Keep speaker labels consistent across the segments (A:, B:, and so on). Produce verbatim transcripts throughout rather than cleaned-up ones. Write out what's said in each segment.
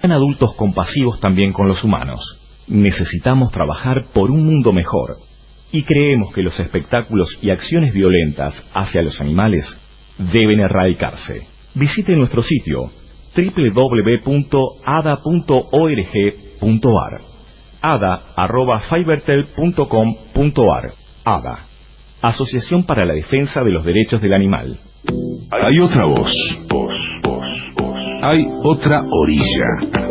A: Sean adultos compasivos también con los humanos. Necesitamos trabajar por un mundo mejor. Y creemos que los espectáculos y acciones violentas hacia los animales deben erradicarse. Visite nuestro sitio doble u doble u doble u punto a d a punto org punto a r ada arroba fibertel punto com punto a r. A D A, Asociación para la Defensa de los Derechos del Animal.
B: Hay otra voz, voz, voz, voz. Hay otra orilla.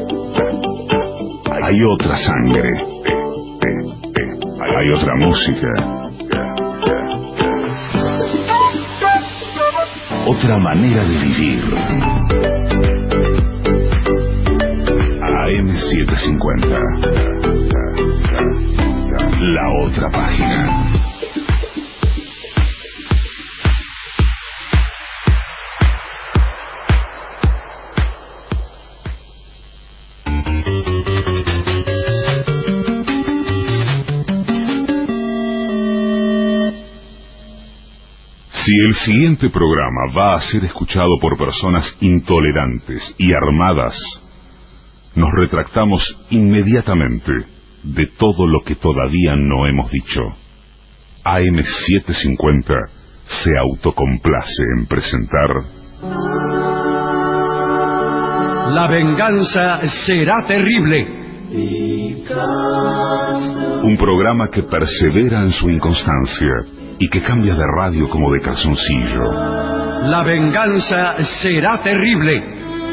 B: Hay otra sangre. Hay otra música. Otra manera de vivir. A M setecientos cincuenta. La otra página. Si el siguiente programa va a ser escuchado por personas intolerantes y armadas, nos retractamos inmediatamente de todo lo que todavía no hemos dicho. A M setecientos cincuenta se autocomplace en presentar
C: La venganza será terrible.
B: Un programa que persevera en su inconstancia y que cambia de radio como de calzoncillo.
C: La venganza será terrible.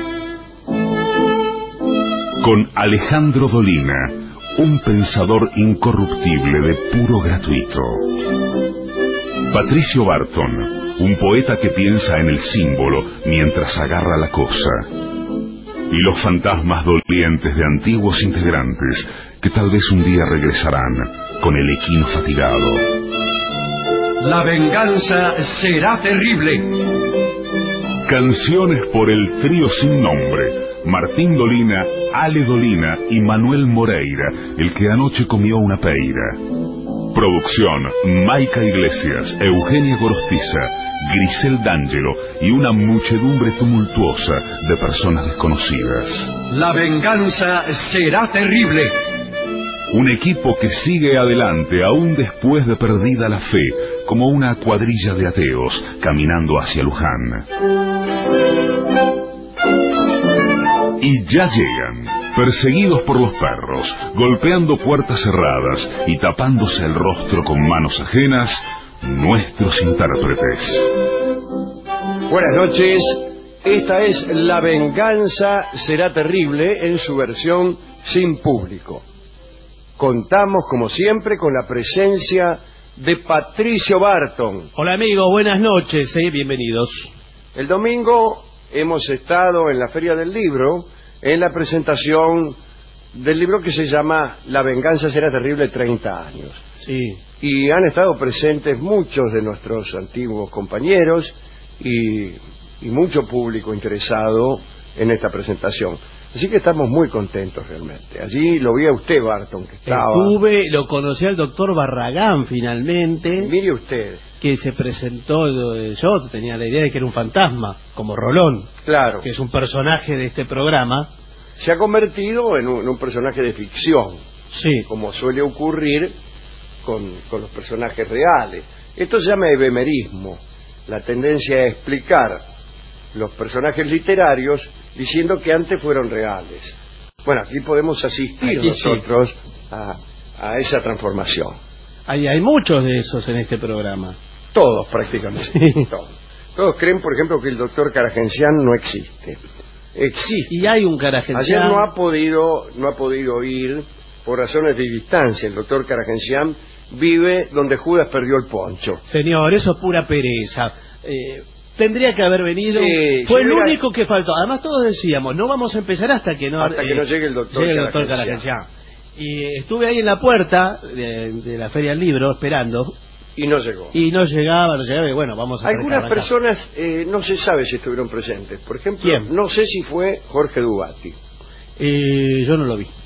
B: Con Alejandro Dolina, un pensador incorruptible de puro gratuito. Patricio Barton, un poeta que piensa en el símbolo mientras agarra la cosa. Y los fantasmas dolientes de antiguos integrantes que tal vez un día regresarán con el equino fatigado.
C: La venganza será terrible.
B: Canciones por el trío sin nombre: Martín Dolina, Ale Dolina y Manuel Moreira, el que anoche comió una peira. Producción: Maica Iglesias, Eugenia Gorostiza, Grisel D'Angelo y una muchedumbre tumultuosa de personas desconocidas.
C: La venganza será terrible.
B: Un equipo que sigue adelante aún después de perdida la fe, como una cuadrilla de ateos caminando hacia Luján. Y ya llegan, perseguidos por los perros, golpeando puertas cerradas y tapándose el rostro con manos ajenas, nuestros intérpretes.
D: Buenas noches, esta es La venganza será terrible en su versión sin público. Contamos, como siempre, con la presencia de Patricio Barton.
E: Hola amigos, buenas noches, eh, bienvenidos.
D: El domingo hemos estado en la Feria del Libro, en la presentación del libro que se llama La venganza será terrible, treinta años.
E: Sí.
D: Y han estado presentes muchos de nuestros antiguos compañeros y, y mucho público interesado en esta presentación. Así que estamos muy contentos realmente. Allí lo vi a usted, Barton, que estaba...
E: Estuve, lo conocí al doctor Barragán finalmente.
D: Mire usted.
E: Que se presentó, yo tenía la idea de que era un fantasma, como Rolón.
D: Claro.
E: Que es un personaje de este programa.
D: Se ha convertido en un, en un personaje de ficción.
E: Sí.
D: Como suele ocurrir con, con los personajes reales. Esto se llama ebemerismo. La tendencia a explicar los personajes literarios diciendo que antes fueron reales. Bueno, aquí podemos asistir aquí nosotros sí. a, a esa transformación.
E: Hay, hay muchos de esos en este programa.
D: Todos prácticamente. Sí. Todos. Todos creen, por ejemplo, que el doctor Caragencián no existe. Existe.
E: Y hay un Caragencián.
D: Ayer no ha podido, no ha podido ir por razones de distancia. El doctor Caragencián vive donde Judas perdió el poncho.
E: Señor, eso es pura pereza. Eh, Tendría que haber venido.
D: Sí,
E: fue el
D: hubiera...
E: único que faltó. Además todos decíamos, no vamos a empezar hasta que no
D: hasta eh, que no llegue el doctor,
E: llegue el doctor Caragencián. Y estuve ahí en la puerta de, de la Feria del Libro esperando.
D: Y no llegó.
E: Y no llegaba, no llegaba, y bueno, vamos a...
D: Algunas personas eh, no se sabe si estuvieron presentes. Por ejemplo,
E: ¿quién?
D: No sé si fue Jorge Dubati.
E: Eh, yo no lo vi.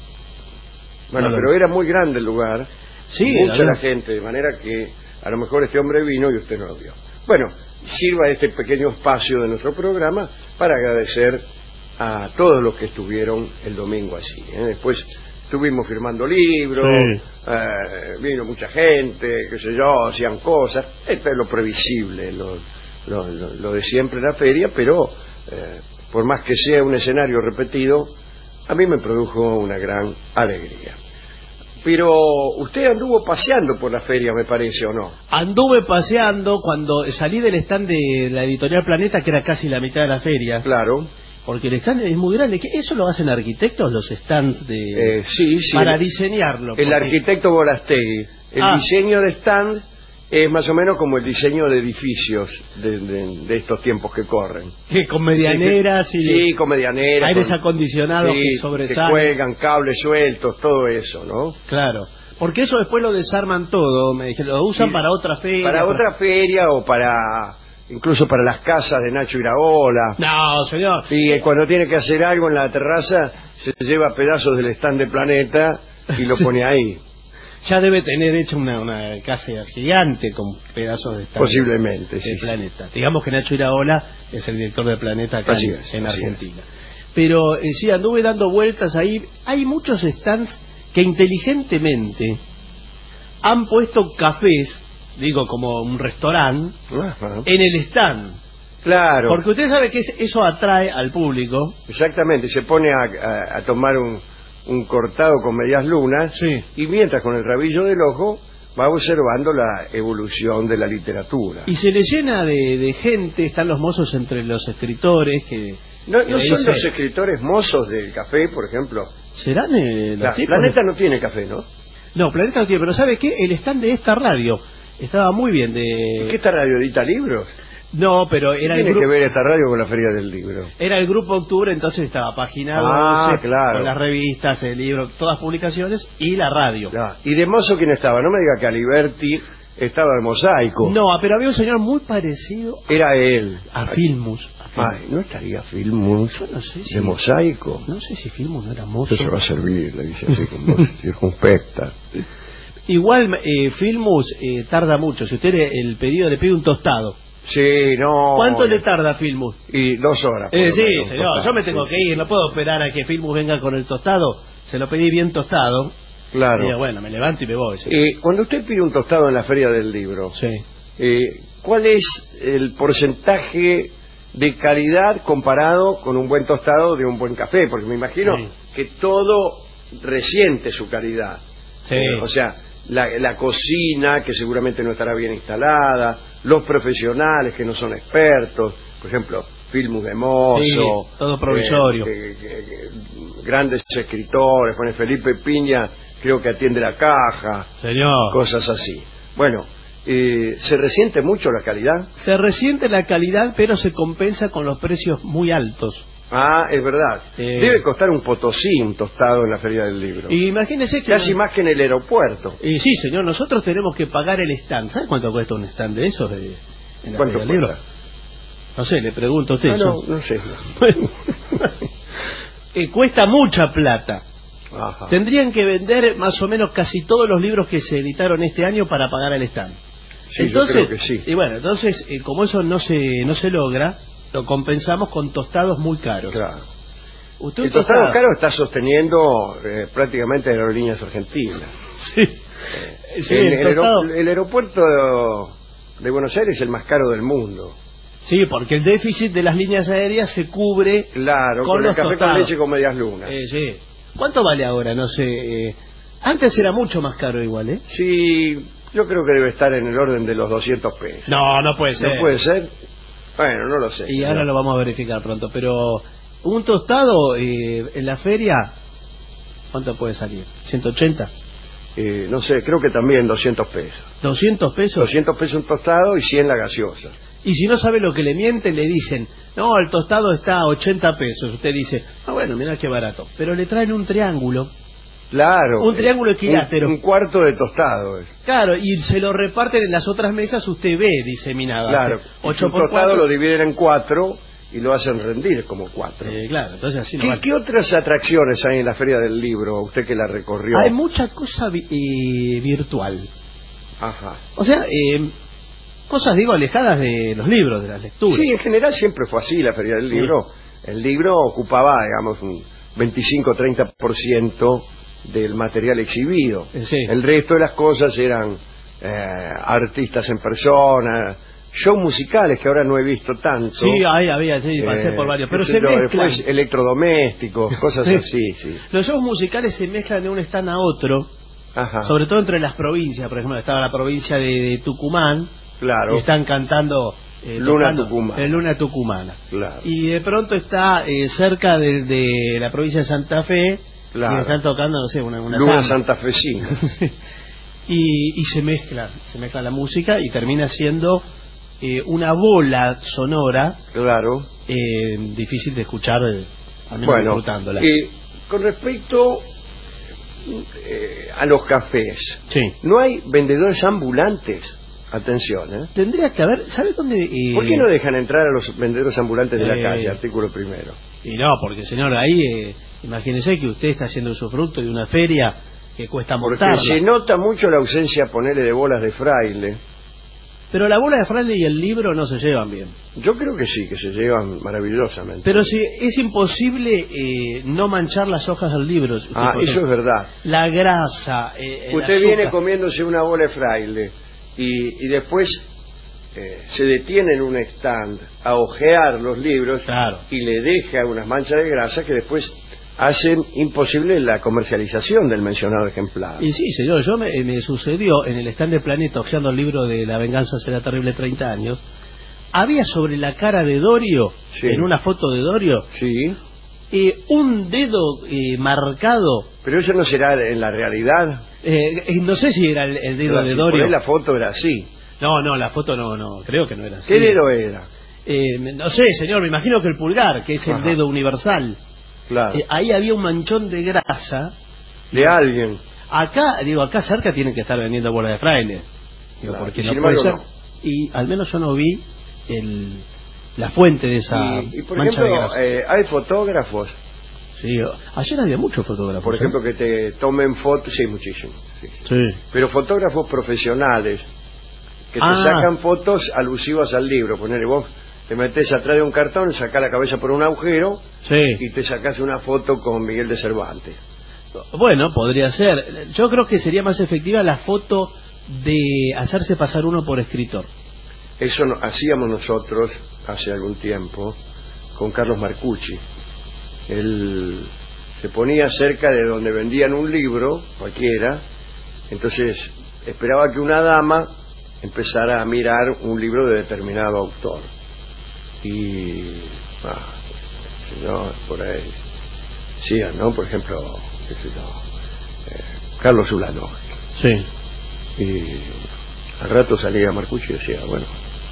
D: Bueno,
E: no
D: pero vi. Era muy grande el lugar.
E: Sí.
D: Mucha la gente, de manera que a lo mejor este hombre vino y usted no lo vio. Bueno, sirva este pequeño espacio de nuestro programa para agradecer a todos los que estuvieron el domingo allí. ¿eh? Después estuvimos firmando libros,
E: Sí.
D: eh, vino mucha gente, qué sé yo, hacían cosas. Esto es lo previsible, lo, lo, lo, lo de siempre en la feria, pero eh, por más que sea un escenario repetido, a mí me produjo una gran alegría. Pero usted anduvo paseando por la feria, me parece, ¿o no?
E: Anduve paseando cuando salí del stand de la editorial Planeta, que era casi la mitad de la feria.
D: Claro.
E: Porque el stand es muy grande. ¿Qué- ¿Eso lo hacen arquitectos, los stands de
D: Eh, sí, sí.
E: para
D: el,
E: diseñarlo?
D: el
E: porque-
D: arquitecto Bolastegui. El
E: Ah.
D: diseño de stand es más o menos como el diseño de edificios de, de- de estos tiempos que corren.
E: que con medianeras y
D: Sí, con medianeras.
E: aires
D: con-
E: acondicionados
D: sí,
E: que
D: que
E: sobresalen.
D: cuelgan, cables sueltos, todo eso, ¿no?
E: Claro. Porque eso después lo desarman todo, me dijeron, lo usan
D: Sí,
E: para otra feria.
D: Para otra feria o para... incluso para las casas de Nacho Iraola.
E: No, señor.
D: Y eh, cuando tiene que hacer algo en la terraza, se lleva pedazos del stand de Planeta y lo
E: Sí.
D: pone ahí.
E: Ya debe tener hecha una, una casa gigante con pedazos de stand
D: Posiblemente,
E: de
D: sí, sí.
E: Planeta. Digamos que Nacho Iraola es el director de Planeta acá
D: Así
E: en,
D: es,
E: en
D: así
E: Argentina. Pero eh, sí, anduve dando vueltas ahí. Hay muchos stands que inteligentemente han puesto cafés, digo como un restaurante,
D: Ajá.
E: en el stand.
D: Claro,
E: Porque usted sabe que es- eso atrae al público.
D: exactamente. Se pone a, a- a tomar un, un cortado con medias lunas
E: Sí.
D: y mientras con el rabillo del ojo va observando la evolución de la literatura.
E: Y se le llena de, de gente, están los mozos entre los escritores que...
D: ¿No,
E: que
D: no
E: le
D: son
E: dicen,
D: los escritores mozos del café, por ejemplo?
E: ¿serán eh, los
D: La,
E: tipos?
D: Planeta no tiene café, ¿no?
E: No, Planeta no tiene, pero ¿sabe qué? El stand de esta radio estaba muy bien de...
D: ¿Qué esta radio edita libros?
E: No, pero
D: ¿Qué
E: era el,
D: tiene que
E: grupo,
D: ver esta radio con la Feria del Libro?
E: era el Grupo Octubre, entonces estaba página
D: Ah,
E: doce,
D: claro.
E: con las revistas, el libro, todas publicaciones, y la radio.
D: Ya. ¿Y de mozo quién estaba? No me diga que Aliberti estaba de mosaico.
E: No, pero había un señor muy parecido
D: Era él.
E: a Filmus. a Filmus.
D: Ay, ¿no estaría Filmus
E: Yo no sé si...
D: de mosaico?
E: No sé si Filmus no era mozo.
D: Eso se va a servir, le dice así con voz circunspecta.
E: Igual eh, Filmus eh, tarda mucho. Si usted le- el pedido le pide un tostado,
D: Sí, no.
E: ¿cuánto le tarda Filmus?
D: Y dos horas. por
E: Eh,
D: lo
E: sí,
D: menos,
E: señor,
D: total.
E: yo me tengo
D: Sí,
E: que
D: sí,
E: ir,
D: sí.
E: no puedo esperar a que Filmus venga con el tostado. Se lo pedí bien tostado.
D: Claro.
E: Y bueno, me levanto y me voy. Sí.
D: Eh, cuando usted pide un tostado en la Feria del Libro,
E: Sí.
D: eh, ¿cuál es el porcentaje de calidad comparado con un buen tostado de un buen café? Porque me imagino
E: Sí.
D: que todo resiente su calidad.
E: Sí.
D: Eh, o sea, la, la cocina, que seguramente no estará bien instalada, los profesionales que no son expertos, por ejemplo, Filmus de Mozo,
E: Sí, todo provisorio.
D: eh, eh, eh, grandes escritores, pone Felipe Piña, creo que atiende la caja,
E: Señor.
D: cosas así. Bueno, eh, ¿se resiente mucho la calidad?
E: Se resiente la calidad, pero se compensa con los precios muy altos.
D: Ah, es verdad.
E: Eh.
D: Debe costar un potosí un tostado en la Feria del Libro.
E: Y imagínese que...
D: Casi más que en el aeropuerto.
E: Y sí, señor, nosotros tenemos que pagar el stand. ¿Sabe cuánto cuesta un stand de esos de, en la
D: ¿Cuánto
E: Feria del Libro?
D: cuesta?
E: No sé, le pregunto a usted.
D: Ah, no,
E: yo-
D: no sé.
E: Bueno. Eh, cuesta mucha plata.
D: Ajá.
E: Tendrían que vender más o menos casi todos los libros que se editaron este año para pagar el stand.
D: Sí,
E: entonces,
D: yo creo que sí.
E: Y bueno, entonces, eh, como eso no se no se logra, lo compensamos con tostados muy caros.
D: Claro.
E: Usted
D: El
E: un
D: tostado
E: tostado-
D: caro está sosteniendo eh, prácticamente Aerolíneas Argentinas.
E: Sí. Sí,
D: el,
E: el
D: el aero-
E: tostado-
D: el aeropuerto de Buenos Aires es el más caro del mundo.
E: Sí, porque el déficit de las líneas aéreas se cubre
D: Claro,
E: con
D: con,
E: los
D: el café
E: tostados.
D: con leche con medias lunas.
E: Eh, sí. ¿Cuánto vale ahora? No sé. eh, Antes era mucho más caro igual, ¿eh?
D: Sí, yo creo que debe estar en el orden de los doscientos pesos.
E: No, no puede ser.
D: ¿No puede ser? Bueno, no lo sé.
E: Y
D: señor.
E: ahora lo vamos a verificar pronto. Pero un tostado eh, en la feria, ¿cuánto puede salir? ¿ciento ochenta?
D: Eh, no sé, creo que también doscientos pesos.
E: ¿doscientos pesos?
D: doscientos pesos un tostado y cien la gaseosa.
E: Y si no sabe lo que le mienten, le dicen, no, el tostado está a ochenta pesos. Usted dice, ah, bueno, mira qué barato. Pero le traen un triángulo.
D: Claro.
E: Un triángulo equilátero.
D: Un, un cuarto de tostado es.
E: Claro, y se lo reparten en las otras mesas, usted ve diseminado.
D: Claro.
E: Hace
D: Un
E: ocho por
D: tostado
E: cuatro.
D: lo dividen en cuatro y lo hacen rendir como cuatro.
E: Eh, claro, entonces así no
D: ¿Qué,
E: vale.
D: qué otras atracciones hay en la Feria del Libro, usted que la recorrió?
E: Hay mucha cosa vi- eh, virtual.
D: Ajá.
E: O sea, eh, cosas, digo, alejadas de los libros, de las lecturas.
D: Sí, en general siempre fue así la Feria del Libro. el libro ocupaba, digamos, un veinticinco a treinta por ciento del material exhibido.
E: Sí.
D: El resto de las cosas eran eh, artistas en persona, shows musicales que ahora no he visto tanto.
E: Sí, ahí había, sí, pasé
D: Eh,
E: por varios, pero
D: qué sé
E: se
D: yo,
E: mezclan.
D: después electrodomésticos, cosas
E: Sí.
D: así, sí.
E: Los shows musicales se mezclan de un stand a otro,
D: Ajá.
E: sobre todo entre las provincias. Por ejemplo, estaba la provincia de, de Tucumán,
D: Claro.
E: y están cantando eh,
D: Luna
E: tocando,
D: Tucumana.
E: eh, Luna Tucumana.
D: Claro.
E: Y de pronto está eh, cerca de, de la provincia de Santa Fe,
D: Claro.
E: y están tocando, no sé, una, una
D: Luna
E: samba.
D: santafesina.
E: y, y se mezcla, se mezcla la música y termina siendo eh, una bola sonora
D: Claro.
E: eh, difícil de escuchar, eh, al menos
D: Bueno,
E: disfrutándola.
D: eh, con respecto eh, a los cafés,
E: Sí.
D: no hay vendedores ambulantes. Atención, ¿eh?
E: Tendría que haber, ¿sabe dónde? Eh,
D: ¿Por qué no dejan entrar a los vendedores ambulantes de la
E: eh,
D: calle? Artículo primero.
E: Y no, porque señor, ahí eh, imagínese que usted está haciendo usufructo de una feria que cuesta
D: Porque
E: montarla.
D: se nota mucho la ausencia, ponele, de bolas de fraile.
E: Pero la bola de fraile y el libro no se llevan bien.
D: Yo creo que sí, que se llevan maravillosamente.
E: Pero si es imposible eh, no manchar las hojas del libro. Usted,
D: Ah,
E: por
D: eso
E: ejemplo,
D: es verdad.
E: la grasa. Eh, el
D: Usted
E: azúcar.
D: viene comiéndose una bola de fraile y, y después eh, se detiene en un stand a ojear los libros.
E: Claro.
D: Y le deja unas manchas de grasa que después hacen imposible la comercialización del mencionado ejemplar.
E: Y sí, señor, yo me, me sucedió en el stand de Planeta, hojeando el libro de La venganza será terrible, treinta años. Había sobre la cara de Dorio,
D: Sí.
E: en una foto de Dorio,
D: Sí,
E: eh, un dedo eh, marcado.
D: pero eso no será en la realidad.
E: Eh, eh, no sé si era el, el dedo
D: Pero
E: de
D: si por
E: Dorio.
D: ahí la foto era así.
E: No, no, la foto no, no, creo que no era así.
D: ¿Qué dedo era?
E: Eh, no sé, señor, me imagino que el pulgar, que es el
D: Ajá.
E: dedo universal.
D: Claro.
E: Eh, ahí había un manchón de grasa.
D: De alguien.
E: Acá, digo, acá cerca tienen que estar vendiendo bola de fraile. Digo,
D: Claro,
E: porque
D: y
E: no
D: sin
E: puede ser.
D: embargo,
E: Y al menos yo no vi el, la fuente de esa
D: Y, y, por
E: mancha de
D: ejemplo,
E: grasa.
D: eh, hay fotógrafos,
E: Sí, ayer había muchos fotógrafos.
D: por
E: ¿eh?
D: ejemplo, que te tomen fotos, sí, muchísimo. Sí.
E: Sí.
D: Pero fotógrafos profesionales que te
E: Ah.
D: sacan fotos alusivas al libro. Ponele, vos te metés atrás de un cartón, sacás la cabeza por un agujero
E: Sí.
D: y te sacás una foto con Miguel de Cervantes.
E: Bueno, podría ser. Yo creo que sería más efectiva la foto de hacerse pasar uno por escritor.
D: Eso no- hacíamos nosotros hace algún tiempo con Carlos Marcucci. Él se ponía cerca de donde vendían un libro, cualquiera, entonces esperaba que una dama empezara a mirar un libro de determinado autor. Y, ah, señor, por ahí, sí, ¿no? Por ejemplo, qué sé yo, eh, Carlos Ulanov.
E: Sí.
D: Y al rato salía Marcucci y decía, bueno,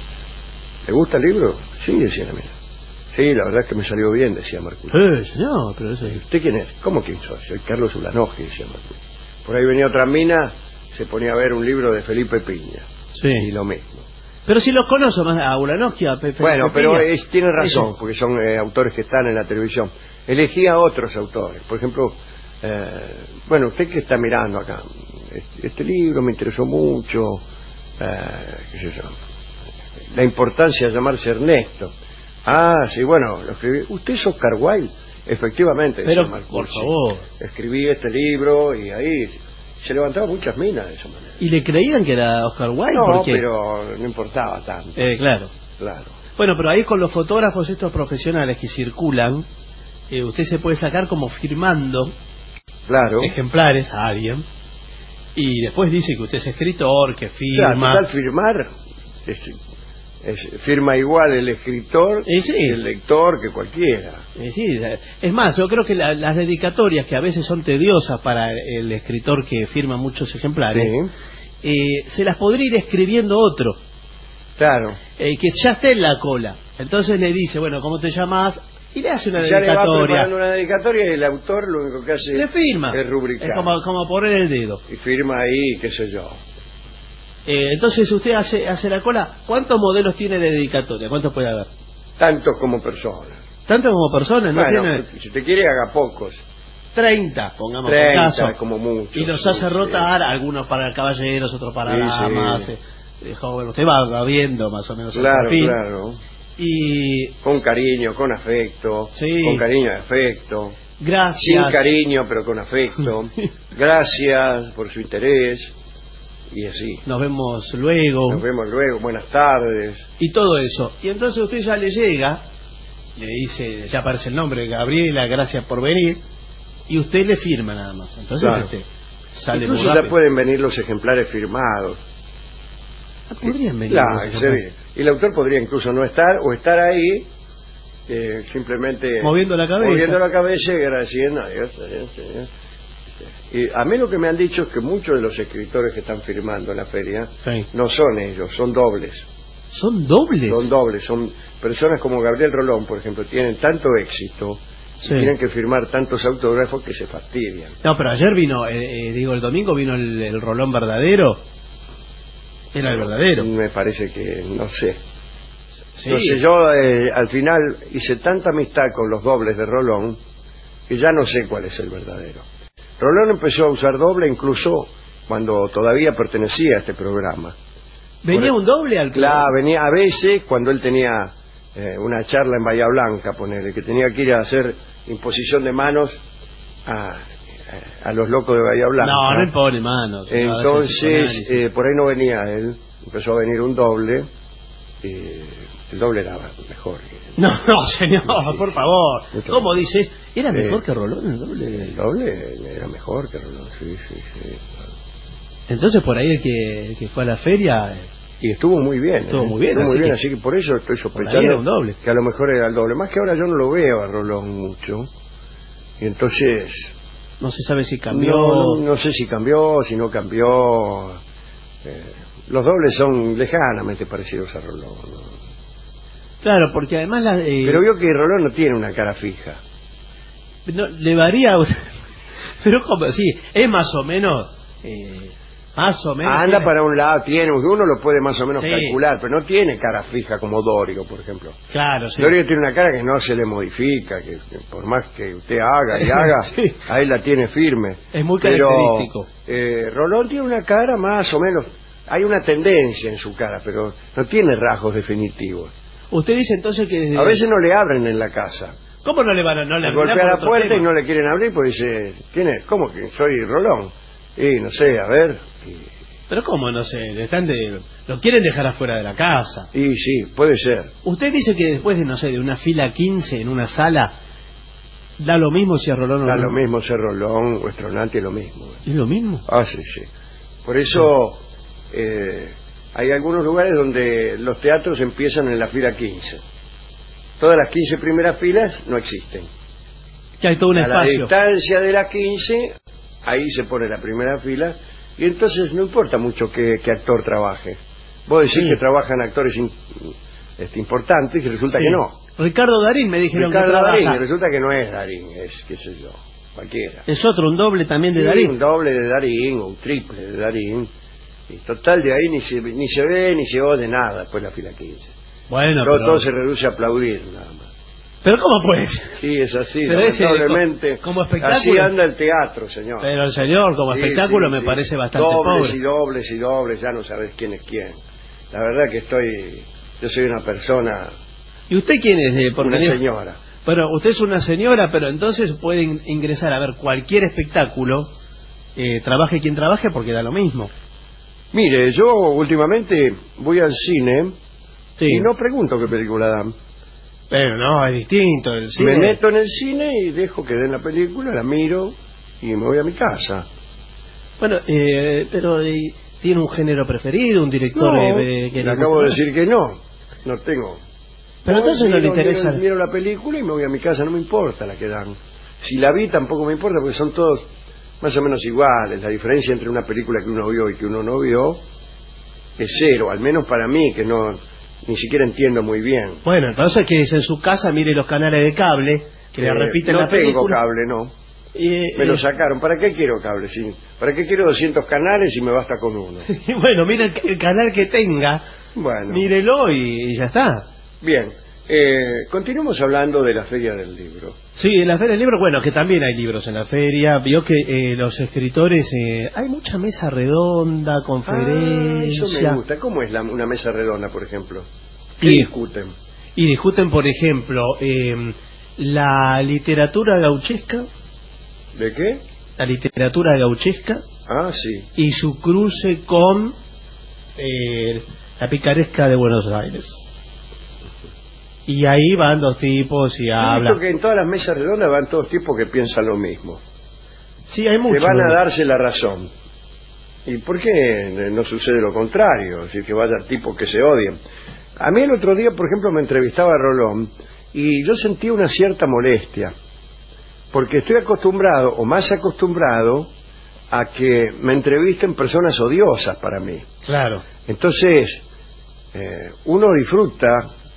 D: ¿le gusta el libro? Sí, decía la mina. Sí, la verdad es que me salió bien, decía Marcucci.
E: Eh, señor, pero eso es...
D: ¿Usted quién es? ¿Cómo quién soy? Soy Carlos Ulanov, decía Marcucci. Por ahí venía otra mina, se ponía a ver un libro de Felipe Piña.
E: Sí.
D: Y lo mismo.
E: Pero si los conozco más a Ulanovsky, a Pepe.
D: Bueno, pero
E: Piña.
D: es, tiene razón,
E: Ese-
D: porque son eh, autores que están en la televisión. Elegía a otros autores. Por ejemplo, eh, bueno, usted que está mirando acá, este, este libro me interesó mucho, eh, qué sé yo, la importancia de llamarse Ernesto. Ah, sí, bueno, lo escribí. ¿Usted es Oscar Wilde? Efectivamente.
E: Pero,
D: decía Marcucci.
E: por favor.
D: Escribí este libro y ahí se levantaban muchas minas de esa manera.
E: ¿Y le creían que era Oscar Wilde?
D: No,
E: ¿Por qué?
D: pero no importaba tanto.
E: Eh, claro.
D: Claro.
E: Bueno, pero ahí con los fotógrafos estos profesionales que circulan, eh, usted se puede sacar como firmando
D: Claro.
E: ejemplares a alguien y después dice que usted es escritor, que
D: Claro,
E: firma.
D: total, firmar es, es- firma igual el escritor
E: Eh, sí.
D: que el lector, que cualquiera.
E: Eh, sí, eh, es más, yo creo que la- las dedicatorias, que a veces son tediosas para el escritor que firma muchos ejemplares,
D: Sí.
E: eh, se las podría ir escribiendo otro,
D: Claro.
E: eh, que ya esté en la cola. Entonces le dice, bueno, ¿cómo te llamas? Y le hace una
D: Ya le va
E: dedicatoria.
D: preparando una dedicatoria y el autor lo único que hace
E: Le firma.
D: es rubricar.
E: Es como, como poner el dedo.
D: Y firma ahí, qué sé yo.
E: Eh, entonces usted hace, hace la cola. ¿Cuántos modelos tiene de dedicatoria? ¿Cuántos puede haber?
D: Tantos como personas.
E: ¿Tanto como personas? ¿No
D: Bueno,
E: tiene?
D: si te quiere, haga pocos.
E: treinta, pongamos por
D: treinta,
E: caso.
D: como mucho.
E: Y los
D: sí,
E: hace
D: sí.
E: rotar, algunos para caballeros, otros para
D: Sí,
E: damas.
D: sí.
E: eh, eh, joven, usted va, va viendo más o menos el
D: Claro,
E: perfil.
D: claro.
E: Y
D: Con cariño, con afecto,
E: Sí.
D: con cariño y afecto,
E: gracias.
D: sin cariño pero con afecto, gracias por su interés, y así.
E: Nos vemos luego.
D: Nos vemos luego, buenas tardes.
E: Y todo eso. Y entonces usted ya le llega, le dice, ya aparece el nombre, Gabriela, gracias por venir, y usted le firma nada más. Entonces
D: Claro.
E: este, sale
D: Incluso
E: muy
D: ya
E: rápido.
D: pueden venir los ejemplares firmados.
E: Ah, podrían venir.
D: Claro,
E: los
D: se
E: ejemplares.
D: ve. Y el autor podría incluso no estar o estar ahí eh, simplemente
E: Moviendo la cabeza.
D: moviendo la cabeza y agradeciendo adiós, adiós, adiós. Y a mí lo que me han dicho es que muchos de los escritores que están firmando en la feria
E: Sí.
D: no son ellos, son dobles.
E: ¿Son dobles?
D: Son dobles, son personas como Gabriel Rolón, por ejemplo, tienen tanto éxito,
E: Sí.
D: y tienen que firmar tantos autógrafos que se fastidian.
E: No, pero ayer vino, eh, eh, digo, el domingo vino el, el Rolón verdadero. Era el verdadero.
D: Me parece que, no sé.
E: Sí.
D: Entonces yo eh, al final hice tanta amistad con los dobles de Rolón que ya no sé cuál es el verdadero. Rolón empezó a usar doble incluso cuando todavía pertenecía a este programa.
E: ¿Venía
D: Por-
E: un doble al
D: Claro, venía a veces cuando él tenía eh, una charla en Bahía Blanca, ponele, que tenía que ir a hacer imposición de manos a, a los locos de Bahía Blanca.
E: No, no impone manos.
D: Entonces, eh, por ahí no venía él, empezó a venir un doble, y el doble era mejor.
E: No, no, señor,
D: Sí,
E: por
D: sí.
E: favor.
D: Mucho
E: ¿Cómo
D: mejor.
E: dices? ¿Era mejor
D: Sí.
E: que Rolón el doble?
D: El doble era mejor que Rolón, sí, sí, sí.
E: Entonces por ahí el que, el que fue a la feria... eh,
D: Y estuvo muy bien.
E: Estuvo
D: ¿eh?
E: muy bien,
D: Estuvo muy
E: así
D: bien,
E: que-
D: así que por eso estoy
E: ahí
D: sospechando
E: era un doble.
D: que a lo mejor era el doble. Más que ahora yo no lo veo a Rolón mucho. Y entonces...
E: No se sabe si cambió...
D: No, no, no sé si cambió, si no cambió. Eh, los dobles son lejanamente parecidos a Rolón, ¿no?
E: Claro, porque además la, eh,
D: Pero vio que Rolón no tiene una cara fija.
E: no, le varía... Pero como, sí, es más o menos... eh, más o menos...
D: Anda
E: tiene-
D: para un lado, tiene, uno lo puede más o menos
E: Sí.
D: calcular, pero no tiene cara fija como Dórigo, por ejemplo.
E: Claro, sí.
D: Dórigo tiene una cara que no se le modifica, que, que por más que usted haga y haga,
E: Sí.
D: ahí la tiene firme.
E: Es muy
D: Pero,
E: característico.
D: eh, Rolón tiene una cara más o menos, hay una tendencia en su cara, pero no tiene rasgos definitivos.
E: Usted dice entonces que... desde-
D: A veces no le abren en la casa.
E: ¿Cómo no le van a... No le
D: Golpea
E: abrirán por
D: la
E: otro
D: puerta
E: tema?
D: y no le quieren abrir, pues dice, ¿quién es? ¿Cómo que soy Rolón? Y no sé, a ver.
E: Pero cómo, no sé, le están de... Lo quieren dejar afuera de la casa.
D: Y, y sí, puede ser.
E: Usted dice que después de, no sé, de una fila quince en una sala, da lo mismo si a Rolón o
D: Da
E: no.
D: lo mismo ser Rolón o Estronati, es lo mismo.
E: ¿Es lo mismo?
D: Ah, sí, sí. Por eso eh, hay algunos lugares donde los teatros empiezan en la fila quince. Todas las quince primeras filas no existen.
E: Que hay todo un
D: A la
E: espacio.
D: distancia de las quince, ahí se pone la primera fila, y entonces no importa mucho qué, qué actor trabaje. Vos decís
E: Sí.
D: que trabajan actores in- este, importantes y resulta
E: Sí.
D: que no.
E: Ricardo Darín me dijeron
D: Ricardo
E: que trabaja.
D: Darín, y resulta que no es Darín, es qué sé yo, cualquiera.
E: Es otro, un doble también de
D: Sí,
E: Darín.
D: un doble de Darín o un triple de Darín. Y total, de ahí ni se, ni se ve ni se oye nada después de la fila quince.
E: Bueno,
D: todo,
E: pero...
D: todo se reduce a aplaudir nada más.
E: Pero ¿cómo puede ser?
D: Sí, es así,
E: Pero ese,
D: lamentablemente.
E: co- como espectáculo-
D: Así anda el teatro, señor.
E: Pero el señor, como
D: Sí,
E: espectáculo,
D: sí,
E: me
D: sí.
E: parece bastante
D: dobles
E: pobre.
D: y dobles y dobles, ya no sabes quién es quién. La verdad que estoy, yo soy una persona,
E: ¿Y usted quién es? Eh, porque
D: una
E: digo-
D: señora.
E: Pero usted es una señora, pero entonces puede in- ingresar a ver cualquier espectáculo, eh, trabaje quien trabaje, porque da lo mismo.
D: Mire, yo últimamente voy al cine
E: Sí.
D: y no pregunto qué película dan.
E: Pero no, es distinto. El cine...
D: Me meto en el cine y dejo que den la película, la miro y me voy a mi casa.
E: Bueno, eh, pero eh, ¿tiene un género preferido, un director
D: No,
E: eh, que
D: le
E: le
D: acabo de
E: gusta?
D: decir que no, no tengo.
E: Pero entonces no le
D: miro-
E: interesa.
D: Miro, miro la película y me voy a mi casa, no me importa la que dan. Si la vi tampoco me importa porque son todos más o menos iguales. La diferencia entre una película que uno vio y que uno no vio es cero, al menos para mí, que no ni siquiera entiendo muy bien.
E: Bueno, entonces que es en su casa, mire los canales de cable, que le
D: Eh,
E: repiten
D: no
E: la
D: tengo
E: película.
D: cable, no.
E: Eh,
D: Me lo
E: eh,
D: sacaron. ¿Para qué quiero cable? Sí. ¿Para qué quiero doscientos canales y me basta con uno?
E: y bueno, mire el, el canal que tenga,
D: Bueno,
E: mírelo y, y ya está.
D: bien. Eh, continuemos hablando de la Feria del Libro.
E: Sí, en la Feria del Libro, bueno, que también hay libros en la feria. Vio que eh, los escritores, eh, hay mucha mesa redonda,
D: Ah,
E: conferencia.
D: eso me gusta. ¿Cómo es la- una mesa redonda, por ejemplo? ¿Qué
E: Y-
D: discuten?
E: Y discuten, por ejemplo, eh, la literatura gauchesca.
D: ¿De qué?
E: La literatura gauchesca.
D: Ah, sí.
E: Y su cruce con eh, la picaresca de Buenos Aires. Y ahí van dos tipos y hablan.
D: Yo creo que en todas las mesas redondas van todos tipos que piensan lo mismo.
E: Sí, hay muchos.
D: Que van a darse la razón. ¿Y por qué no sucede lo contrario? Es decir, que vayan tipos que se odien. A mí el otro día, por ejemplo, me entrevistaba a Rolón y yo sentí una cierta molestia. Porque estoy acostumbrado, o más acostumbrado, a que me entrevisten personas odiosas para mí.
E: Claro.
D: Entonces, eh, uno disfruta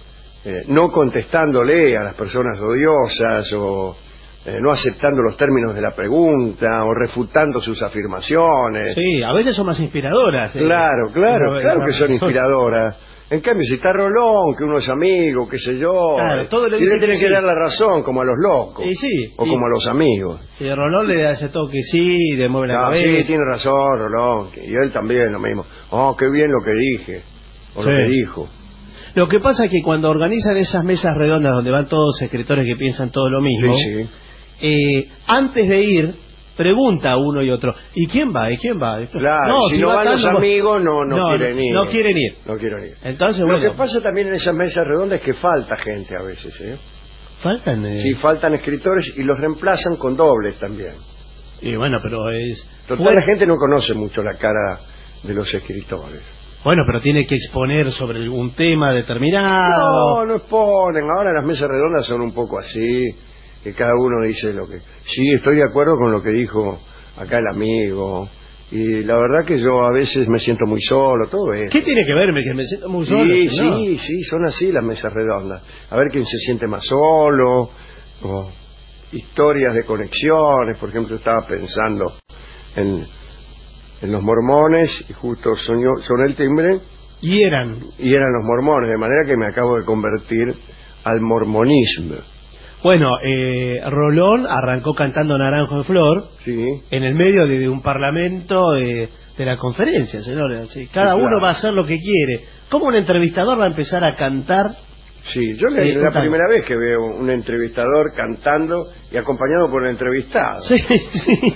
D: eh, no contestándole a las personas odiosas o eh, no aceptando los términos de la pregunta o refutando sus afirmaciones.
E: Sí, a veces son más inspiradoras. ¿eh?
D: Claro, claro,
E: Pero,
D: claro que son inspiradoras. En cambio, si está Rolón, que uno es amigo, qué sé yo,
E: claro, todo le
D: y le
E: dice
D: tiene
E: que
D: que
E: sí.
D: dar la razón, como a los locos,
E: Y sí,
D: o
E: y-
D: como a los amigos.
E: Y Rolón le da ese toque, sí, de mueve la
D: No, sí,
E: cabeza.
D: tiene razón, Rolón, y él también lo mismo. Oh, qué bien lo que dije, o
E: Sí.
D: lo que dijo.
E: Lo que pasa es que cuando organizan esas mesas redondas donde van todos escritores que piensan todo lo mismo,
D: Sí, sí.
E: eh, antes de ir, pregunta a uno y otro, ¿y quién va? ¿Y quién va?
D: Claro, si no
E: va
D: van
E: tal,
D: los
E: no va-
D: amigos, no, no,
E: No,
D: quieren
E: no,
D: ir.
E: no quieren ir.
D: No quieren ir.
E: Entonces,
D: Lo
E: bueno,
D: que pasa también en esas mesas redondas es que falta gente a veces, ¿eh?
E: faltan... eh,
D: Sí, faltan escritores y los reemplazan con dobles también.
E: Y bueno, pero es...
D: Total,
E: fue-
D: la gente no conoce mucho la cara de los escritores.
E: Bueno, pero tiene que exponer sobre algún tema determinado.
D: No, no exponen. Ahora las mesas redondas son un poco así, que cada uno dice lo que... Sí, estoy de acuerdo con lo que dijo acá el amigo. Y la verdad que yo a veces me siento muy solo, todo eso.
E: ¿Qué tiene que verme? Que me siento muy
D: Sí,
E: solo. señor.
D: sí, sí, son así las mesas redondas. A ver quién se siente más solo, o historias de conexiones. Por ejemplo, estaba pensando en, en los mormones y justo soñó, sonó el timbre
E: Y eran...
D: y eran los mormones, de manera que me acabo de convertir al mormonismo.
E: Bueno, eh, Rolón arrancó cantando Naranjo en Flor
D: Sí,
E: en el medio de, de un parlamento de, de la conferencia, señores. Así, cada
D: Sí, claro.
E: uno va a hacer lo que quiere. ¿Cómo un entrevistador va a empezar a cantar?
D: sí, yo le-
E: Eh,
D: es la
E: contame.
D: primera vez que veo un entrevistador cantando y acompañado por el entrevistado.
E: Sí, sí.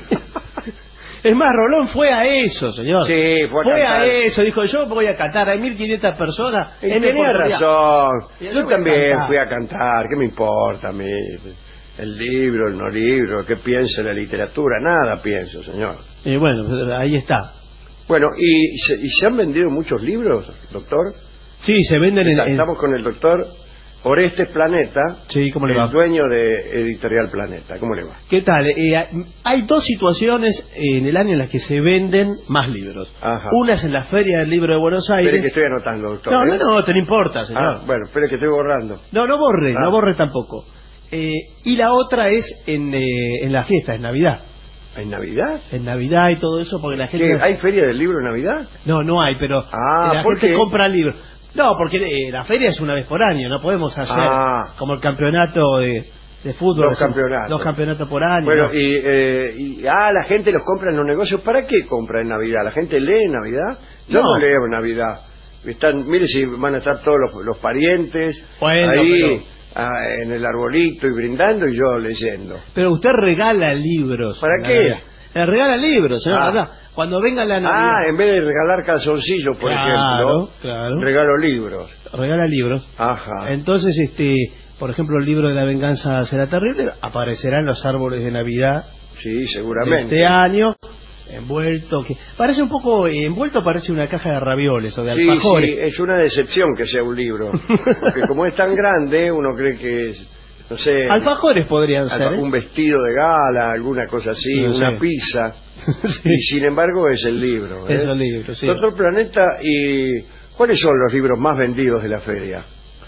E: Es más, Rolón fue a eso, señor.
D: Sí, fue a cantar.
E: eso, dijo, yo voy a cantar, hay mil quinientas personas.
D: Y
E: en mi
D: tenía
E: oportunidad.
D: razón.
E: Y yo
D: Yo
E: voy a
D: también
E: cantar.
D: fui a cantar. ¿Qué me importa a mí? El libro, el no libro, ¿qué piensa la literatura? Nada pienso, señor.
E: Y bueno, ahí está.
D: Bueno, ¿y se, y se han vendido muchos libros, doctor?
E: Sí, se venden en...
D: Está-
E: en-
D: Estamos con el doctor Orestes Planeta,
E: Sí, ¿cómo le
D: el
E: va?
D: dueño de Editorial Planeta. ¿Cómo le va?
E: ¿Qué tal? Eh, hay dos situaciones en el año en las que se venden más libros.
D: Ajá.
E: Una es en la Feria del Libro de Buenos
D: Espere
E: Aires.
D: que estoy anotando, doctor.
E: No,
D: ¿eh?
E: no, no, te no importa, señor.
D: Ah, bueno, espere que estoy borrando.
E: No, no borre,
D: Ah.
E: no borre tampoco. Eh, y la otra es en, eh, en la fiesta, en Navidad.
D: ¿En Navidad?
E: En Navidad y todo eso, porque la gente...
D: ¿Qué, ¿Hay feria del libro en Navidad?
E: No, no hay, pero
D: Ah,
E: la
D: ¿por
E: gente
D: qué?
E: compra libros. No, porque eh, la feria es una vez por año, no podemos hacer
D: Ah.
E: como el campeonato de, de fútbol.
D: Dos
E: hacemos
D: campeonatos.
E: Dos campeonatos por año.
D: Bueno,
E: ¿no?
D: y, eh, y ah, la gente los compra en los negocios. ¿Para qué compra en Navidad? ¿La gente lee en Navidad? Yo no,
E: No.
D: leo en Navidad. Están, mire si van a estar todos los, los parientes
E: Bueno,
D: ahí
E: pero-
D: ah, en el arbolito y brindando y yo leyendo.
E: Pero usted regala libros.
D: ¿Para
E: en
D: qué?
E: Navidad. Le regala libros, señor.
D: Ah.
E: ¿verdad? Cuando venga la Navidad,
D: Ah, en vez de regalar calzoncillos, por
E: Claro,
D: ejemplo,
E: claro.
D: regalo libros.
E: regala libros.
D: Ajá.
E: Entonces, este, por ejemplo, el libro de la venganza será terrible, aparecerá en los árboles de Navidad
D: Sí,
E: de
D: seguramente.
E: este año, envuelto, que parece un poco, eh, envuelto parece una caja de ravioles o de
D: Sí,
E: alfajores.
D: sí, es una decepción que sea un libro. Porque como es tan grande, uno cree que es, no sé,
E: Alfajores podrían
D: alfa-
E: ser, ¿eh?
D: un vestido de gala, alguna cosa así,
E: No
D: una
E: sé.
D: pizza.
E: Sí.
D: Y sin embargo es el libro. ¿eh?
E: Es el libro, sí.
D: Doctor Planeta, ¿y cuáles son los libros más vendidos de la feria?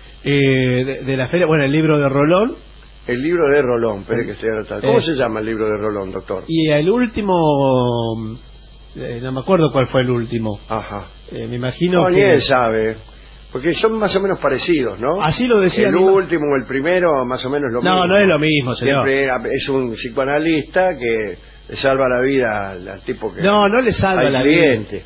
E: Eh, de, de la feria, bueno, el libro de Rolón,
D: El libro de Rolón, espere que estoy anotando. ¿Cómo
E: Eh.
D: se llama el libro de Rolón, doctor?
E: y el último, eh, no me acuerdo cuál fue el último.
D: Ajá.
E: Eh, me imagino
D: No, ni
E: que...
D: él sabe. Porque son más o menos parecidos, ¿no?
E: Así lo decía
D: El
E: mi ma-
D: último o el primero, más o menos lo mismo.
E: No, no es lo mismo, señor.
D: Siempre es un psicoanalista que le salva la vida al, al tipo que...
E: No, no le salva
D: al
E: la
D: cliente.
E: vida.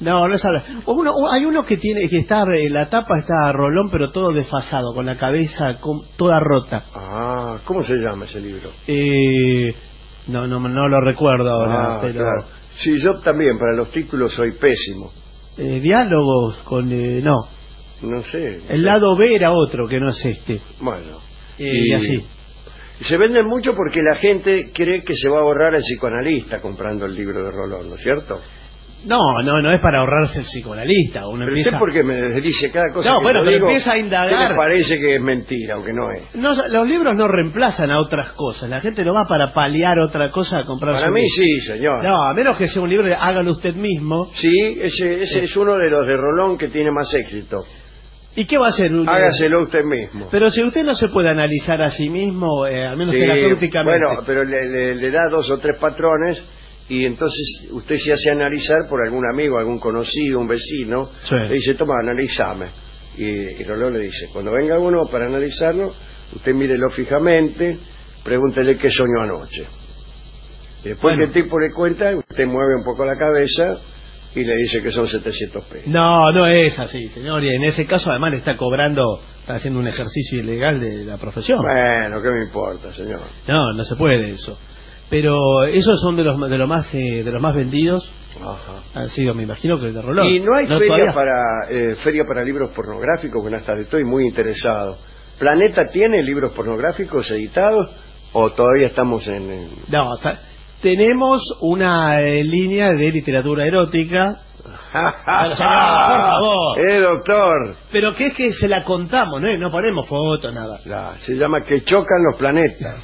E: No, no es hablar. Uno, hay uno que tiene que está, la tapa está Rolón, pero todo desfasado, con la cabeza con, toda rota.
D: Ah, ¿cómo se llama ese libro?
E: Eh, no, no, no lo recuerdo ahora,
D: Ah,
E: pero
D: claro. Sí, yo también, para los títulos soy pésimo.
E: eh, diálogos con, eh, no,
D: No sé.
E: el lado B era otro que no es este.
D: Bueno.
E: Eh, y así.
D: Y se venden mucho porque la gente cree que se va a ahorrar el psicoanalista comprando el libro de Rolón, ¿no es cierto?
E: No, no, no es para ahorrarse el psicoanalista. Uno
D: Pero
E: empieza...
D: usted porque me dice cada cosa
E: No,
D: que
E: bueno,
D: yo
E: pero
D: digo,
E: empieza a indagar.
D: me parece que es mentira, aunque no es.
E: No, los libros no reemplazan a otras cosas. La gente no va para paliar otra cosa a comprar.
D: Para
E: su
D: mí
E: libro.
D: sí, señor.
E: No, a menos que sea un libro de hágalo usted mismo.
D: Sí, ese, ese es uno de los de Rolón que tiene más éxito.
E: ¿Y qué va a hacer?
D: Hágaselo usted mismo.
E: Pero si usted no se puede analizar a sí mismo, eh, al menos
D: Sí,
E: terapéuticamente.
D: bueno, pero le, le- le da dos o tres patrones y entonces usted se hace analizar por algún amigo, algún conocido, un vecino.
E: Sí.
D: Le dice, toma, analízame. Y, y Rolón le dice, cuando venga uno para analizarlo, usted mírelo fijamente, pregúntele qué soñó anoche. Y después
E: Bueno.
D: que el tipo le cuenta, usted mueve un poco la cabeza y le dice que son setecientos pesos.
E: No, no es así, señor. Y en ese caso, además, le está cobrando, está haciendo un ejercicio ilegal de la profesión.
D: Bueno, ¿qué me importa, señor?
E: No, no se puede eso. Pero esos son de los de los más eh, de los más vendidos.
D: Ajá.
E: Han sido, me imagino, que el de Rolón.
D: Y no hay feria
E: todavía.
D: para eh, feria para libros pornográficos. Buenas tardes, estoy muy interesado. ¿Planeta tiene libros pornográficos editados o todavía estamos en...? en...
E: No, o sea, tenemos una eh, línea de literatura erótica. Pero, señor, por favor.
D: Eh, doctor.
E: Pero que es que se la contamos, ¿no? No ponemos fotos, nada.
D: La- se llama Que chocan los planetas.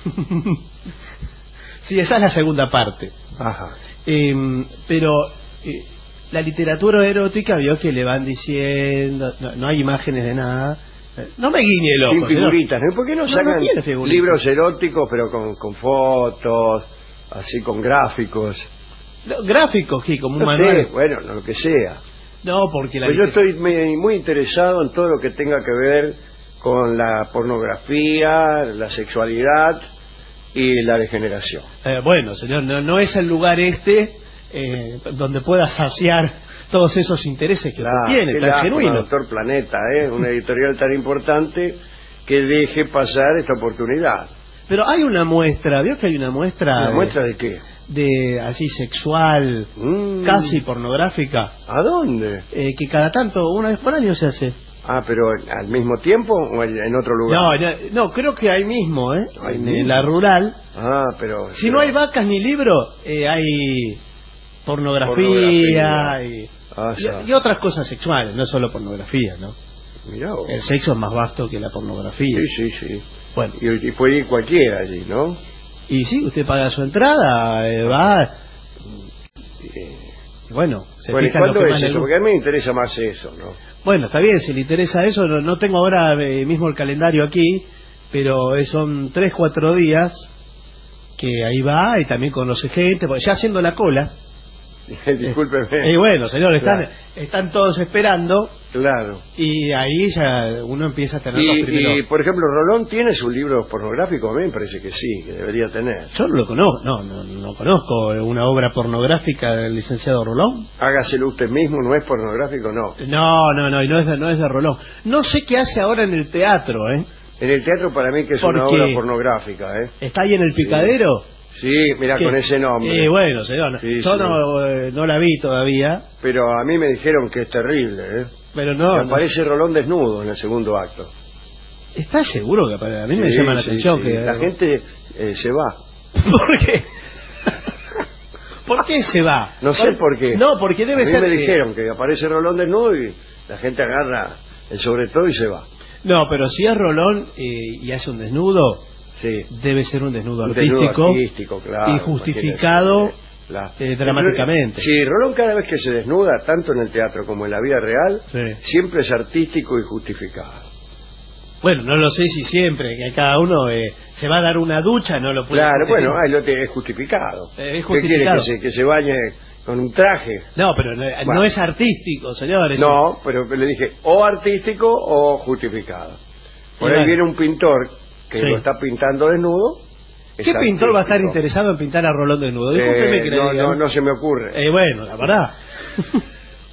E: Sí, esa es la segunda parte.
D: Ajá.
E: Eh, pero eh, la literatura erótica vio que le van diciendo, no, no hay imágenes de nada. Eh, No me guiñe el ojo.
D: Sin
E: señor.
D: figuritas, ¿no? ¿Por qué no
E: No, no
D: sacan
E: tiene figuritas.
D: libros eróticos pero con, con fotos, así con gráficos?
E: No, gráficos, ¿qué? Como un
D: No
E: manual.
D: sé, bueno, lo que sea.
E: No, porque la
D: Pues yo
E: liter-
D: estoy muy, muy interesado en todo lo que tenga que ver con la pornografía, la sexualidad y la degeneración.
E: Eh, bueno, señor, no, no es el lugar este eh, donde pueda saciar todos esos intereses que
D: Claro,
E: usted tiene,
D: qué
E: tan
D: lástima,
E: genuinos.
D: Doctor Planeta, ¿eh? Una editorial tan importante que deje pasar esta oportunidad.
E: Pero hay una muestra, ¿vio que hay una muestra?
D: ¿Una
E: de-
D: muestra de qué?
E: de así sexual,
D: Mm.
E: casi pornográfica,
D: ¿A dónde?
E: eh, que cada tanto, una vez por año se hace.
D: Ah, pero ¿al mismo tiempo o en en otro lugar?
E: No, no, no, creo que ahí mismo, ¿eh?
D: Ahí
E: en,
D: mismo.
E: en la rural.
D: Ah, pero...
E: Si
D: pero-
E: no hay vacas ni libro, eh, hay pornografía,
D: Pornografía.
E: Y,
D: Ah, ya.
E: y- y otras cosas sexuales, no solo pornografía, ¿no?
D: Mirá vos.
E: El sexo es más vasto que la pornografía.
D: Sí, sí, sí.
E: Bueno,
D: Y, y puede ir cualquiera allí, ¿no?
E: y sí, usted paga su entrada, eh, va, y bueno, se
D: Bueno, ¿y
E: fija en lo
D: cuándo
E: que
D: es
E: más le
D: eso?
E: gusta.
D: Porque a mí me interesa más eso, ¿no?
E: Bueno, está bien, si le interesa eso, no, no tengo ahora eh, mismo el calendario aquí, pero eh, son tres, cuatro días que ahí va y también conoce gente, porque ya haciendo la cola.
D: Discúlpeme.
E: Y bueno, señor, están,
D: Claro.
E: están todos esperando
D: Claro.
E: y ahí ya uno empieza a tener los
D: Y,
E: primeros...
D: y, por ejemplo, ¿Rolón tiene sus libros pornográficos? A mí me parece que sí, que debería tener.
E: Yo no lo conozco, no, no, no conozco una obra pornográfica del licenciado Rolón.
D: Hágaselo usted mismo, ¿no es pornográfico? No.
E: No, no, no, y no es, de, no es de Rolón. No sé qué hace ahora en el teatro, ¿eh?
D: En el teatro para mí que es
E: ¿Por
D: una
E: qué?
D: obra pornográfica, ¿eh?
E: ¿Está ahí en el
D: Sí.
E: picadero?
D: Sí, mira,
E: ¿Qué?
D: con ese nombre.
E: Eh, bueno, señor,
D: Sí,
E: yo
D: sí.
E: No, eh, no la vi todavía,
D: Pero a mí me dijeron que es terrible, ¿eh?
E: pero no,
D: Que
E: no.
D: aparece Rolón desnudo en el segundo acto.
E: ¿Está seguro que apare- a mí me
D: Sí,
E: llama la
D: sí,
E: atención
D: sí.
E: que...
D: La gente eh, se va.
E: ¿Por qué? ¿Por qué se va?
D: No sé por qué.
E: No, porque debe
D: a mí
E: ser...
D: me
E: que-
D: dijeron que aparece Rolón desnudo y la gente agarra el sobre todo y se va.
E: No, pero si es Rolón eh, y hace un desnudo,
D: Sí.
E: debe ser un desnudo
D: Un
E: artístico,
D: desnudo artístico, claro,
E: y justificado
D: imagínese. La-
E: eh, dramáticamente.
D: Sí, Rolón cada vez que se desnuda, tanto en el teatro como en la vida real,
E: Sí.
D: siempre es artístico y justificado.
E: Bueno, no lo sé si siempre, que cada uno eh, se va a dar una ducha, no lo puede
D: Claro,
E: justificar.
D: bueno, ahí lo te- es justificado.
E: Eh, es
D: ¿Qué
E: justificado.
D: quiere que se, que se bañe con un traje?
E: No, pero no,
D: Bueno.
E: no es artístico, señores.
D: No, pero le dije o artístico o justificado. Por
E: Y
D: ahí
E: bueno.
D: viene un pintor que
E: Sí.
D: lo está pintando desnudo. es
E: ¿Qué pintor va a estar
D: artístico.
E: interesado en pintar a Rolón desnudo? Discúlpeme
D: Eh,
E: que le
D: no,
E: diga.
D: no, no se me ocurre.
E: Eh, bueno, la verdad.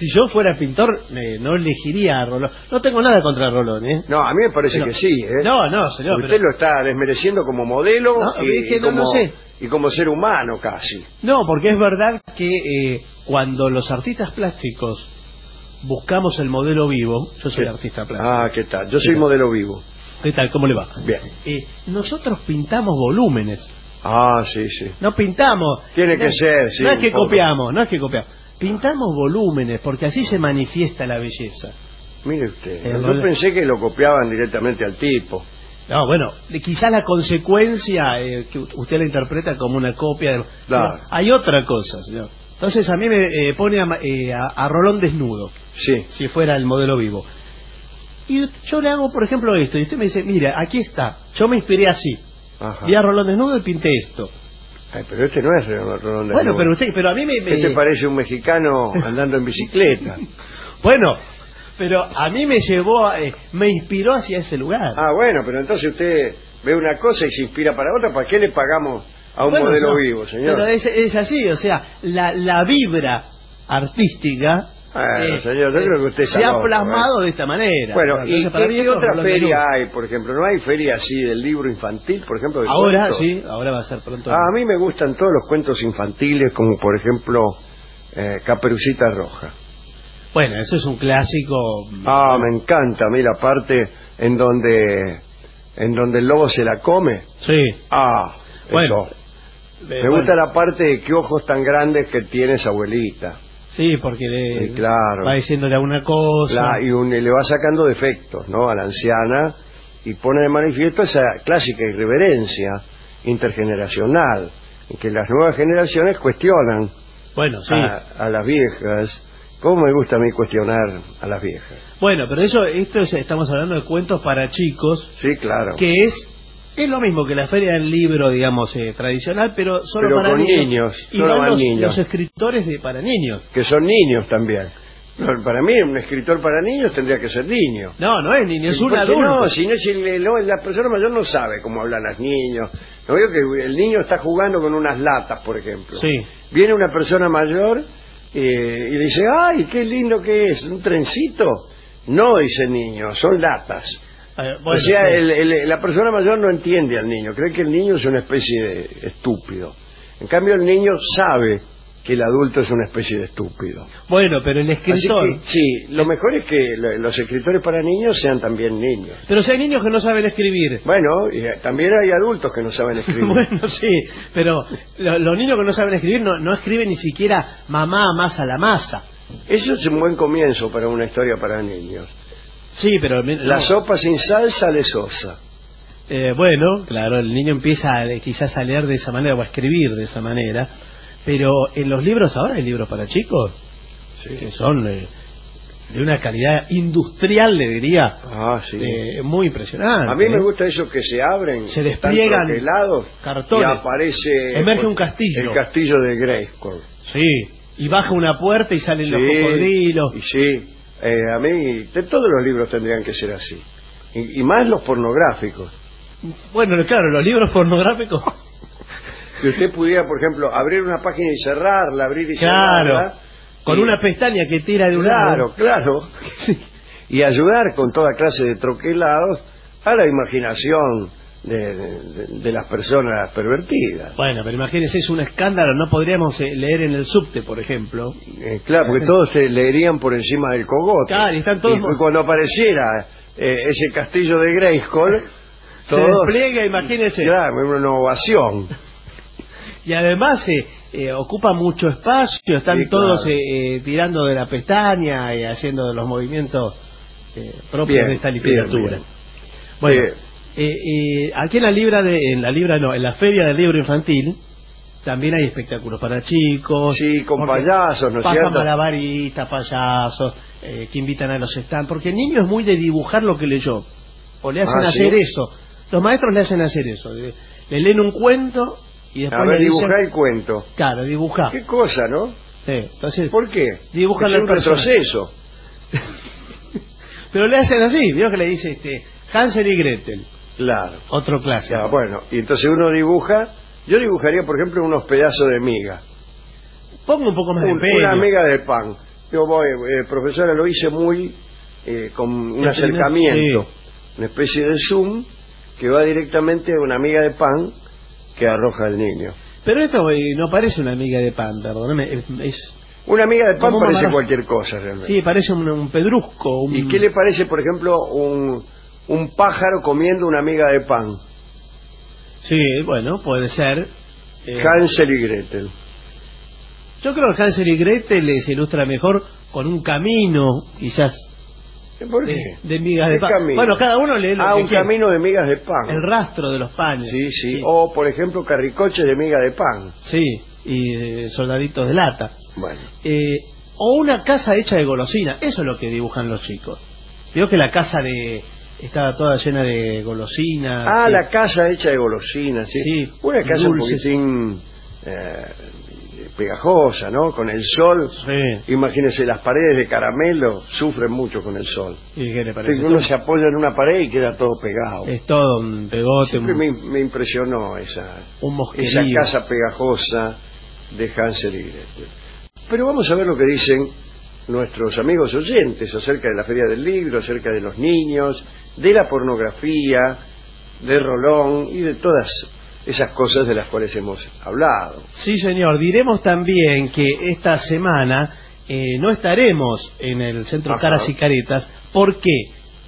E: si yo fuera pintor, eh, no elegiría a Rolón. No tengo nada contra Rolón, ¿eh?
D: No, a mí me parece
E: Pero-
D: que sí, ¿eh?
E: No, no, señor.
D: Usted
E: pero-
D: lo está desmereciendo como modelo
E: No,
D: y,
E: es que
D: y
E: no
D: como,
E: lo sé.
D: y como ser humano casi.
E: No, porque es verdad que eh, cuando los artistas plásticos buscamos el modelo vivo, yo soy
D: ¿Qué?
E: artista plástico.
D: Ah, ¿qué tal? Yo soy
E: tal?
D: modelo vivo.
E: ¿Qué tal? ¿Cómo le va?
D: Bien.
E: Eh, nosotros pintamos volúmenes,
D: Ah, sí, sí.
E: no pintamos.
D: Tiene
E: no
D: que
E: es-
D: ser, sí,
E: No es
D: un
E: que
D: poco.
E: copiamos, no es que copiamos. Pintamos volúmenes, porque así se manifiesta la belleza.
D: Mire usted,
E: Eh,
D: yo
E: no le-
D: pensé que lo copiaban directamente al tipo.
E: No, bueno, de- quizá la consecuencia eh, que u- usted la interpreta como una copia de...
D: Claro.
E: Pero hay otra cosa, señor. Entonces a mí me eh, pone a, ma- eh, a, a Rolón desnudo,
D: Sí.
E: si fuera el modelo vivo. Y yo le hago, por ejemplo, esto, y usted me dice, mira, aquí está, yo me inspiré así.
D: Ajá.
E: Vi a Rolón desnudo y pinté esto.
D: Ay, pero este no es Rolón de
E: Bueno,
D: Nuevo.
E: pero usted, pero a mí me...
D: ¿Qué
E: me-
D: te parece un mexicano andando en bicicleta?
E: Bueno, pero a mí me llevó, a- eh, me inspiró hacia ese lugar.
D: Ah, bueno, pero entonces usted ve una cosa y se inspira para otra. ¿Para qué le pagamos a un
E: Bueno,
D: modelo
E: no,
D: vivo, señor?
E: Pero es, es así, o sea, la, la vibra artística
D: Bueno,
E: eh,
D: señor, yo
E: eh,
D: creo que usted
E: se
D: está
E: ha
D: loco,
E: plasmado de esta manera.
D: Bueno,
E: Entonces,
D: ¿y
E: para
D: qué,
E: mí
D: qué
E: esto es
D: otra
E: Rolón de
D: feria
E: Nuevo.
D: hay, por ejemplo? ¿No hay feria así del libro infantil, por ejemplo? de
E: Ahora
D: cuentos?
E: sí, ahora va a ser pronto.
D: Ah, a mí me gustan todos los cuentos infantiles, como por ejemplo eh, Caperucita Roja.
E: Bueno, eso es un clásico.
D: Ah, me encanta a mí la parte en donde en donde el lobo se la come.
E: Sí.
D: Ah,
E: Bueno,
D: eso.
E: eh,
D: Me
E: bueno,
D: gusta la parte de qué ojos tan grandes que tiene esa abuelita.
E: Sí, porque le,
D: Sí, claro.
E: va diciéndole alguna cosa.
D: La- y, un- y le va sacando defectos, ¿no? A la anciana y pone de manifiesto esa clásica irreverencia intergeneracional en que las nuevas generaciones cuestionan
E: Bueno, sí.
D: a, a las viejas. ¿Cómo me gusta a mí cuestionar a las viejas?
E: Bueno, pero eso, esto es- estamos hablando de cuentos para chicos,
D: Sí, claro.
E: que es es lo mismo que la feria del libro, digamos, eh, tradicional, pero solo
D: Pero
E: para
D: con
E: niños.
D: niños,
E: Y
D: solo
E: van
D: van
E: los,
D: niños.
E: los escritores de para niños.
D: Que son niños también. No, para mí, un escritor para niños tendría que ser niño.
E: No, no es niño, es un
D: Porque
E: adulto.
D: No, si no, si el- no, la persona mayor no sabe cómo hablan los niños. No veo que el niño está jugando con unas latas, por ejemplo.
E: Sí.
D: Viene una persona mayor eh, y le dice, ¡ay, qué lindo que es! ¿Un trencito? No, dice el niño, son latas.
E: Eh,
D: O
E: bueno,
D: sea,
E: sí.
D: el- el- la persona mayor no entiende al niño, cree que el niño es una especie de estúpido. En cambio, el niño sabe que el adulto es una especie de estúpido.
E: Bueno, pero el
D: Así
E: escritor...
D: que, sí, lo mejor es que lo- los escritores para niños sean también niños.
E: Pero si hay niños que no saben escribir.
D: Bueno, y eh, también hay adultos que no saben escribir.
E: Bueno, sí, pero lo- los niños que no saben escribir no, no escriben ni siquiera mamá amasa la masa.
D: Eso es un buen comienzo para una historia para niños.
E: Sí, pero... no.
D: La sopa sin sal sale sosa.
E: Eh, bueno, claro, el niño empieza a, quizás a leer de esa manera o a escribir de esa manera, pero en los libros ahora hay libros para chicos
D: Sí.
E: que son eh, de una calidad industrial, le diría,
D: Ah, sí.
E: eh, muy impresionante.
D: A mí me
E: ¿eh?
D: gusta eso que se abren,
E: Se
D: están
E: despliegan
D: troquelados,
E: cartones.
D: y aparece
E: Emerge un castillo.
D: el castillo de Grayskull.
E: Sí, y baja una puerta y salen los
D: Sí,
E: cocodrilos.
D: y sí, eh, a mí de todos los libros tendrían que ser así, y, y más los pornográficos.
E: Bueno, claro, los libros pornográficos.
D: Que usted pudiera, por ejemplo, abrir una página y cerrarla, abrir y
E: Claro,
D: cerrarla.
E: con
D: y-
E: una pestaña que tira de un
D: Claro,
E: lado.
D: claro. Y ayudar con toda clase de troquelados a la imaginación de, de- de las personas pervertidas.
E: Bueno, pero imagínense, es un escándalo, no podríamos eh, leer en el subte, por ejemplo.
D: Eh, claro, porque todos se leerían por encima del cogote.
E: Claro, y están todos-
D: Y cuando apareciera eh, ese castillo de Grayskull,
E: Se
D: todos...
E: despliega, imagínense.
D: Claro, una ovación.
E: Y además eh, eh, ocupa mucho espacio, están
D: Sí,
E: todos
D: claro.
E: eh, eh, tirando de la pestaña y haciendo los movimientos eh, propios
D: Bien,
E: de esta
D: bien,
E: literatura.
D: bien.
E: Bueno,
D: Eh,
E: eh, eh, aquí en la libra de, en la libra no, en la feria del libro infantil también hay espectáculos para chicos.
D: Sí, con
E: porque
D: payasos, ¿no es
E: pasan
D: cierto?
E: malabaristas, payasos, eh, que invitan a los stands, porque el niño es muy de dibujar lo que leyó, o le hacen
D: Ah,
E: hacer
D: ¿sí?
E: eso. Los maestros le hacen hacer eso, le, le leen un cuento y después
D: A ver,
E: le dicen,
D: dibujá el cuento.
E: claro, dibujar.
D: Qué cosa, ¿no?
E: Sí, entonces,
D: ¿Por qué?
E: Dibujan
D: es
E: al
D: un
E: personaje.
D: retroceso.
E: pero le hacen así, vio que le dice este Hansel y Gretel,
D: Claro.
E: otro clásico.
D: Ya, bueno, y entonces uno dibuja, yo dibujaría, por ejemplo, unos pedazos de miga.
E: Ponga un poco más
D: Un-
E: de empeño.
D: una miga de pan. Yo voy, eh, profesora, lo hice muy eh, con un
E: El
D: acercamiento,
E: primer-
D: una especie de zoom que va directamente a una miga de pan que arroja el niño.
E: Pero esto eh, no parece una miga de pan, perdóname, es, es-
D: Una miga de pan
E: Como
D: parece
E: mamá.
D: cualquier cosa realmente.
E: sí, parece un, un pedrusco. Un...
D: ¿Y qué le parece, por ejemplo, un, un pájaro comiendo una miga de pan?
E: Sí, bueno, puede ser. Eh,
D: Hansel y Gretel.
E: yo creo que Hansel y Gretel les ilustra mejor con un camino, quizás,
D: ¿Por qué?
E: de, de migas de
D: ¿Qué
E: pan.
D: camino?
E: Bueno, cada uno lee lo
D: Ah,
E: que
D: un
E: quiere.
D: camino de migas de pan.
E: El rastro de los panes.
D: Sí, sí. O, por ejemplo, carricoches de miga de pan.
E: Sí, y eh, soldaditos de lata.
D: Bueno.
E: Eh, o una casa hecha de golosina, eso es lo que dibujan los chicos. Digo que la casa de estaba toda llena de golosinas.
D: Ah,
E: sí.
D: la casa hecha de golosinas, sí.
E: Sí,
D: Una casa un
E: dulces.
D: poquitín eh, pegajosa, ¿no? Con el sol.
E: Sí.
D: Imagínense, las paredes de caramelo sufren mucho con el sol.
E: ¿Y qué le parece?
D: Entonces, uno se apoya en una pared y queda todo pegado.
E: Es todo un pegote,
D: Siempre
E: un,
D: me, me impresionó esa,
E: un
D: esa
E: mosquerío.
D: casa pegajosa de Hansel y Gretel. Pero vamos a ver lo que dicen nuestros amigos oyentes acerca de la Feria del Libro, acerca de los niños, de la pornografía, de Rolón y de todas esas cosas de las cuales hemos hablado.
E: Sí, señor. Diremos también que esta semana eh, no estaremos en el Centro
D: Ajá.
E: Caras y Caretas. ¿Por qué?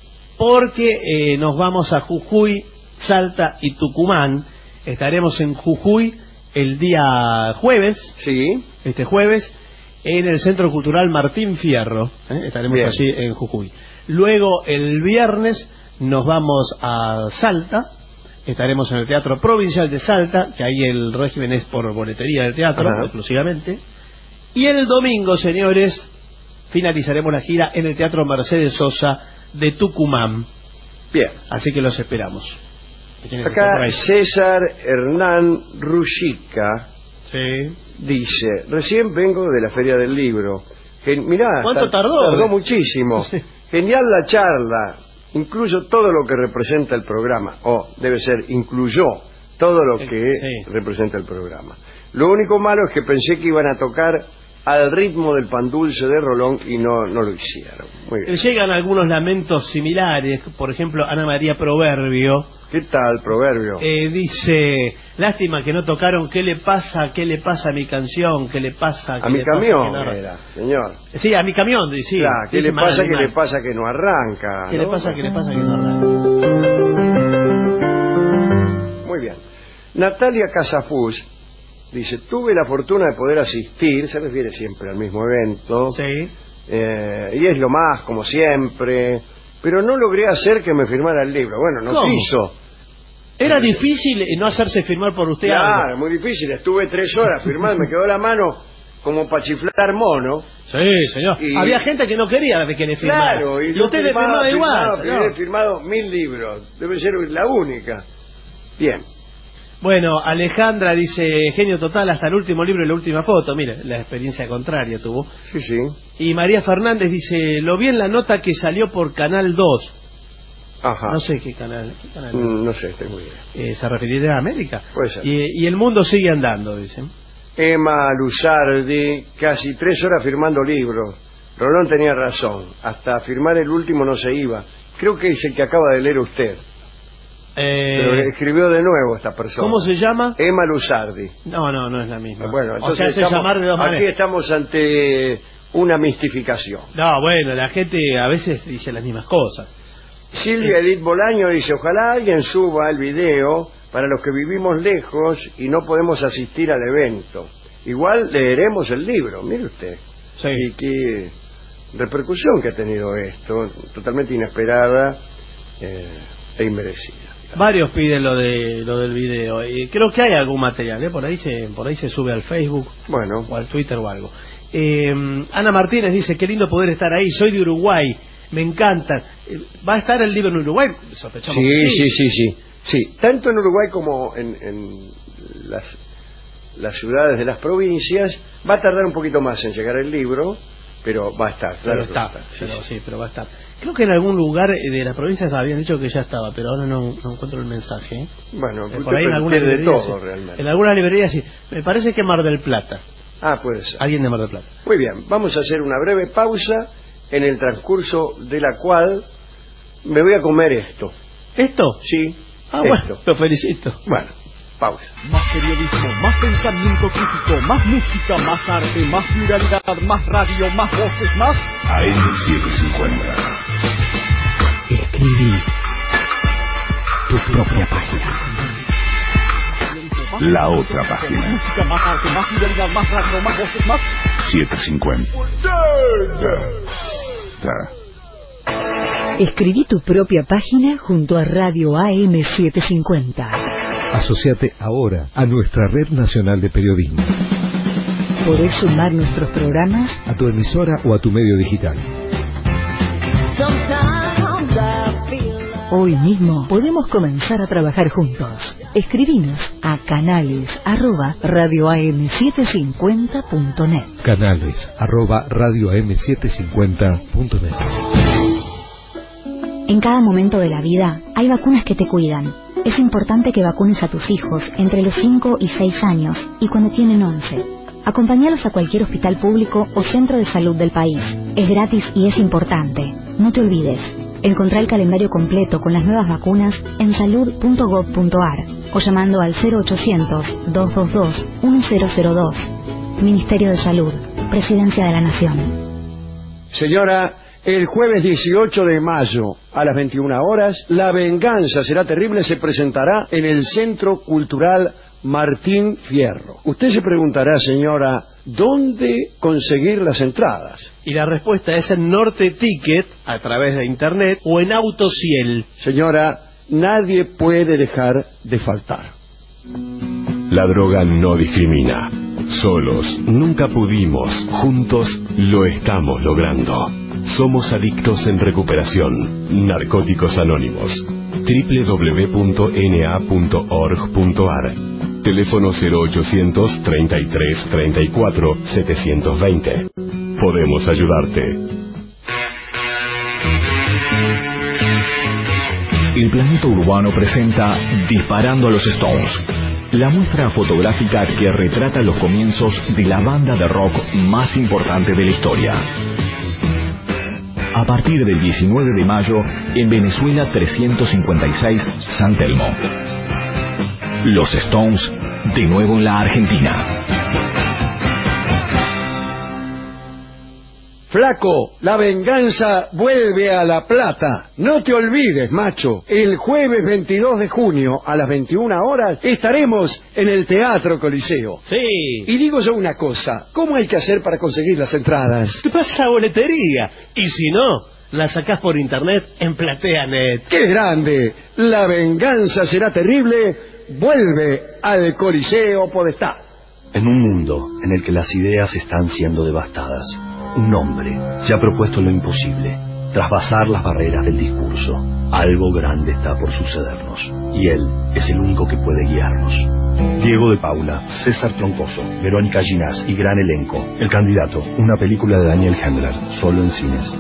E: Porque eh, nos vamos a Jujuy, Salta y Tucumán. Estaremos en Jujuy el día jueves,
D: Sí,
E: este jueves, en el Centro Cultural Martín Fierro. ¿eh? Estaremos
D: Bien.
E: allí en Jujuy. Luego, el viernes, nos vamos a Salta. Estaremos en el Teatro Provincial de Salta, que ahí el régimen es por boletería del teatro,
D: Ajá.
E: exclusivamente. Y el domingo, señores, finalizaremos la gira en el Teatro Mercedes Sosa de Tucumán.
D: bien.
E: Así que los esperamos. ¿Quiénes están por
D: Acá
E: ahí?
D: César Hernán Rushica
E: Sí.
D: dice, recién vengo de la Feria del Libro. Gen mirá,
E: ¿Cuánto
D: tar-
E: tardó?
D: Tardó muchísimo.
E: Sí.
D: Genial la charla. Incluyo todo lo que representa el programa. O debe ser, incluyó todo lo
E: Eh,
D: que
E: sí.
D: representa el programa. Lo único malo es que pensé que iban a tocar al ritmo del pan dulce de Rolón y no, no lo hicieron. Muy bien.
E: Llegan algunos lamentos similares. Por ejemplo, Ana María Proverbio
D: ¿Qué tal, proverbio?
E: eh, dice: lástima que no tocaron ¿Qué le pasa? ¿Qué le pasa a mi canción? ¿Qué le pasa? ¿Qué
D: a mi
E: le pasa
D: camión
E: que no arranca?
D: era, señor.
E: Sí, a mi camión, sí.
D: Claro, ¿qué
E: Dice
D: le
E: mal
D: pasa? ¿Qué
E: animal.
D: le pasa que no arranca?
E: ¿Qué
D: ¿no?
E: le pasa? ¿Qué le pasa? Que no arranca?
D: Muy bien. Natalia Casafus dice, tuve la fortuna de poder asistir, se refiere siempre al mismo evento,
E: Sí.
D: eh, y es lo más, como siempre, pero no logré hacer que me firmara el libro. Bueno, no se
E: ¿Cómo?
D: hizo.
E: Era difícil eh, no hacerse firmar por usted
D: Claro,
E: algo.
D: muy difícil, estuve tres horas firmando, me quedó la mano como para chiflar mono.
E: Sí, señor.
D: Y-
E: Había gente que no quería que le firmara.
D: Claro, y,
E: y
D: yo
E: usted le
D: firmaba,
E: firmaba igual.
D: firmaba,
E: señor.
D: he firmado mil libros, debe ser la única. Bien.
E: Bueno, Alejandra dice: genio total hasta el último libro y la última foto. Mire, la experiencia contraria tuvo.
D: Sí, sí.
E: Y María Fernández dice: lo vi en la nota que salió por Canal dos.
D: Ajá.
E: No sé qué canal. ¿Qué canal?
D: Mm, no sé, estoy muy bien.
E: Eh, ¿Se referirá a América?
D: Puede ser.
E: Y, y el mundo sigue andando, dicen.
D: Emma Luzardi, casi tres horas firmando libros. Rolón tenía razón, hasta firmar el último no se iba. Creo que es el que acaba de leer usted. Pero
E: Eh,
D: escribió de nuevo esta persona.
E: ¿Cómo se llama?
D: Emma Luzardi.
E: No, no, no es la misma.
D: Bueno,
E: o
D: entonces
E: sea, se
D: estamos-
E: llamar de dos
D: aquí
E: maneras.
D: estamos ante una mistificación.
E: No, bueno, la gente a veces dice las mismas cosas.
D: Silvia Edith Bolaño dice, ojalá alguien suba el video para los que vivimos lejos y no podemos asistir al evento. Igual leeremos el libro, mire usted.
E: Sí.
D: Y qué repercusión que ha tenido esto, totalmente inesperada eh, e inmerecida.
E: Varios piden lo de lo del video. Y creo que hay algún material, ¿eh? Por ahí se por ahí se sube al Facebook
D: Bueno,
E: o al Twitter o algo. Eh, Ana Martínez dice: qué lindo poder estar ahí. Soy de Uruguay. Me encanta. Eh, ¿Va a estar el libro en Uruguay? Sospechamos
D: sí,
E: que
D: sí, sí, sí, sí. Tanto en Uruguay como en, en las, las ciudades de las provincias va a tardar un poquito más en llegar el libro, pero va a estar, claro.
E: Pero
D: que
E: está,
D: va a estar, sí,
E: pero,
D: sí.
E: sí, pero va a estar. Creo que en algún lugar de las provincias habían dicho que ya estaba, pero ahora no, no encuentro el mensaje. ¿eh?
D: Bueno,
E: Eh,
D: usted
E: por ahí en alguna
D: tiene de
E: librería
D: todo
E: sí.
D: realmente.
E: En alguna librería sí. Me parece que Mar del Plata.
D: Ah, puede ser.
E: Alguien de Mar del Plata.
D: Muy bien, vamos a hacer una breve pausa en el transcurso de la cual me voy a comer esto.
E: ¿Esto?
D: Sí,
E: Ah,
D: esto.
E: bueno, lo felicito.
D: Bueno, pausa.
F: Más periodismo, más pensamiento crítico, más música, más arte, más pluralidad, más radio, más voces, más...
B: A M setecientos cincuenta.
G: Escribí tu propia página.
B: La otra página.
F: Música, más arte, más pluralidad, más radio, más voces, más...
B: setecientos cincuenta. Da, da.
G: Escribí tu propia página junto a Radio A M setecientos cincuenta.
H: Asociate ahora a nuestra red nacional de periodismo.
G: Podés sumar nuestros programas
H: A tu emisora o a tu medio digital.
G: hoy mismo. Podemos comenzar a trabajar juntos. Escribinos a canales arroba radio a m setecientos cincuenta punto net.
H: Canales arroba radio a m setecientos cincuenta punto net.
I: En cada momento de la vida hay vacunas que te cuidan. Es importante que vacunes a tus hijos entre los cinco y seis años y cuando tienen once. Acompáñalos a cualquier hospital público o centro de salud del país. Es gratis y es importante. No te olvides. Encontrá el calendario completo con las nuevas vacunas en salud punto gob punto ar o llamando al cero ochocientos, dos dos dos, uno cero cero dos. Ministerio de Salud, Presidencia de la Nación.
D: Señora, el jueves dieciocho de mayo a las veintiuna horas, La Venganza Será Terrible se presentará en el Centro Cultural Martín Fierro. Usted se preguntará, señora, ¿dónde conseguir las entradas?
E: Y la respuesta es en Norte Ticket, a través de internet, o en Autociel.
D: Señora, nadie puede dejar de faltar.
J: La droga no discrimina. Solos nunca pudimos, juntos lo estamos logrando. Somos adictos en recuperación. Narcóticos Anónimos. doble u doble u doble u punto n a punto org punto ar. Teléfono cero ochocientos, treinta y tres, treinta y cuatro, setecientos veinte. Podemos ayudarte.
A: El Planeta Urbano presenta Disparando a los Stones, la muestra fotográfica que retrata los comienzos de la banda de rock más importante de la historia. A partir del diecinueve de mayo, en Venezuela trescientos cincuenta y seis, San Telmo. Los Stones, de nuevo en la Argentina.
D: Flaco, La Venganza vuelve a La Plata. No te olvides, macho. El jueves veintidós de junio a las veintiuna horas estaremos en el Teatro Coliseo.
E: Sí.
D: Y digo yo una cosa, ¿cómo hay que hacer para conseguir las entradas?
E: Te pasas la boletería. Y si no, la sacás por internet en PlateaNet.
D: ¡Qué grande! La Venganza Será Terrible vuelve al Coliseo Podestá.
K: En un mundo en el que las ideas están siendo devastadas, un hombre se ha propuesto lo imposible, trasvasar las barreras del discurso. Algo grande está por sucedernos, y él es el único que puede guiarnos. Diego de Paula, César Troncoso, Verónica Ginás y gran elenco. El candidato, una película de Daniel Hendler, solo en cines.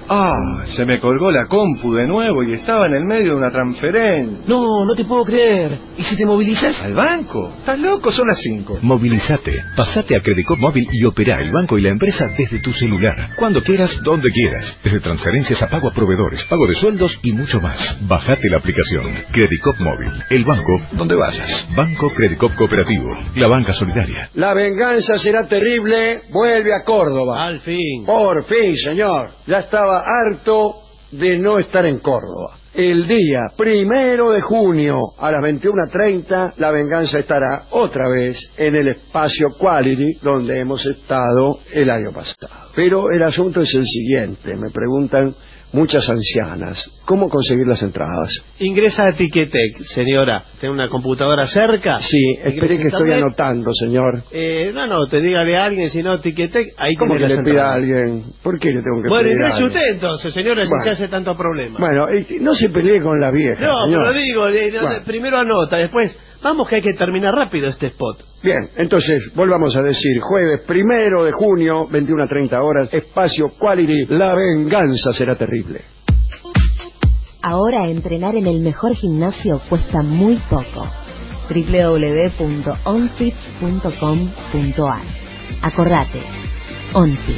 L: Ah, se me colgó la compu de nuevo y estaba en el medio de una transferencia.
M: No, no te puedo creer. ¿Y si te movilizas?
L: ¿Al banco? ¿Estás loco? Son las cinco.
H: Movilízate. Pasate a Credicop Móvil y opera el banco y la empresa desde tu celular. Cuando quieras, donde quieras. Desde transferencias a pago a proveedores, pago de sueldos y mucho más. Bajate la aplicación Credicop Móvil. El banco donde vayas. Banco Credicop Cooperativo. La banca solidaria.
D: La Venganza Será Terrible vuelve a Córdoba.
E: Al fin.
D: Por fin, señor. Ya estaba harto de no estar en Córdoba. El día primero de junio a las veintiuna treinta, La Venganza estará otra vez en el espacio Quality donde hemos estado el año pasado. Pero el asunto es el siguiente, me preguntan muchas ancianas, ¿cómo conseguir las entradas?
E: Ingresa a Ticketek, señora. ¿Tiene una computadora cerca?
D: Sí, espere que estoy anotando, señor.
E: Eh, no, no, te dígale a alguien, si no, Ticketek, ahí
D: ¿Cómo
E: tiene
D: que
E: las
D: le pida a
E: entradas.
D: alguien? ¿Por qué le tengo que
E: Bueno,
D: pedir a
E: ingrese
D: alguien?
E: usted entonces, señora, si
D: Bueno.
E: se hace tanto problema.
D: Bueno, eh, no se pelee con la vieja,
E: No,
D: señor.
E: pero digo, eh, no,
D: Bueno.
E: primero anota, después, vamos que hay que terminar rápido este spot.
D: Bien, entonces, volvamos a decir, jueves primero de junio, veintiuna treinta horas, espacio Quality, La Venganza Será Terrible.
N: Ahora entrenar en el mejor gimnasio cuesta muy poco. doble u doble u doble u punto onfit punto com punto ar.
I: Acordate. ONFI.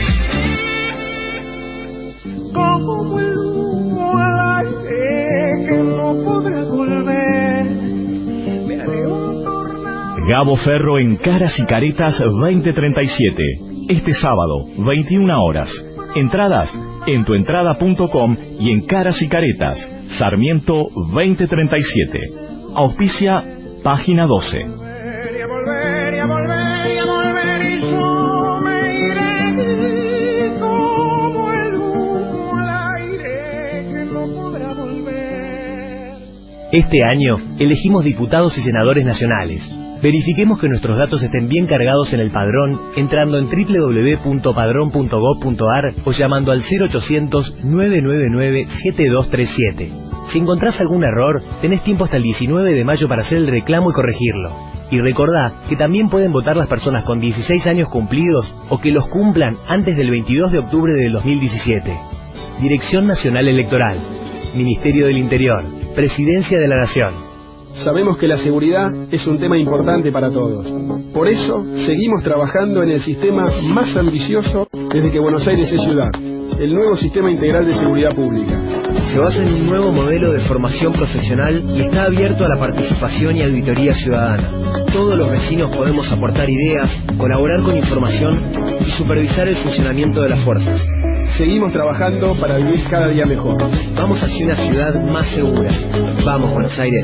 O: Como el humo al aire que no podrá volver, me haré un tornado.
A: Gabo Ferro en Caras y Caretas veinte treinta y siete. Este sábado, veintiuna horas. Entradas en tuentrada punto com y en Caras y Caretas, Sarmiento veinte treinta y siete. Auspicia Página doce.
O: Y a volver, y a volver, y a volver, y yo me iré como el humo al aire que no podrá volver.
P: Este año elegimos diputados y senadores nacionales. Verifiquemos que nuestros datos estén bien cargados en el padrón entrando en doble u doble u doble u punto padrón punto gob punto ar o llamando al cero ochocientos, nueve nueve nueve, siete dos tres siete. Si encontrás algún error, tenés tiempo hasta el diecinueve de mayo para hacer el reclamo y corregirlo. Y recordá que también pueden votar las personas con dieciséis años cumplidos o que los cumplan antes del veintidós de octubre del dos mil diecisiete. Dirección Nacional Electoral, Ministerio del Interior, Presidencia de la Nación.
Q: Sabemos que la seguridad es un tema importante para todos. Por eso, seguimos trabajando en el sistema más ambicioso desde que Buenos Aires es ciudad, el nuevo Sistema Integral de Seguridad Pública.
P: Se basa en un nuevo modelo de formación profesional y está abierto a la participación y auditoría ciudadana. Todos los vecinos podemos aportar ideas, colaborar con información y supervisar el funcionamiento de las fuerzas.
Q: Seguimos trabajando para vivir cada día mejor.
P: Vamos hacia una ciudad más segura. Vamos, Buenos Aires.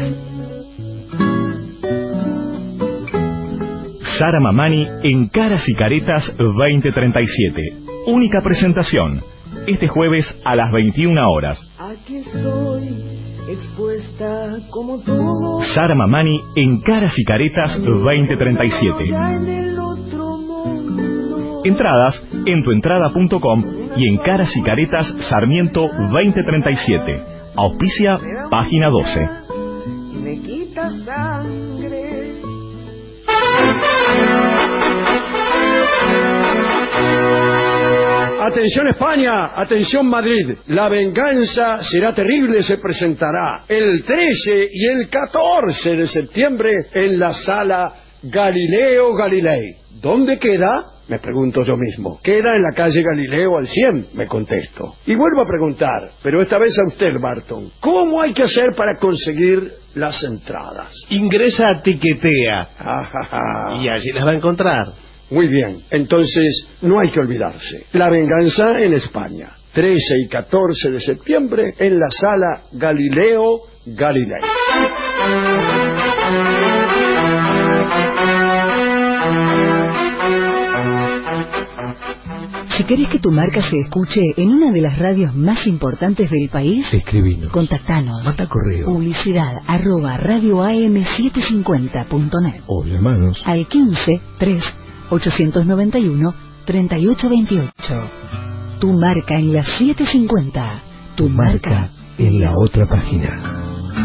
A: Sara Mamani en Caras y Caretas veinte treinta y siete. Única presentación. Este jueves a las veintiuna horas.
O: Aquí estoy, expuesta como todo.
A: Sara Mamani en Caras y Caretas veinte treinta y siete. Entradas en tuentrada punto com y en Caras y Caretas Sarmiento veinte treinta y siete. Auspicia Página doce.
O: Y me quita sangre.
D: Atención España, atención Madrid, La Venganza Será Terrible se presentará el trece y el catorce de septiembre en la Sala Galileo Galilei. ¿Dónde queda? Me pregunto yo mismo. Queda en la calle Galileo al cien, me contesto. Y vuelvo a preguntar, pero esta vez a usted, Barton, ¿cómo hay que hacer para conseguir las entradas?
E: Ingresa a Tiquetea y allí las va a encontrar.
D: Muy bien, entonces no hay que olvidarse. La Venganza en España, trece y catorce de septiembre en la Sala Galileo Galilei.
G: Si querés que tu marca se escuche en una de las radios más importantes del país,
H: escribinos,
G: contactanos.
H: Manda correo.
G: Publicidad arroba radio a m setecientos cincuenta punto net
H: O llamanos
G: al quince, tres, ochocientos noventa y uno, treinta y ocho veintiocho. Tu marca en la setecientos cincuenta. Tu marca, marca
H: en la otra página.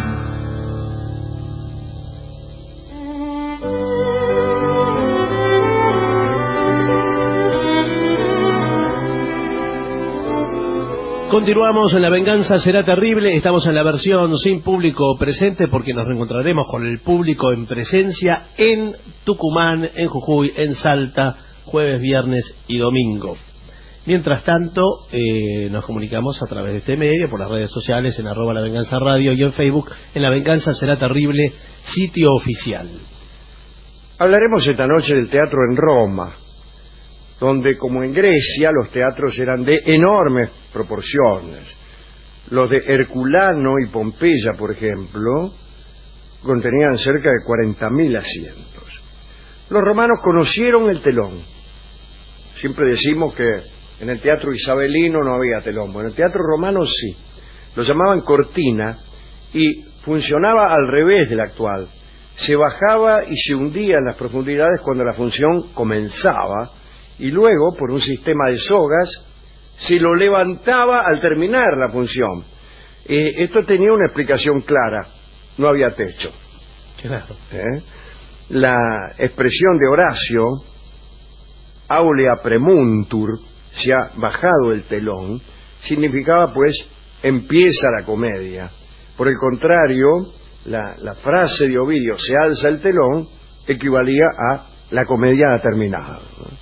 E: Continuamos en La Venganza Será Terrible. Estamos en la versión sin público presente porque nos reencontraremos con el público en presencia en Tucumán, en Jujuy, en Salta, jueves, viernes y domingo. Mientras tanto, eh, nos comunicamos a través de este medio, por las redes sociales, en arroba La Venganza Radio y en Facebook, en La Venganza Será Terrible, sitio oficial.
D: Hablaremos esta noche del teatro en Roma, donde, como en Grecia, los teatros eran de enormes proporciones. Los de Herculano y Pompeya, por ejemplo, contenían cerca de cuarenta mil asientos. Los romanos conocieron el telón. Siempre decimos que en el teatro isabelino no había telón. Bueno, en el teatro romano sí. Lo llamaban cortina y funcionaba al revés del actual. Se bajaba y se hundía en las profundidades cuando la función comenzaba, y luego, por un sistema de sogas, se lo levantaba al terminar la función. Eh, esto tenía una explicación clara: no había techo.
E: Claro.
D: ¿Eh? La expresión de Horacio, aulea premuntur, se ha bajado el telón, significaba pues empieza la comedia. Por el contrario, la, la frase de Ovidio, se alza el telón, equivalía a la comedia ha terminado.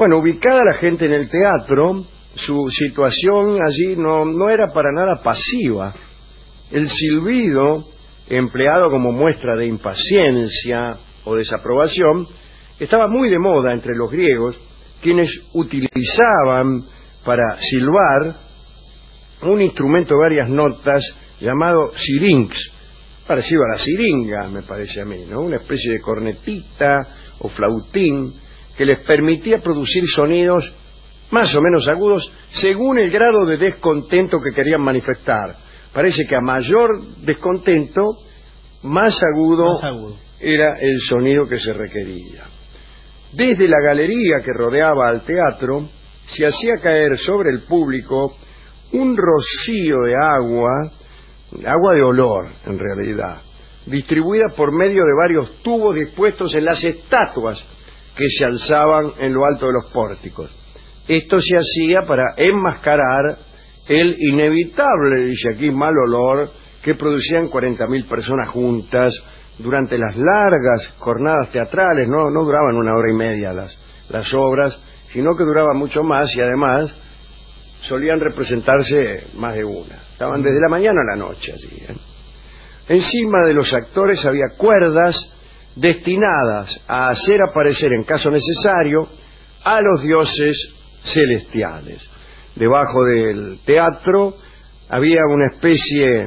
D: Bueno, ubicada la gente en el teatro, su situación allí no, no era para nada pasiva. El silbido, empleado como muestra de impaciencia o desaprobación, estaba muy de moda entre los griegos, quienes utilizaban para silbar un instrumento de varias notas llamado sirinx, parecido a la siringa, me parece a mí, ¿no? Una especie de cornetita o flautín que les permitía producir sonidos más o menos agudos según el grado de descontento que querían manifestar. Parece que a mayor descontento, más agudo,
E: Más agudo.
D: era el sonido que se requería. Desde la galería que rodeaba al teatro, se hacía caer sobre el público un rocío de agua, agua de olor en realidad, distribuida por medio de varios tubos dispuestos en las estatuas que se alzaban en lo alto de los pórticos. Esto se hacía para enmascarar el inevitable, dice aquí, mal olor que producían cuarenta mil personas juntas durante las largas jornadas teatrales. No, no duraban una hora y media las, las obras, sino que duraban mucho más y además solían representarse más de una. Estaban desde la mañana a la noche allí, ¿eh? Encima de los actores había cuerdas destinadas a hacer aparecer en caso necesario a los dioses celestiales. Debajo del teatro había una especie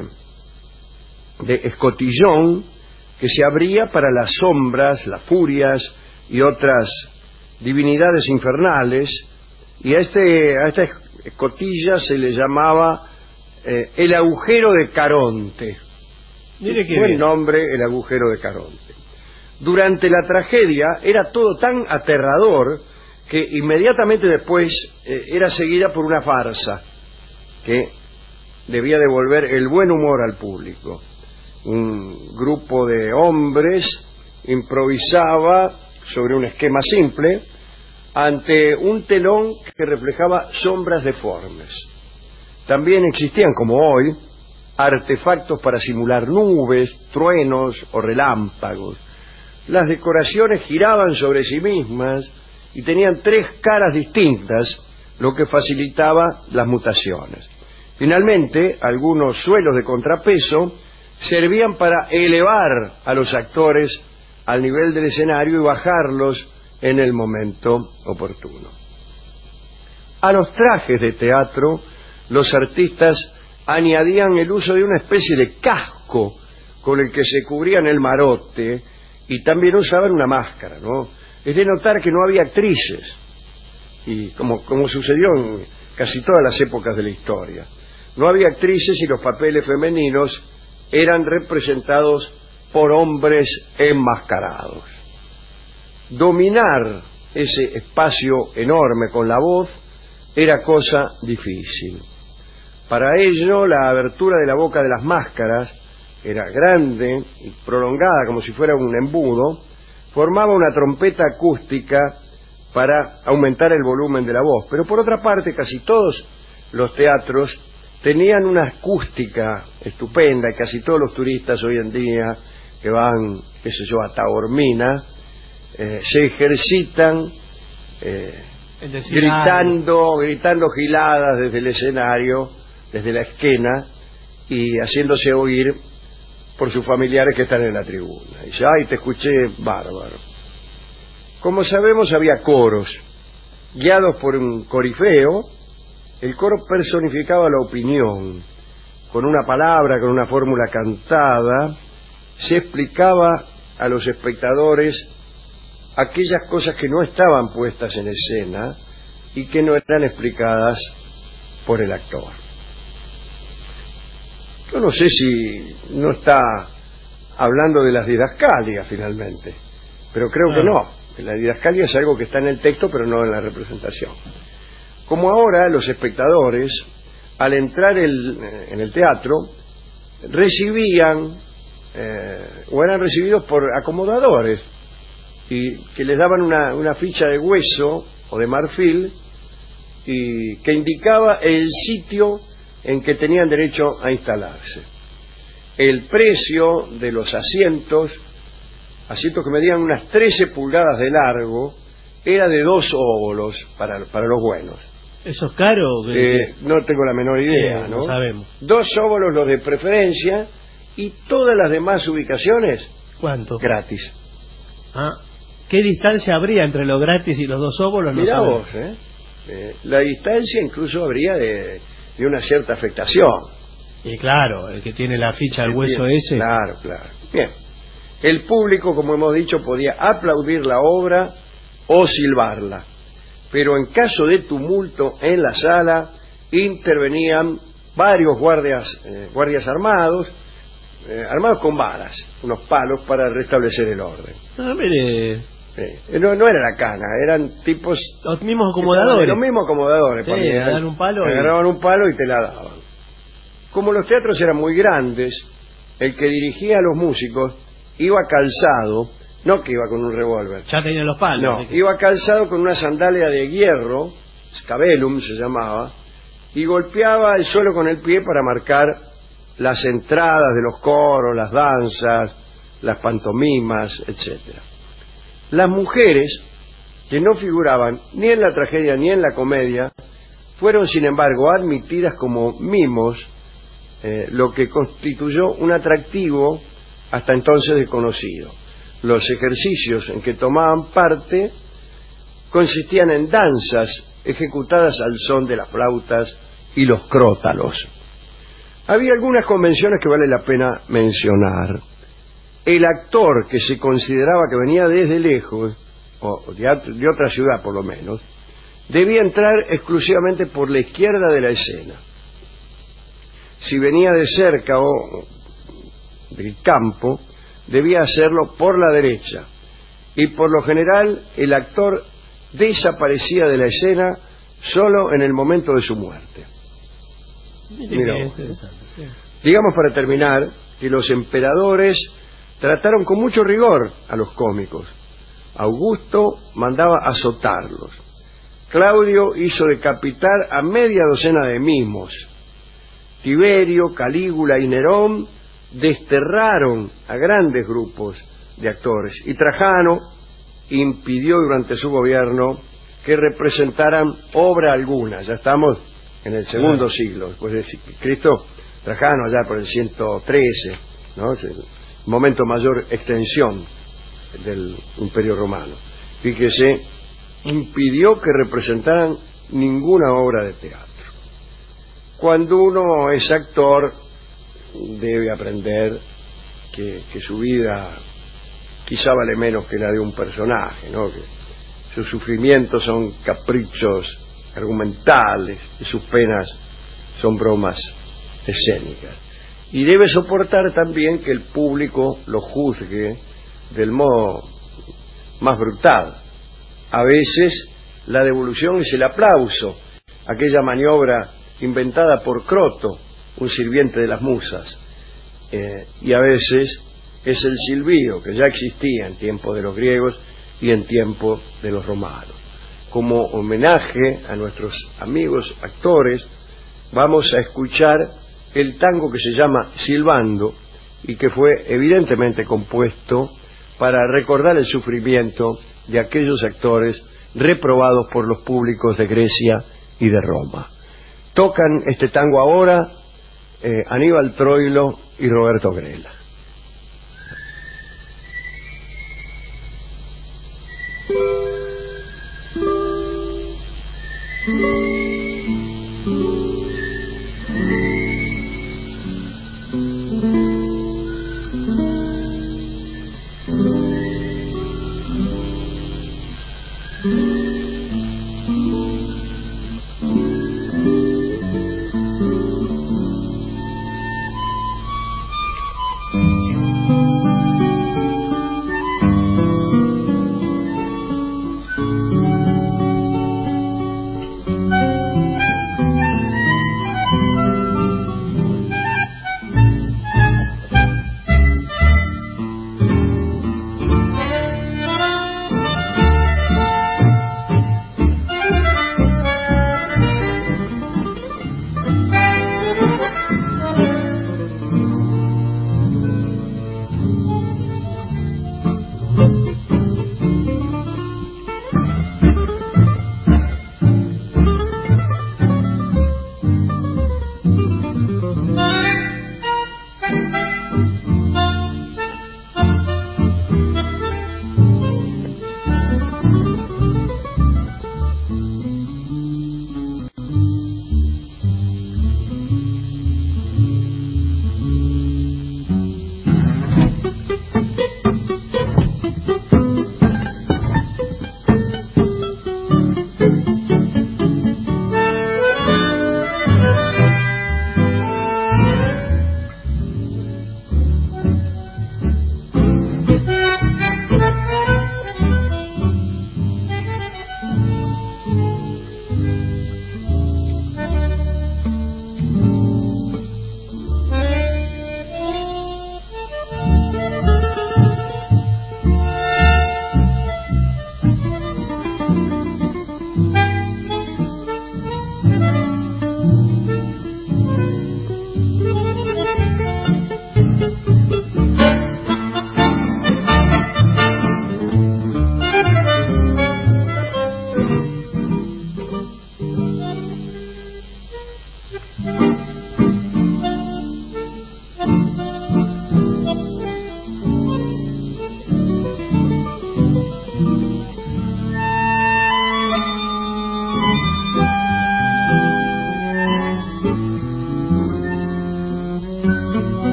D: de escotillón que se abría para las sombras, las furias y otras divinidades infernales, y a, este, a esta escotilla se le llamaba eh, el agujero de Caronte.
E: Mire qué
D: Buen
E: bien.
D: nombre, el agujero de Caronte. Durante la tragedia era todo tan aterrador que inmediatamente después eh, era seguida por una farsa que debía devolver el buen humor al público. Un grupo de hombres improvisaba sobre un esquema simple ante un telón que reflejaba sombras deformes. También existían, como hoy, artefactos para simular nubes, truenos o relámpagos. Las decoraciones giraban sobre sí mismas y tenían tres caras distintas, lo que facilitaba las mutaciones. Finalmente, algunos suelos de contrapeso servían para elevar a los actores al nivel del escenario y bajarlos en el momento oportuno. A los trajes de teatro, los artistas añadían el uso de una especie de casco con el que se cubrían el marote y también usaban una máscara, ¿no? Es de notar que no había actrices, y como, como sucedió en casi todas las épocas de la historia. No había actrices y los papeles femeninos eran representados por hombres enmascarados. Dominar ese espacio enorme con la voz era cosa difícil. Para ello, la abertura de la boca de las máscaras era grande y prolongada como si fuera un embudo, formaba una trompeta acústica para aumentar el volumen de la voz. Pero por otra parte, casi todos los teatros tenían una acústica estupenda, y casi todos los turistas hoy en día que van, qué sé yo, a Taormina, eh, se ejercitan eh, gritando, gritando giladas desde el escenario, desde la esquena, y haciéndose oír por sus familiares que están en la tribuna. Y dice, ay, te escuché bárbaro. Como sabemos, había coros, guiados por un corifeo. El coro personificaba la opinión. Con una palabra, con una fórmula cantada, se explicaba a los espectadores aquellas cosas que no estaban puestas en escena y que no eran explicadas por el actor. Yo no sé si no está hablando de las didascalias finalmente, pero creo que no. La didascalia es algo que está en el texto, pero no en la representación. Como ahora los espectadores, al entrar el, en el teatro, recibían eh, o eran recibidos por acomodadores y que les daban una, una ficha de hueso o de marfil y que indicaba el sitio en que tenían derecho a instalarse. El precio de los asientos, asientos que medían unas trece pulgadas de largo, era de dos óbolos para, para los buenos.
E: ¿Eso es caro?
D: Eh, no tengo la menor idea,
E: eh,
D: ¿no?
E: No sabemos.
D: Dos óbolos los de preferencia y todas las demás ubicaciones
E: ¿cuánto?
D: Gratis.
E: Ah, ¿qué distancia habría entre lo gratis y los dos óbolos? No
D: Mirá
E: sabemos.
D: vos, ¿eh? Eh, la distancia incluso habría de, de una cierta afectación.
E: Y claro, el que tiene la ficha al hueso
D: Bien,
E: ese.
D: Claro, claro. Bien. El público, como hemos dicho, podía aplaudir la obra o silbarla. Pero en caso de tumulto en la sala, intervenían varios guardias, eh, guardias armados, eh, armados con varas, unos palos para restablecer el orden.
E: Ah, mire.
D: Eh, no, no era la cana, eran tipos...
E: Los mismos acomodadores.
D: Los mismos acomodadores.
E: Sí,
D: ponían,
E: le dan un palo y-
D: agarraban un palo y te la daban. Como los teatros eran muy grandes, el que dirigía a los músicos iba calzado, no que iba con un revólver.
E: Ya tenían los palos.
D: No,
E: así que-
D: iba calzado con una sandalia de hierro, scabellum se llamaba, y golpeaba el suelo con el pie para marcar las entradas de los coros, las danzas, las pantomimas, etcétera. Las mujeres, que no figuraban ni en la tragedia ni en la comedia, fueron sin embargo admitidas como mimos, eh, lo que constituyó un atractivo hasta entonces desconocido. Los ejercicios en que tomaban parte consistían en danzas ejecutadas al son de las flautas y los crótalos. Había algunas convenciones que vale la pena mencionar. El actor que se consideraba que venía desde lejos, o de, de otra ciudad por lo menos, debía entrar exclusivamente por la izquierda de la escena. Si venía de cerca o del campo, debía hacerlo por la derecha, y por lo general el actor desaparecía de la escena solo en el momento de su muerte.
E: Mire
D: Mira
E: qué
D: vos.
E: interesante, sí.
D: Digamos, para terminar, que los emperadores trataron con mucho rigor a los cómicos. Augusto mandaba azotarlos. Claudio hizo decapitar a media docena de mimos. Tiberio, Calígula y Nerón desterraron a grandes grupos de actores. Y Trajano impidió durante su gobierno que representaran obra alguna. Ya estamos en el segundo siglo después de Cristo. Trajano allá por el ciento trece, ¿no? Es el momento mayor extensión del Imperio Romano. Fíjese, impidió que representaran ninguna obra de teatro. Cuando uno es actor, debe aprender que, que su vida quizá vale menos que la de un personaje, ¿no? Que sus sufrimientos son caprichos argumentales y sus penas son bromas escénicas. Y debe soportar también que el público lo juzgue del modo más brutal. A veces la devolución es el aplauso, aquella maniobra inventada por Croto, un sirviente de las musas, eh, y a veces es el silbido, que ya existía en tiempo de los griegos y en tiempo de los romanos. Como homenaje a nuestros amigos actores, vamos a escuchar el tango que se llama Silbando y que fue evidentemente compuesto para recordar el sufrimiento de aquellos actores reprobados por los públicos de Grecia y de Roma. Tocan este tango ahora eh, Aníbal Troilo y Roberto Grela.
O: Thank you.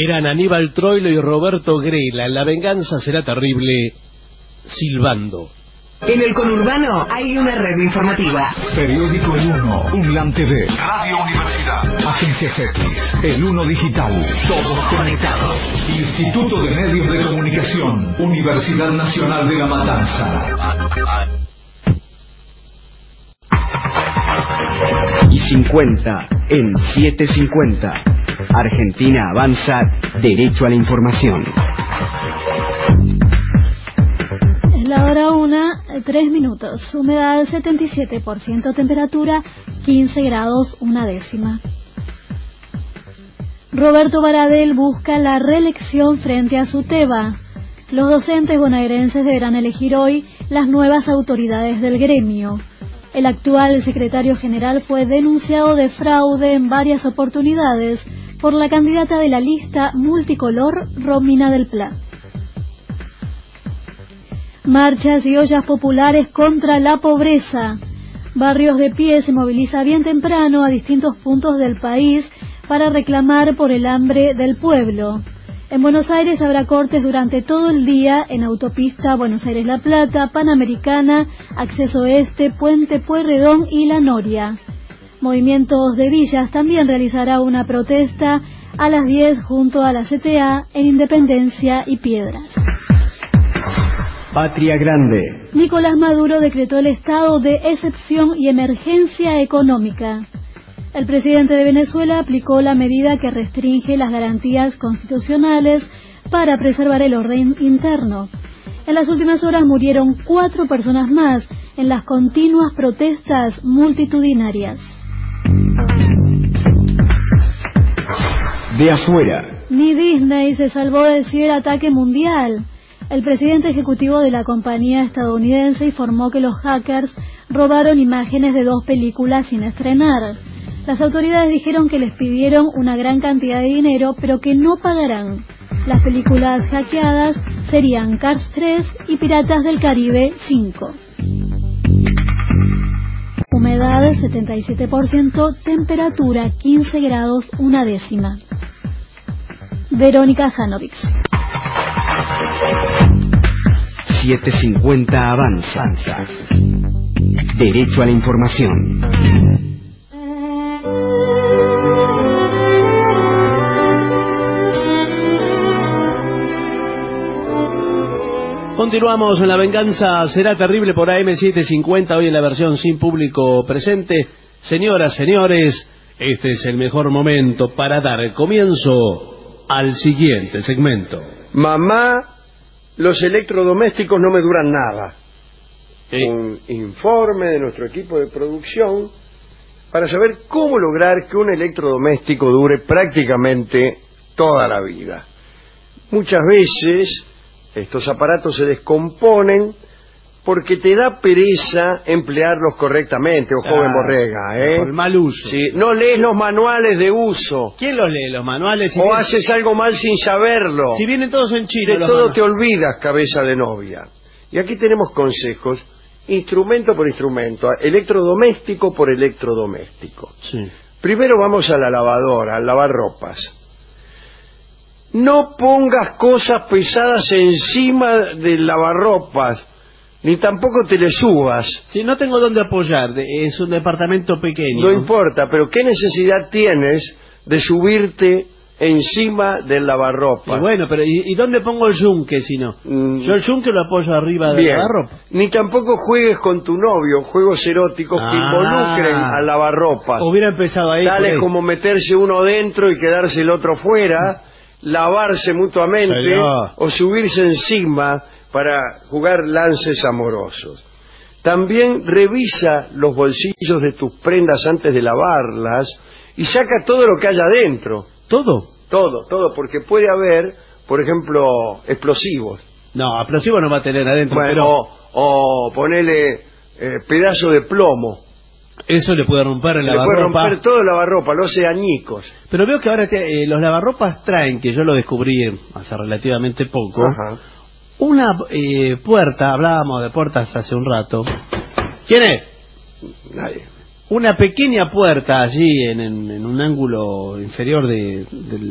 E: Eran Aníbal Troilo y Roberto Grela. La venganza será terrible, silbando.
R: En el conurbano hay una red informativa.
H: Periódico El Uno, UNLAM T V, Radio Universidad, Agencias X, El Uno Digital, todos conectados. Instituto de Medios de Comunicación, Universidad Nacional de La Matanza.
S: Y cincuenta en setecientos cincuenta. Argentina avanza, derecho a la información.
T: Es la hora una, tres minutos. Humedad setenta y siete por ciento, temperatura quince grados, una décima. Roberto Baradel busca la reelección frente a Suteba. Los docentes bonaerenses deberán elegir hoy las nuevas autoridades del gremio. El actual secretario general fue denunciado de fraude en varias oportunidades por la candidata de la lista multicolor, Romina del Pla. Marchas y ollas populares contra la pobreza. Barrios de Pie se moviliza bien temprano a distintos puntos del país para reclamar por el hambre del pueblo. En Buenos Aires habrá cortes durante todo el día en autopista Buenos Aires-La Plata, Panamericana, Acceso Este, Puente Pueyrredón y La Noria. Movimientos de Villas también realizará una protesta a las diez junto a la C T A en Independencia y Piedras.
S: Patria Grande.
T: Nicolás Maduro decretó el estado de excepción y emergencia económica. El presidente de Venezuela aplicó la medida que restringe las garantías constitucionales para preservar el orden interno. En las últimas horas murieron cuatro personas más en las continuas protestas multitudinarias.
S: De afuera.
T: Ni Disney se salvó del ciberataque mundial. El presidente ejecutivo de la compañía estadounidense informó que los hackers robaron imágenes de dos películas sin estrenar. Las autoridades dijeron que les pidieron una gran cantidad de dinero, pero que no pagarán. Las películas hackeadas serían Cars tres y Piratas del Caribe cinco. Humedad setenta y siete por ciento, temperatura quince grados, una décima. Verónica Janovic.
S: setecientos cincuenta avanza. Derecho a la información.
E: Continuamos en La Venganza Será Terrible por A M setecientos cincuenta, hoy en la versión sin público presente. Señoras, señores, este es el mejor momento para dar comienzo al siguiente segmento.
D: Mamá, los electrodomésticos no me duran nada. ¿Eh? Un informe de nuestro equipo de producción para saber cómo lograr que un electrodoméstico dure prácticamente toda la vida. Muchas veces estos aparatos se descomponen porque te da pereza emplearlos correctamente, o joven borrega, ¿eh?
E: Por mal uso.
D: Sí, no lees los manuales de uso.
E: ¿Quién los lee, los manuales? Si
D: o
E: vienen...
D: haces algo mal sin saberlo.
E: Si vienen todos en chino.
D: De todo manuales. Te olvidas, cabeza de novia. Y aquí tenemos consejos, instrumento por instrumento, electrodoméstico por electrodoméstico.
E: Sí.
D: Primero vamos a la lavadora, al lavarropas. No pongas cosas pesadas encima del lavarropas, ni tampoco te le subas.
E: Si no tengo dónde apoyar, es un departamento pequeño.
D: No importa, pero ¿qué necesidad tienes de subirte encima del lavarropas?
E: Y bueno, pero ¿y, y dónde pongo el yunque si no? Mm. Yo el yunque lo apoyo arriba del lavarropas.
D: Ni tampoco juegues con tu novio juegos eróticos ah. que involucren al lavarropas.
E: Hubiera empezado ahí.
D: Tales como meterse uno dentro y quedarse el otro fuera, lavarse mutuamente,
E: Señor.
D: O subirse encima para jugar lances amorosos. También revisa los bolsillos de tus prendas antes de lavarlas y saca todo lo que haya adentro.
E: ¿Todo?
D: Todo, todo, porque puede haber, por ejemplo, explosivos.
E: No, explosivos no va a tener adentro.
D: Bueno,
E: pero...
D: o, o ponele eh, pedazo de plomo.
E: Eso le puede romper el lavarropa.
D: Le puede romper todo el lavarropa, los hace añicos.
E: Pero veo que ahora te, eh, los lavarropas traen, que yo lo descubrí hace relativamente poco,
D: Ajá.
E: una eh, puerta, hablábamos de puertas hace un rato. ¿Quién es?
D: Nadie.
E: Una pequeña puerta allí en, en, en un ángulo inferior de, del,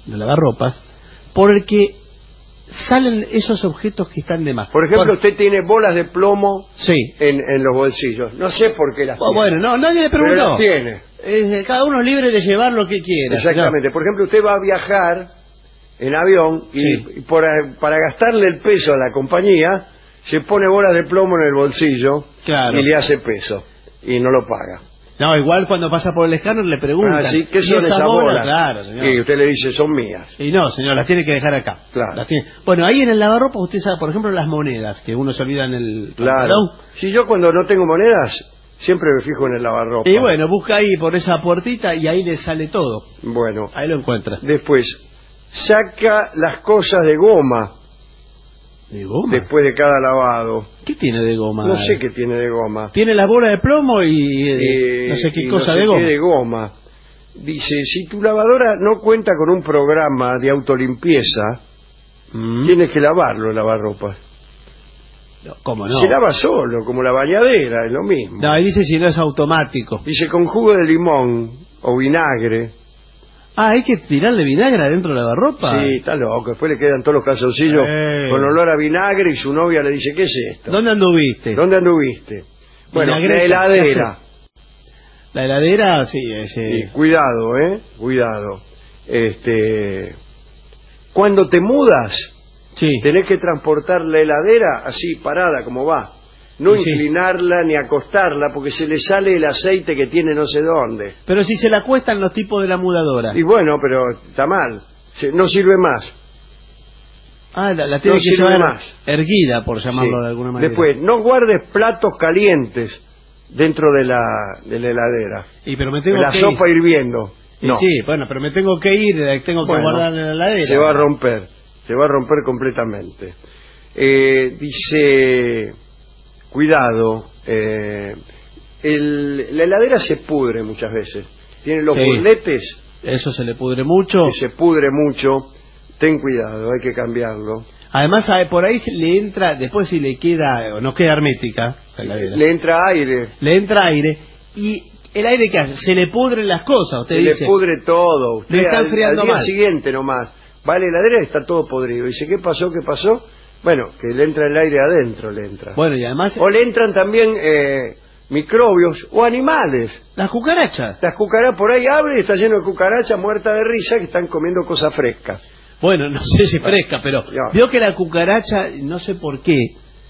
E: de lavarropas, porque salen esos objetos que están de más.
D: Por ejemplo,
E: por...
D: usted tiene bolas de plomo
E: sí.
D: en, en los bolsillos. No sé por qué las
E: oh,
D: tiene.
E: Bueno, no, nadie le preguntó.
D: Pero las tiene.
E: Eh, cada uno es libre de llevar lo que quiera.
D: Exactamente.
E: ¿No?
D: Por ejemplo, usted va a viajar en avión y,
E: sí.
D: y por, para gastarle el peso a la compañía, se pone bolas de plomo en el bolsillo
E: claro.
D: y le hace peso. Y no lo paga.
E: No, igual cuando pasa por el escáner le preguntan.
D: Ah, sí, ¿qué
E: ¿y
D: son
E: esa
D: esas
E: bola?
D: bolas?
E: Claro, señor.
D: Y usted le dice, son mías.
E: Y no, señor, las tiene que dejar acá.
D: Claro.
E: Las tiene... Bueno, ahí en el lavarropa usted sabe, por ejemplo, las monedas, que uno se olvida en el
D: Claro.
E: pantalón.
D: Si yo cuando no tengo monedas, siempre me fijo en el lavarropa.
E: Y bueno, busca ahí por esa puertita y ahí le sale todo.
D: Bueno.
E: Ahí lo encuentra.
D: Después, saca las cosas de goma.
E: ¿De goma?
D: Después de cada lavado.
E: ¿Qué tiene de goma?
D: No sé qué tiene de goma.
E: Tiene la bola de plomo y eh,
D: Eh,
E: no sé qué
D: y
E: cosa
D: no sé
E: de goma.
D: qué de goma. Dice, si tu lavadora no cuenta con un programa de autolimpieza,
E: Mm.
D: tienes que lavarlo, el lavarropas.
E: No, ¿cómo no?
D: Se lava solo, como la bañadera, es lo mismo.
E: No, ahí dice si no es automático.
D: Dice, con jugo de limón o vinagre.
E: Ah, ¿hay que tirarle vinagre adentro de la lavarropa?
D: Sí, está loco. Después le quedan todos los calzoncillos
E: Eh.
D: con olor a vinagre y su novia le dice, ¿qué es esto?
E: ¿Dónde anduviste?
D: ¿Dónde anduviste? Bueno, la
E: Vinagreta,
D: heladera.
E: La heladera, sí, ese...
D: Sí, cuidado, ¿eh? Cuidado. Este, cuando te mudas,
E: sí.
D: tenés que transportar la heladera así, parada, como va. No
E: Sí, sí.
D: inclinarla ni acostarla, porque se le sale el aceite que tiene no sé dónde.
E: Pero si se la cuestan los tipos de la mudadora.
D: Y bueno, pero está mal. Se- no sirve más.
E: Ah, la, la tiene
D: No
E: que
D: sirve
E: llevar
D: más.
E: erguida, por llamarlo
D: Sí.
E: de alguna manera.
D: Después, no guardes platos calientes dentro de la, de la heladera.
E: Y pero me tengo
D: La
E: que
D: sopa
E: ir.
D: hirviendo.
E: Y
D: No.
E: sí, bueno, pero me tengo que ir, eh, tengo que
D: Bueno,
E: guardar en la heladera.
D: Se va a romper, se va a romper completamente. Eh, dice, cuidado, eh, el- la heladera se pudre muchas veces. Tiene los
E: Sí.
D: burletes
E: Eso se le pudre mucho.
D: que se pudre mucho. Ten cuidado, hay que cambiarlo.
E: Además, sabe, por ahí le entra, después si le queda, o no queda hermética, la heladera,
D: Le entra aire,
E: le entra aire, y el aire que hace, se le pudren las cosas, usted
D: se
E: dice.
D: le pudre todo. Usted
E: Le está
D: al,
E: enfriando
D: al día
E: mal.
D: siguiente nomás va a la heladera y está todo podrido. Dice, ¿qué pasó? ¿Qué pasó? Bueno, que le entra el aire adentro, le entra.
E: Bueno, y además,
D: O le entran también eh, microbios o animales.
E: las cucarachas.
D: Las cucarachas, por ahí abre y está lleno de cucarachas muertas de risa que están comiendo cosas frescas.
E: Bueno, no sé si fresca, pero
D: Ya.
E: vio que la cucaracha, no sé por qué,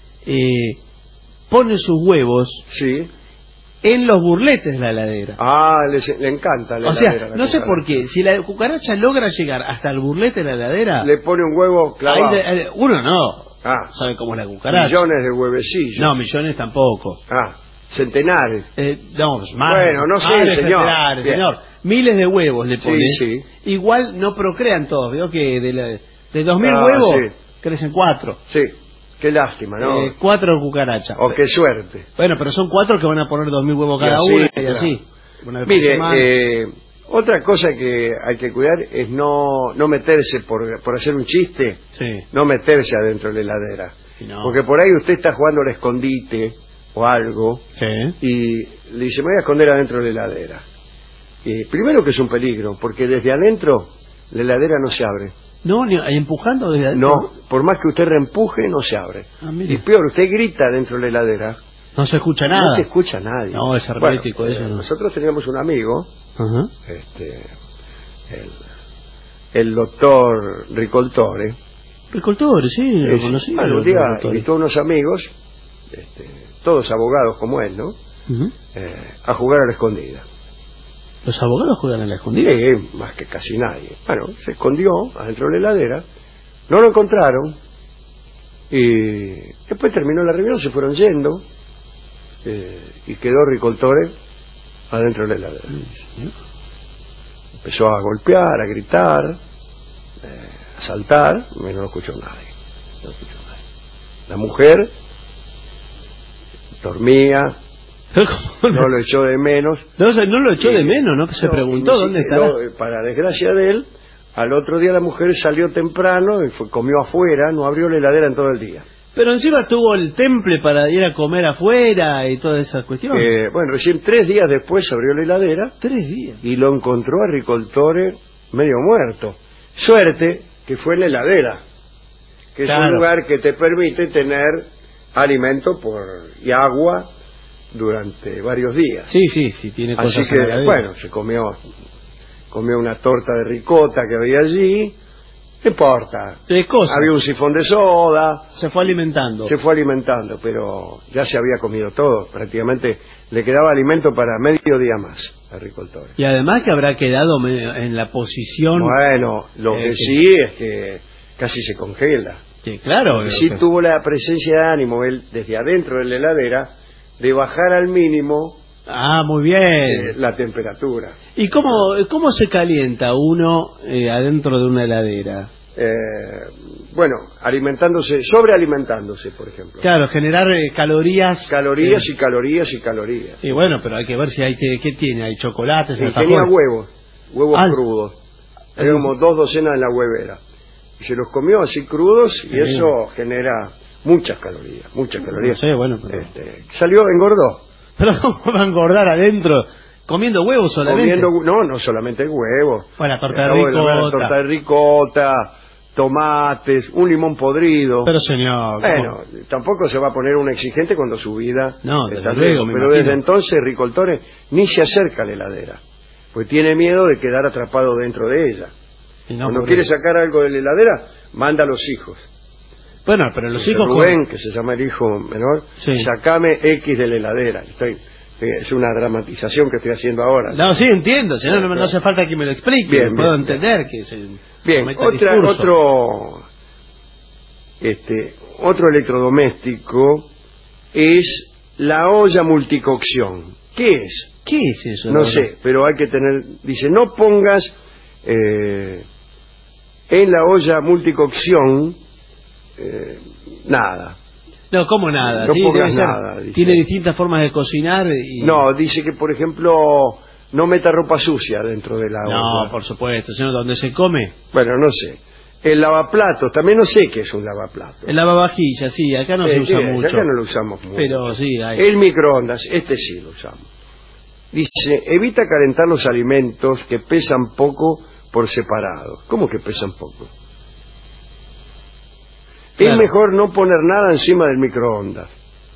E: eh, pone sus huevos
D: Sí.
E: en los burletes de la heladera.
D: Ah, le, le encanta la
E: O sea,
D: heladera, la
E: no sé
D: cucaracha.
E: por qué, si la cucaracha logra llegar hasta el burlete de la heladera,
D: Le pone un huevo clavado.
E: ahí le- eh, uno no,
D: Ah,
E: sabe cómo es la cucaracha.
D: millones de huevecillos.
E: No, millones tampoco.
D: Ah, centenares.
E: Eh, no, más.
D: Bueno, no sé,
E: más de
D: señor.
E: centenares,
D: Bien.
E: señor. Miles de huevos le
D: Sí,
E: pone.
D: sí.
E: Igual no procrean todos, veo que de, la, de dos mil
D: Ah,
E: huevos
D: sí.
E: crecen cuatro.
D: Sí, qué lástima, ¿no?
E: Eh, cuatro cucarachas.
D: O qué suerte.
E: Bueno, pero son cuatro que van a poner dos mil huevos cada
D: Y así,
E: uno y
D: claro.
E: así. Una vez por
D: Mire,
E: semana.
D: eh, otra cosa que hay que cuidar es no, no meterse por, por hacer un chiste,
E: Sí.
D: no meterse adentro de la heladera.
E: Y no.
D: Porque por ahí usted está jugando al escondite o algo
E: Sí.
D: y le dice, me voy a esconder adentro de la heladera. Y primero que es un peligro, porque desde adentro la heladera no se abre.
E: No, ni empujando desde adentro.
D: No, por más que usted reempuje, no se abre.
E: Ah, mire.
D: Y peor, usted grita dentro de la heladera,
E: No se escucha
D: no
E: nada.
D: te escucha nadie.
E: No, es hermético
D: Bueno,
E: eso.
D: eh,
E: No.
D: Nosotros teníamos un amigo,
E: Ajá.
D: este, el, el doctor Ricoltore.
E: Ricoltore, sí, lo
D: Es-
E: conocí.
D: bueno,
E: lo-
D: un día
E: Ricoltore.
D: invitó a unos amigos, este, todos abogados como él, ¿no?
E: Ujú.
D: Eh, a jugar a la escondida.
E: Los abogados juegan a la escondida.
D: Sí, más que casi nadie. Bueno, se escondió adentro de la heladera, no lo encontraron, y después terminó la reunión, se fueron yendo, eh, y quedó Ricoltore adentro de la heladera. Empezó a golpear, a gritar, eh, a saltar, y no lo escuchó nadie. No lo escuchó nadie. La mujer dormía, no lo echó de menos.
E: No, o sea, no lo echó de menos, ¿no? Se
D: No,
E: preguntó
D: ni
E: dónde
D: siquiera-
E: estará.
D: no, para desgracia de él, al otro día la mujer salió temprano y fue, comió afuera, no abrió la heladera en todo el día.
E: Pero encima tuvo el temple para ir a comer afuera y todas esas cuestiones.
D: Eh, bueno, recién tres días después abrió la heladera
E: Tres días.
D: y lo encontró a Ricoltore medio muerto. Suerte que fue en la heladera, que es
E: Claro.
D: un lugar que te permite tener alimento por y agua durante varios días.
E: Sí, sí, sí, tiene cosas
D: Así
E: en
D: que,
E: la heladera.
D: bueno, se comió comió una torta de ricota que había allí, no importa.
E: De cosas.
D: Había un sifón de soda.
E: Se fue alimentando.
D: Se fue alimentando, pero ya se había comido todo. Prácticamente le quedaba alimento para medio día más al agricultor.
E: Y además que habrá quedado me- en la posición...
D: Bueno, lo
E: eh,
D: que
E: que-
D: sí es que casi se congela.
E: Sí, claro.
D: Y sí
E: que-
D: tuvo la presencia de ánimo, él desde adentro de la heladera, de bajar al mínimo
E: Ah, muy bien.
D: eh, la temperatura.
E: ¿Y cómo, cómo se calienta uno eh, adentro de una heladera?
D: Eh, bueno, alimentándose, sobrealimentándose, por ejemplo.
E: Claro, generar eh, calorías.
D: Calorías
E: eh,
D: y calorías y calorías.
E: Y bueno, pero hay que ver si hay que, ¿qué tiene? ¿Hay chocolates?
D: Y
E: alfajores?
D: tenía huevos, huevos
E: Ah.
D: crudos. Había como dos docenas en la huevera. Y se los comió así crudos y
E: Sí.
D: eso genera muchas calorías, muchas calorías.
E: No sé, bueno, pero...
D: Este, salió, engordó.
E: Pero ¿cómo va a engordar adentro? ¿Comiendo huevos solamente?
D: Comiendo, no, no solamente huevos.
E: Bueno, la torta de
D: Acabo lograr
E: ricota.
D: torta de ricota, tomates, un limón podrido.
E: Pero señor...
D: Bueno, tampoco se va a poner un exigente cuando su vida
E: No, desde
D: está
E: luego,
D: lejos,
E: me
D: pero
E: imagino.
D: desde entonces Ricoltore ni se acerca a la heladera, pues tiene miedo de quedar atrapado dentro de ella.
E: Y no,
D: Cuando
E: pobre-
D: quiere sacar algo de la heladera, manda a los hijos.
E: Bueno, pero los
D: Dice,
E: hijos...
D: Rubén, que se llama el hijo menor,
E: Sí.
D: sacame X de la heladera. Estoy, es una dramatización que estoy haciendo ahora.
E: No, sí, entiendo, si no, no, no hace falta que me lo explique,
D: Bien,
E: puedo
D: bien,
E: entender que se
D: Bien,
E: cometa el
D: otra,
E: discurso.
D: otro, este, otro electrodoméstico es la olla multicocción. ¿Qué es?
E: ¿Qué es eso?
D: No
E: la verdad?
D: sé, pero hay que tener, dice, no pongas eh, en la olla multicocción eh, nada.
E: No, ¿cómo nada?
D: No
E: Sí,
D: pongas
E: debe ser.
D: nada, dice.
E: Tiene distintas formas de cocinar y...
D: No, dice que, por ejemplo, no meta ropa sucia dentro de la
E: No,
D: olla.
E: por supuesto, sino donde se come.
D: Bueno, no sé. El lavaplatos, también no sé qué es un lavaplatos.
E: El lavavajillas, sí, acá no se
D: Eh,
E: usa
D: ¿qué es?
E: mucho.
D: Acá no lo usamos mucho.
E: Pero sí, hay.
D: El microondas, este sí lo usamos. Dice, evita calentar los alimentos que pesan poco por separado. ¿Cómo que pesan poco?
E: Claro.
D: Es mejor no poner nada encima del microondas.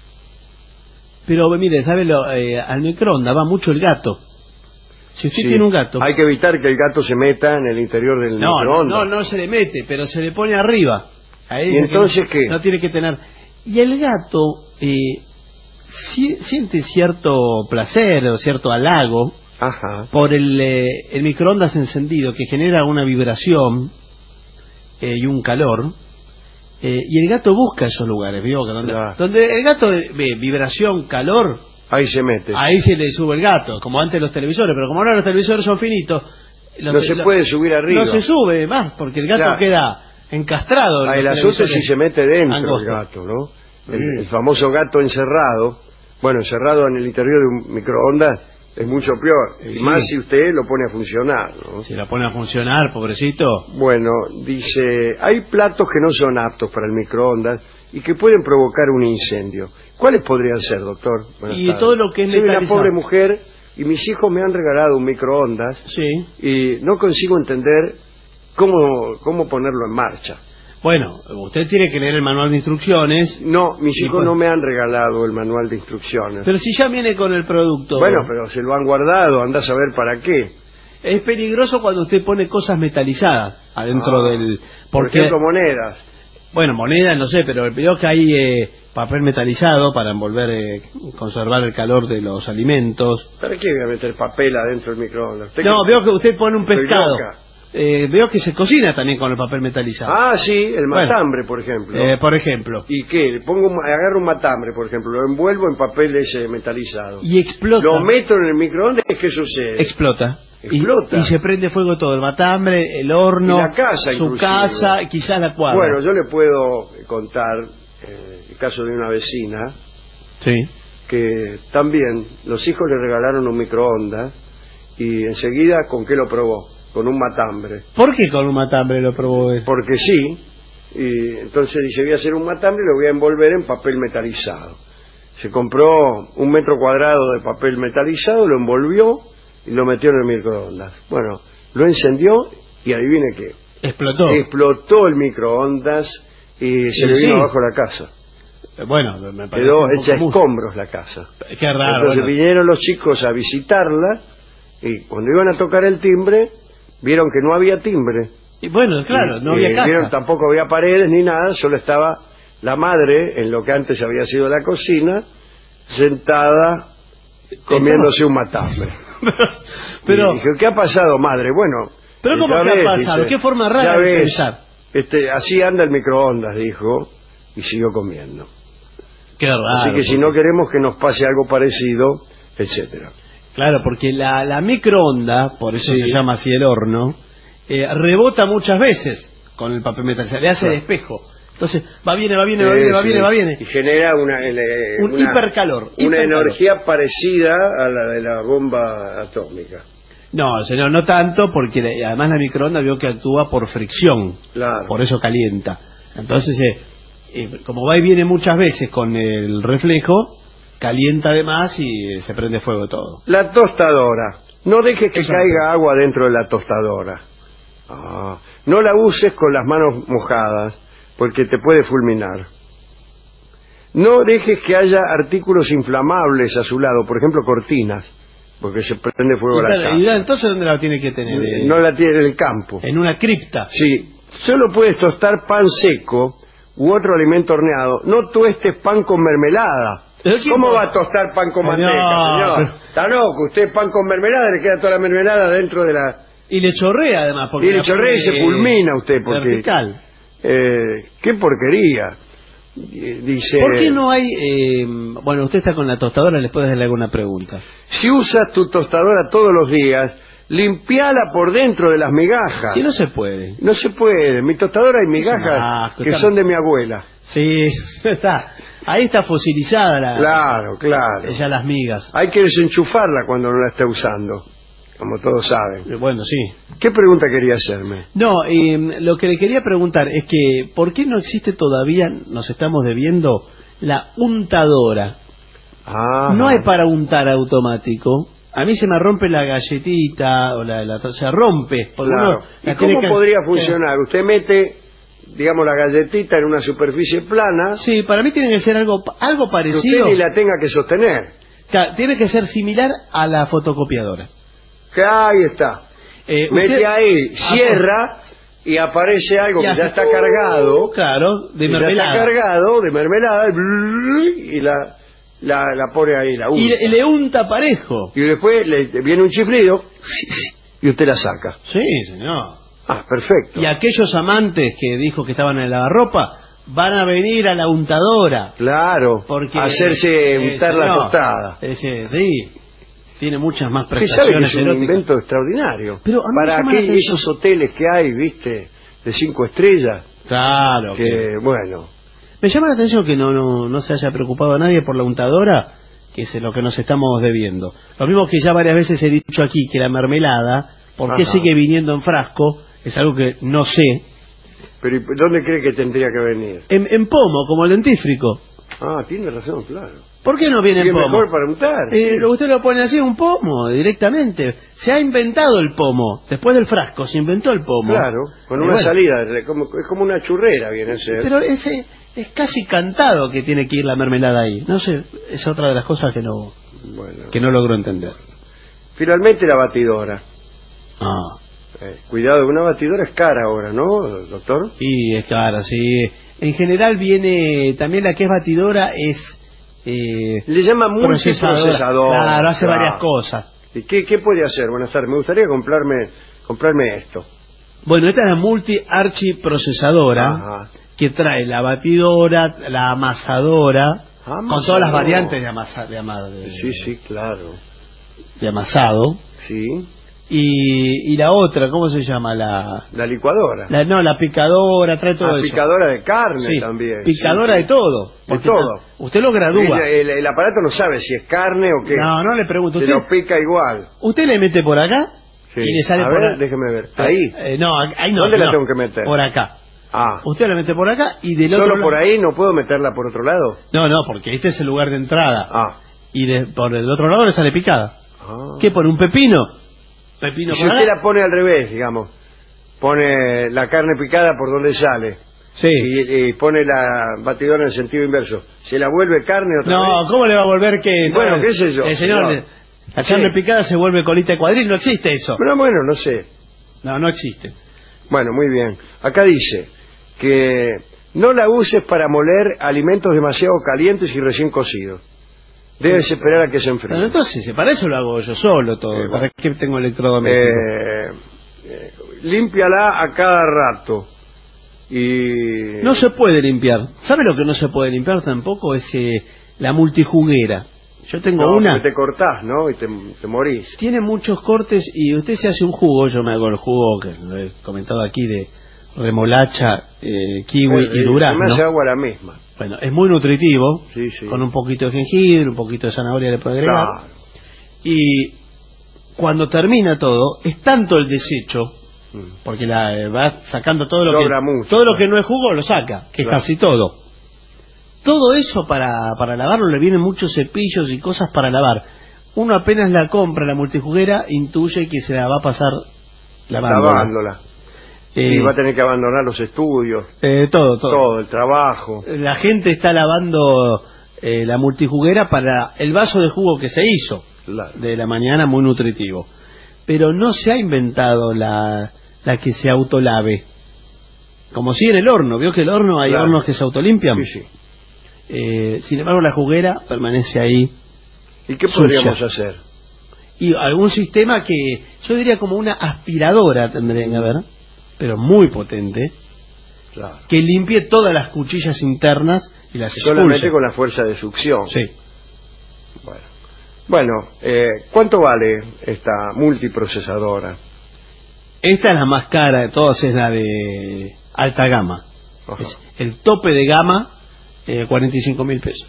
E: Pero mire, ¿sabe lo? Eh, al microondas va mucho el gato. Si usted
D: Sí.
E: tiene un gato...
D: Hay que evitar que el gato se meta en el interior del
E: no, no,
D: microondas.
E: no, no se le mete, pero se le pone arriba. Ahí
D: ¿Y
E: es que
D: entonces
E: no,
D: qué?
E: No tiene que tener... Y el gato eh, si- siente cierto placer o cierto halago
D: Ajá.
E: por el, eh, el microondas encendido que genera una vibración eh, y un calor. Eh, y el gato busca esos lugares, ¿vio? Que Donde,
D: Claro.
E: donde el gato ve vibración, calor,
D: Ahí se mete.
E: ahí se le sube el gato, como antes los televisores, pero como ahora los televisores son finitos, los
D: No
E: te-
D: se
E: lo-
D: puede subir arriba.
E: no se sube más, porque el gato
D: Claro.
E: queda encastrado. en
D: Ah,
E: los
D: el asunto es
E: televisores
D: si se mete dentro
E: angostos.
D: el gato, ¿no? El,
E: Sí.
D: el famoso gato encerrado, bueno, encerrado en el interior de un microondas es mucho peor. Y
E: Sí.
D: más si usted lo pone a funcionar, ¿no?
E: Si la pone a funcionar, pobrecito.
D: Bueno, dice, hay platos que no son aptos para el microondas y que pueden provocar un incendio. ¿Cuáles podrían ser, doctor? Buenas
E: Y
D: tardes.
E: todo lo que es
D: Soy una
E: metalizado.
D: pobre mujer y mis hijos me han regalado un microondas
E: Sí.
D: y no consigo entender cómo, cómo ponerlo en marcha.
E: Bueno, usted tiene que leer el manual de instrucciones.
D: No, mis
E: Y
D: hijos
E: pues-
D: no me han regalado el manual de instrucciones.
E: Pero si ya viene con el producto.
D: Bueno, pero se lo han guardado, anda a saber para qué.
E: Es peligroso cuando usted pone cosas metalizadas adentro
D: Ah,
E: del...
D: Por
E: Porque,
D: ejemplo, monedas.
E: bueno, monedas, no sé, pero veo que hay eh, papel metalizado para envolver, eh, conservar el calor de los alimentos.
D: ¿Para qué voy a meter papel adentro del microondas? ¿Usted
E: No,
D: qué-
E: veo que usted pone un
D: Estoy
E: pescado.
D: loca.
E: Eh, veo que se cocina también con el papel metalizado.
D: Ah, sí, el
E: Bueno.
D: matambre, por ejemplo.
E: Eh, por ejemplo.
D: ¿Y qué? Le pongo, un- agarro un matambre, por ejemplo, lo envuelvo en papel ese metalizado.
E: Y explota.
D: Lo meto en el microondas, ¿qué sucede?
E: Explota. Y-
D: Explota.
E: Y, se prende fuego todo, el matambre, el horno,
D: Y la casa,
E: su
D: inclusive.
E: casa, quizás la cuadra.
D: Bueno, yo le puedo contar eh, el caso de una vecina
E: Sí.
D: que también los hijos le regalaron un microondas y enseguida, ¿con qué lo probó? Con un matambre.
E: ¿Por qué con un matambre lo probó él?
D: Porque sí, y entonces dice, voy a hacer un matambre y lo voy a envolver en papel metalizado. Se compró un metro cuadrado de papel metalizado, lo envolvió y lo metió en el microondas. Bueno, lo encendió y adivine qué.
E: Explotó.
D: Explotó el microondas y se
E: Sí,
D: le vino
E: sí.
D: abajo la casa.
E: Bueno, me parece
D: Quedó
E: un poco
D: hecha
E: mucho.
D: escombros la casa.
E: Qué raro.
D: Entonces
E: bueno.
D: vinieron los chicos a visitarla y cuando iban a tocar el timbre, vieron que no había timbre.
E: Y bueno, claro, no
D: Y,
E: había
D: eh,
E: casa.
D: vieron, tampoco había paredes ni nada, solo estaba la madre en lo que antes había sido la cocina, sentada comiéndose un matambre.
E: Pero-
D: y dije, ¿qué ha pasado, madre? Bueno,
E: Pero
D: eh,
E: ¿cómo
D: ya
E: que ha
D: ves,
E: pasado?
D: dice,
E: ¿Qué forma rara
D: ya
E: de
D: ves,
E: pensar?
D: Este, así anda el microondas, dijo, y siguió comiendo.
E: Qué raro.
D: Así que si
E: porque-
D: no queremos que nos pase algo parecido, etcétera.
E: Claro, porque la, la microonda, por eso
D: Sí.
E: se llama así el horno, eh, rebota muchas veces con el papel metal, se le hace
D: Claro.
E: de espejo. Entonces, va, viene, va, viene, va, viene, va,
D: Sí,
E: viene,
D: sí.
E: va, viene.
D: Y genera una, ele-
E: Un
D: una-
E: hipercalor.
D: Una
E: hipercalor.
D: energía parecida a la de la bomba atómica.
E: No, señor, no tanto, porque la- además la microonda vio que actúa por fricción,
D: Claro.
E: por eso calienta. Entonces, eh, eh, como va y viene muchas veces con el reflejo, calienta además y eh, se prende fuego todo.
D: La tostadora. No dejes que
E: Exacto.
D: caiga agua dentro de la tostadora. Ah, no la uses con las manos mojadas, porque te puede fulminar. No dejes que haya artículos inflamables a su lado, por ejemplo, cortinas, porque se prende fuego
E: Y,
D: la
E: claro, y
D: casa.
E: entonces, ¿dónde la tiene que tener? Eh,
D: No la tiene en el campo.
E: En una cripta.
D: Sí, solo puedes tostar pan seco u otro alimento horneado. No tuestes pan con mermelada.
E: ¿Pero quién
D: ¿Cómo
E: no?
D: va a tostar pan con
E: Señor,
D: manteca, señor?
E: pero-
D: Está loco, usted pan con mermelada, le queda toda la mermelada dentro de la...
E: Y le chorrea además. Porque
D: Y le
E: la
D: chorrea y
E: pone,
D: se
E: eh,
D: fulmina usted, porque...
E: Vertical.
D: Eh, ¡Qué porquería! Eh, Dice...
E: ¿Por qué no hay...? eh, bueno, usted está con la tostadora, les puedo hacerle alguna pregunta.
D: Si usas tu tostadora todos los días, limpiala por dentro de las migajas.
E: Si no se puede.
D: No se puede. En mi tostadora hay
E: un
D: migajas
E: asco,
D: que
E: está-
D: son de mi abuela.
E: Sí, está. Ahí está fosilizada la,
D: Claro, claro.
E: ya las migas.
D: Hay que desenchufarla cuando no la esté usando, como todos saben.
E: Eh, Bueno, sí.
D: ¿Qué pregunta quería hacerme?
E: No, eh, lo que le quería preguntar es que, ¿por qué no existe todavía, nos estamos debiendo, la untadora?
D: Ah,
E: No hay para untar automático. A mí se me rompe la galletita, o la, la se rompe. porque
D: claro.
E: uno
D: ¿Y
E: la tiene
D: cómo
E: que-
D: podría funcionar? Usted mete, digamos, la galletita en una superficie plana,
E: Sí, para mí tiene que ser algo algo
D: que
E: parecido.
D: usted ni la tenga que sostener.
E: Claro, tiene que ser similar a la fotocopiadora.
D: Que ahí está.
E: Eh,
D: Mete
E: usted-
D: ahí,
E: Ah,
D: cierra y aparece algo
E: y
D: que
E: hace-
D: ya está cargado.
E: Claro, de
D: y ya
E: mermelada.
D: está cargado de mermelada y la, la, la pone ahí, la
E: Y
D: unta.
E: le, le unta parejo.
D: Y después le viene un chiflido y usted la saca.
E: Sí, señor.
D: Ah, perfecto.
E: Y aquellos amantes que dijo que estaban en la lavarropa van a venir a la untadora.
D: Claro,
E: Porque
D: hacerse
E: eh,
D: untar la
E: señor,
D: tostada.
E: ese, sí, tiene muchas más
D: Usted sabe que
E: prestaciones
D: es un
E: eróticas.
D: invento extraordinario.
E: Pero a mí me
D: Para
E: llama la
D: aquel-
E: atención.
D: esos hoteles que hay, viste, de cinco estrellas,
E: Claro.
D: que,
E: que-
D: bueno,
E: Me llama la atención que no, no, no se haya preocupado nadie por la untadora, que es lo que nos estamos debiendo. Lo mismo que ya varias veces he dicho aquí, que la mermelada, ¿por qué
D: Ajá.
E: sigue viniendo en frasco? Es algo que no sé.
D: pero ¿y ¿dónde cree que tendría que venir?
E: En, en pomo, como el dentífrico.
D: Ah, tiene razón, claro.
E: ¿Por qué no viene
D: Y
E: en
D: es
E: pomo?
D: mejor para untar.
E: Eh,
D: sí.
E: usted lo pone así, un pomo, directamente. Se ha inventado el pomo. Después del frasco se inventó el pomo.
D: Claro, con
E: Eh,
D: una
E: bueno,
D: salida, de- como, es como una churrera viene a ser.
E: Pero ese es casi cantado que tiene que ir la mermelada ahí. No sé, es otra de las cosas que no
D: Bueno.
E: que no logro entender.
D: Finalmente la batidora.
E: Ah.
D: Eh, cuidado, una batidora es cara ahora, ¿no, doctor?
E: Y es cara, sí. En general viene, también la que es batidora es... Eh,
D: Le llama multiprocesador.
E: Claro, hace
D: Claro.
E: varias cosas.
D: ¿Y qué, qué puede hacer? Buenas tardes, me gustaría comprarme comprarme esto.
E: Bueno, esta es la multi-archiprocesadora,
D: Ajá.
E: que trae la batidora, la amasadora, con todas las
D: Amasador.
E: variantes de, amasa, de, ama- de-
D: Sí, sí, claro.
E: de amasado.
D: Sí.
E: Y, y la otra, ¿cómo se llama? La,
D: La licuadora.
E: la no, la picadora, trae todo
D: Ah,
E: eso.
D: picadora de carne
E: Sí,
D: también.
E: picadora
D: sí,
E: de todo.
D: De
E: porque
D: todo.
E: está- usted lo gradúa.
D: El, el- el aparato no sabe si es carne o qué.
E: No, no le pregunto.
D: Se
E: Usted,
D: lo pica igual.
E: usted le mete por acá
D: Sí.
E: y le sale
D: A
E: por
D: ver,
E: a-
D: déjeme ver. Ahí.
E: Eh, no, ahí no.
D: ¿Dónde la
E: no.
D: tengo que meter?
E: Por acá.
D: Ah.
E: Usted la mete por acá y del otro
D: ¿Solo
E: lado-
D: por ahí no puedo meterla por otro lado?
E: No, no, porque este es el lugar de entrada.
D: Ah.
E: Y de- por el otro lado le sale picada.
D: Ah.
E: ¿Qué, por un pepino? Pepino
D: Y si
E: por
D: usted
E: acá.
D: la pone al revés, digamos. pone la carne picada por donde sale.
E: Sí.
D: Y, y pone la batidora en el sentido inverso. ¿Se la vuelve carne otra
E: no,
D: vez?
E: No, ¿cómo le va a volver que...?
D: Bueno,
E: no,
D: qué sé yo.
E: El señor,
D: No.
E: la
D: Sí.
E: carne picada se vuelve colita de cuadril, no existe eso.
D: Pero bueno, no sé.
E: No, no existe.
D: Bueno, muy bien. Acá dice que no la uses para moler alimentos demasiado calientes y recién cocidos. Debes esperar a que se enfríen.
E: Pero entonces, para eso lo hago yo solo todo.
D: Eh,
E: ¿Para qué tengo electrodomésticos?
D: Eh, eh, límpiala a cada rato. Y...
E: No se puede limpiar. ¿Sabe lo que no se puede limpiar tampoco? Es eh, la multijuguera. Yo tengo
D: no,
E: una...
D: te cortás, ¿no? Y te, te morís.
E: Tiene muchos cortes y usted se hace un jugo. Yo me hago el jugo que lo he comentado aquí de remolacha, eh, kiwi
D: Eh,
E: y
D: eh,
E: durazno.
D: Me hace agua la misma.
E: Bueno, es muy nutritivo.
D: Sí, sí.
E: Con un poquito de jengibre, un poquito de zanahoria le puede agregar.
D: Claro.
E: Y cuando termina todo, es tanto el desecho, porque la eh, va sacando todo lo
D: Sobra
E: que
D: mucho,
E: todo lo
D: ¿no?
E: que no es jugo lo saca, que
D: Claro.
E: es casi todo. Todo eso para, para lavarlo le vienen muchos cepillos y cosas para lavar. Uno apenas la compra, la multijuguera, intuye que se la va a pasar lavándola.
D: Lavándola.
E: Eh,
D: Sí, va a tener que abandonar los estudios.
E: eh, todo, todo.
D: Todo, el trabajo.
E: La gente está lavando eh, la multijuguera para el vaso de jugo que se hizo
D: Claro.
E: de la mañana, muy nutritivo. Pero no se ha inventado la, la que se autolave. Como si en el horno, ¿vio que el horno hay
D: Claro.
E: hornos que se autolimpian?
D: Sí, sí.
E: Eh, sin embargo, la juguera permanece ahí.
D: ¿Y qué
E: sucia.
D: podríamos hacer?
E: Y algún sistema que, yo diría como una aspiradora tendría que haber, pero muy potente,
D: Claro.
E: que limpie todas las cuchillas internas y las
D: Solamente
E: expulse.
D: con la fuerza de succión.
E: Sí.
D: Bueno, bueno eh, ¿cuánto vale esta multiprocesadora?
E: Esta es la más cara de todas, es la de alta gama.
D: Ajá.
E: Es el tope de gama, eh, cuarenta y cinco mil pesos.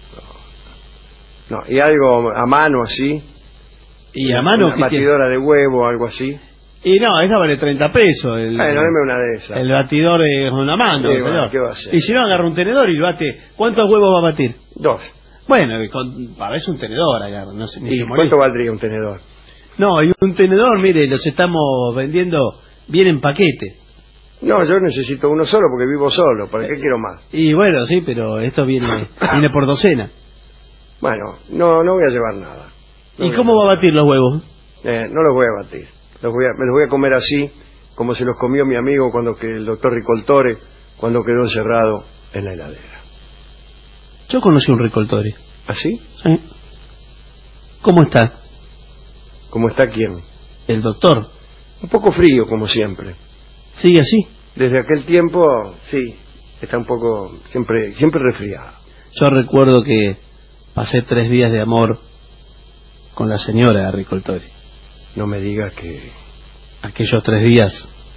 D: No, y algo a mano así.
E: Y a mano
D: Una
E: que tiene-
D: batidora de huevo, algo así.
E: Y no, esa vale treinta pesos. El,
D: Bueno, deme una de esas.
E: el batidor es una mano.
D: Sí,
E: señor.
D: bueno, ¿qué va a hacer?
E: Y si no, agarra un tenedor y bate. ¿Cuántos huevos va a batir?
D: Dos.
E: Bueno, y con, a veces un tenedor agarra, no sé, ni
D: ¿Y
E: se molesta.
D: cuánto valdría un tenedor?
E: No, y un tenedor, mire, los estamos vendiendo bien en paquete.
D: No, yo necesito uno solo porque vivo solo. ¿Para qué quiero más?
E: Y bueno, sí, pero esto viene viene por docena.
D: Bueno, no, no voy a llevar nada. No
E: ¿Y
D: voy
E: cómo va a batir los huevos?
D: Eh, no los voy a batir. Los voy a, me los voy a comer así, como se los comió mi amigo cuando que el doctor Ricoltore, cuando quedó encerrado en la heladera.
E: Yo conocí un Ricoltore.
D: ¿Así?
E: Sí. ¿Cómo está?
D: ¿Cómo está quién?
E: El doctor.
D: Un poco frío, como siempre.
E: ¿Sigue así?
D: Desde aquel tiempo, sí, está un poco, siempre, siempre resfriado.
E: Yo recuerdo que pasé tres días de amor con la señora Ricoltore.
D: No me digas que,
E: Aquellos tres días.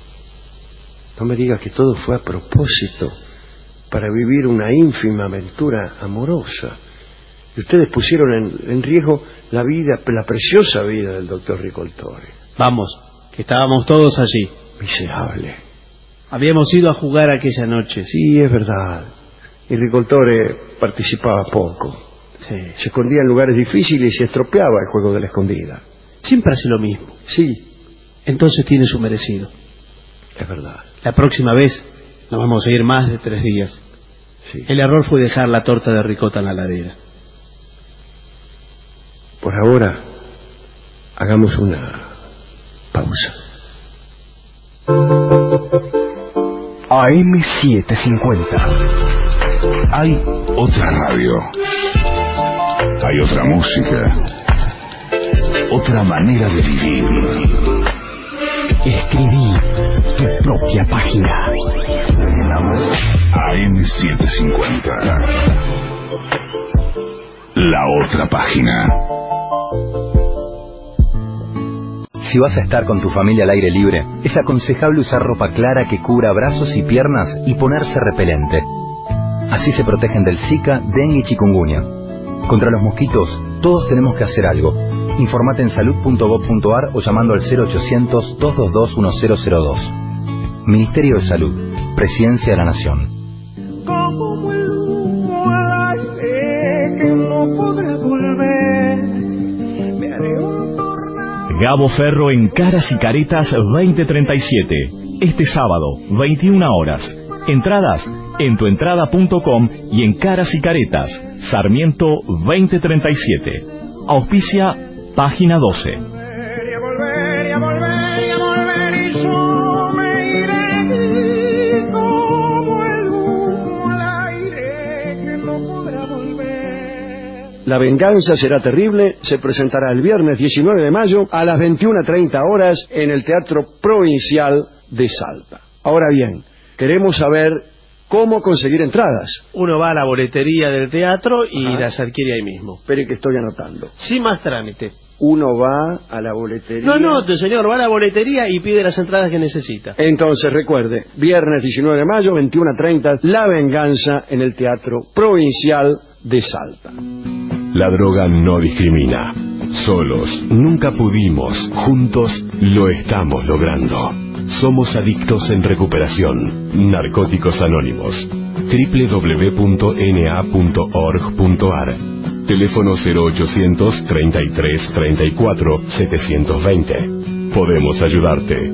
D: no me digas que todo fue a propósito para vivir una ínfima aventura amorosa. Y ustedes pusieron en, en riesgo la vida, la preciosa vida del doctor Ricoltore.
E: Vamos, que estábamos todos allí.
D: Miserable.
E: Habíamos ido a jugar aquella noche.
D: Sí, es verdad. Y Ricoltore participaba poco.
E: Sí.
D: Se escondía en lugares difíciles y se estropeaba el juego de la escondida.
E: Siempre hace lo mismo.
D: Sí,
E: Entonces tiene su merecido.
D: es verdad.
E: La próxima vez nos vamos a ir más de tres días.
D: Sí.
E: El error fue dejar la torta de ricota en la ladera.
D: Por ahora, hagamos una pausa.
J: A M setecientos cincuenta.
B: Hay otra radio. Hay otra música. Otra manera de vivir.
J: Escribí tu propia página.
B: A M setecientos cincuenta. La otra página.
P: Si vas a estar con tu familia al aire libre, es aconsejable usar ropa clara que cubra brazos y piernas y ponerse repelente. Así se protegen del Zika, dengue y chikungunya. Contra los mosquitos, todos tenemos que hacer algo. Informate en salud punto gob punto ar o llamando al cero ochocientos, dos dos dos, uno cero cero dos. Ministerio de Salud, Presidencia de la Nación.
O: Como el humo al aire que no podrá volver, me haré un tornado.
A: Gabo Ferro en Caras y Caretas veinte treinta y siete. Este sábado, veintiuna horas. Entradas en tuentrada punto com y en Caras y Caretas, Sarmiento veinte treinta y siete. Auspicia Página doce.
D: La venganza será terrible se presentará el viernes diecinueve de mayo a las veintiuna treinta horas en el Teatro Provincial de Salta. Ahora bien, queremos saber cómo conseguir entradas.
E: Uno va a la boletería del teatro y
D: Ajá.
E: las adquiere ahí mismo.
D: Espere que estoy anotando.
E: Sin más trámite.
D: Uno va a la boletería.
E: No, no, señor, va a la boletería y pide las entradas que necesita.
D: Entonces, recuerde, viernes diecinueve de mayo, veintiuna treinta, La Venganza en el Teatro Provincial de Salta.
J: La droga no discrimina. Solos nunca pudimos, juntos lo estamos logrando. Somos adictos en recuperación. Narcóticos Anónimos. doble u doble u doble u punto n a punto org punto a r. Teléfono cero ochocientos treinta y tres treinta y cuatro setecientos veinte. Podemos ayudarte.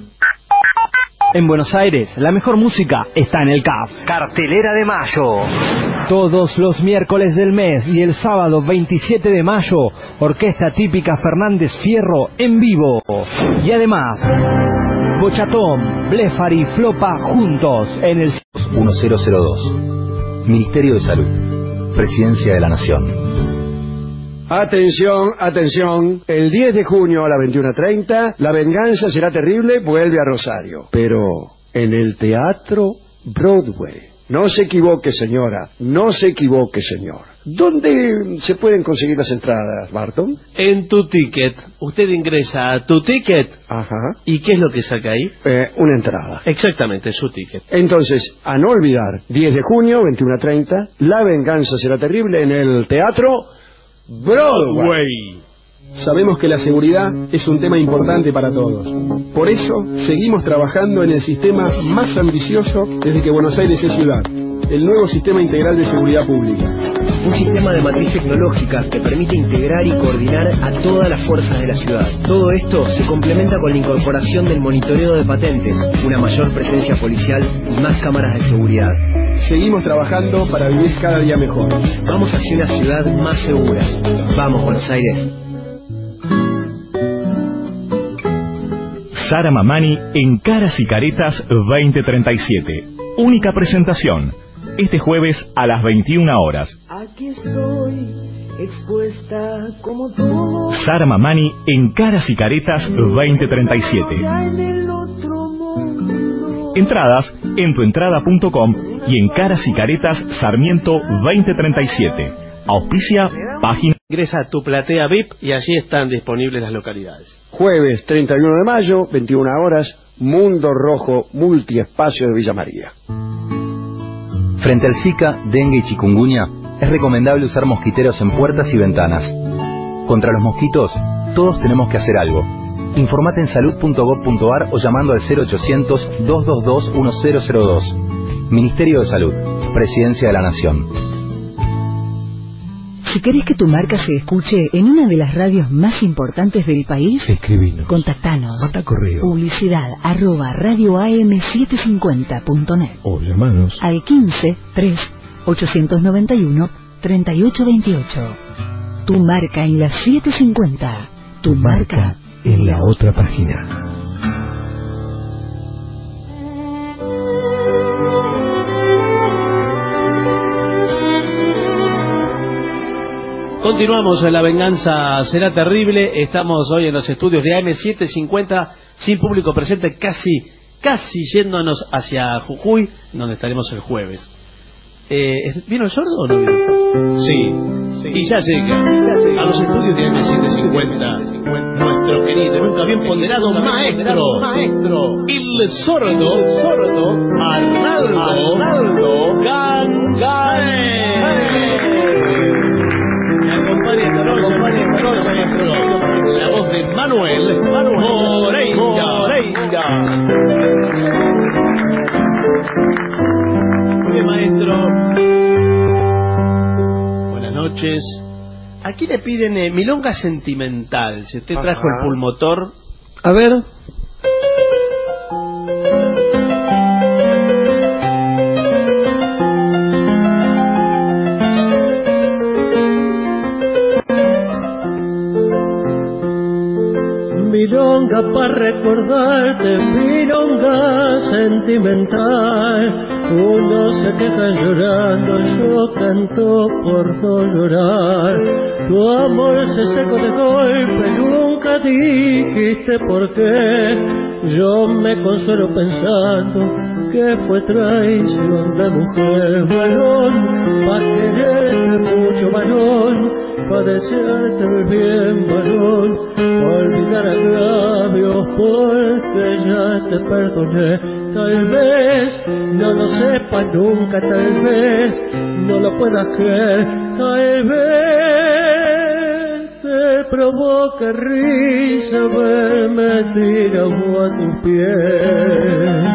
U: En Buenos Aires, la mejor música está en el C A F. Cartelera de mayo. Todos los miércoles del mes y el sábado veintisiete de mayo, Orquesta Típica Fernández Fierro en vivo. Y además, Bochatón, Blefari, Flopa juntos en el
V: uno cero cero dos. Ministerio de Salud. Presidencia de la Nación.
D: Atención, atención, el diez de junio a las veintiuna treinta, La Venganza será terrible, vuelve a Rosario. Pero en el Teatro Broadway. No se equivoque, señora, no se equivoque, señor. ¿Dónde se pueden conseguir las entradas, Barton?
E: En Tu Ticket. Usted ingresa a Tu Ticket.
D: Ajá.
E: ¿Y qué es lo que saca ahí?
D: Eh, una entrada.
E: Exactamente, su ticket.
D: Entonces, a no olvidar, diez de junio, veintiuna treinta, La Venganza será terrible en el Teatro Broadway.
Q: Sabemos que la seguridad es un tema importante para todos. Por eso, seguimos trabajando en el sistema más ambicioso desde que Buenos Aires es ciudad, el nuevo Sistema Integral de Seguridad Pública.
P: Un sistema de matriz tecnológica que permite integrar y coordinar a todas las fuerzas de la ciudad. Todo esto se complementa con la incorporación del monitoreo de patentes, una mayor presencia policial y más cámaras de seguridad.
Q: Seguimos trabajando para vivir cada día mejor.
P: Vamos hacia una ciudad más segura. Vamos, Buenos Aires.
A: Sara Mamani en Caras y Caretas veinte treinta y siete. Única presentación. Este jueves a las veintiuna horas.
O: Aquí estoy, expuesta como todo.
A: Sara Mamani en Caras y Caretas veinte treinta y siete. Entradas en tuentrada punto com y en Caras y Caretas Sarmiento veinte treinta y siete. Auspicia Página.
E: Ingresa a Tu Platea V I P y allí están disponibles las localidades.
D: Jueves treinta y uno de mayo, veintiuna horas, Mundo Rojo Multiespacio de Villa María.
V: Frente al Zika, dengue y chikungunya, es recomendable usar mosquiteros en puertas y ventanas. Contra los mosquitos, todos tenemos que hacer algo. Informate en salud punto gob punto ar o llamando al cero ochocientos, dos dos dos, uno cero cero dos. Ministerio de Salud, Presidencia de la Nación.
G: Si querés que tu marca se escuche en una de las radios más importantes del país,
H: escribinos,
G: contactanos.
H: Manda correo.
G: Publicidad arroba radio a m setecientos cincuenta punto net
H: o llamanos
G: al quince, tres, ochocientos noventa y uno, treinta y ocho veintiocho. Tu marca en la setecientos cincuenta. Tu, tu marca, marca
H: en la otra página.
E: Continuamos en La Venganza será terrible. Estamos hoy en los estudios de A M setecientos cincuenta sin público presente, casi casi yéndonos hacia Jujuy, donde estaremos el jueves. Eh, ¿Vino el sordo o no vino? Sí, sí. Y ya llega, ya llega a los estudios de A M setecientos cincuenta nuestro querido, nunca bien ponderado maestro, maestro, el sordo, el sordo, Arnaldo, Arnaldo Gansay. Me acompaña esta noche, esta noche, maestro, la voz de Manuel, Manuel Moreira. Moreira. Muy bien, maestro. Buenas noches. Aquí le piden eh, milonga sentimental. Si usted trajo Ajá. el pulmotor.
D: A ver.
C: milonga para recordarte, milonga sentimental. Uno se queja llorando, yo canto por no llorar. Tu amor se secó de golpe, nunca dijiste por qué. Yo me consuelo pensando que fue traición de mujer. Varón, pa' quererte mucho, varón, pa' desearte el bien, varón, pa' olvidar agravios porque ya te perdoné. Tal vez no lo sepas nunca, tal vez no lo puedas creer, tal vez te provoque risa verme tirado a tus pies.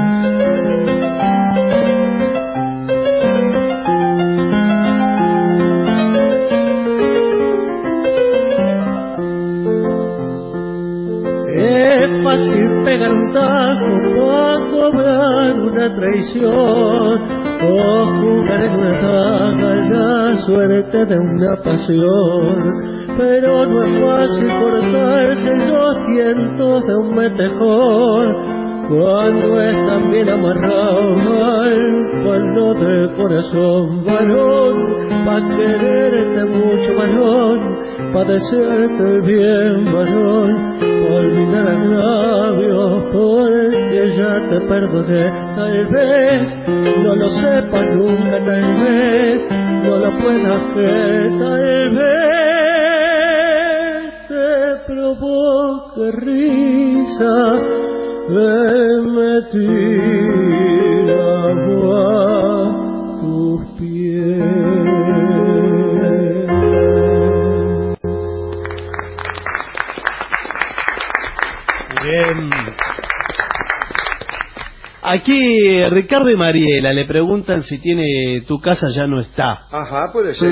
C: Es fácil pegar un tajo para cobrar una traición o jugar en una saga la suerte de una pasión, pero no es fácil cortarse los tientos de un metejón cuando están bien amarrados al palo del corazón. Varón, pa' quererte mucho, varón, pa' desearte el bien, varón, pa' olvidar agravios porque ya te perdoné. Tal vez no lo sepas nunca, tal vez no lo puedas creer, tal vez te provoque risa verme tirado a tus pies.
E: Bien. Aquí Ricardo y Mariela le preguntan si tiene Tu casa ya no está.
D: Ajá, puede ser.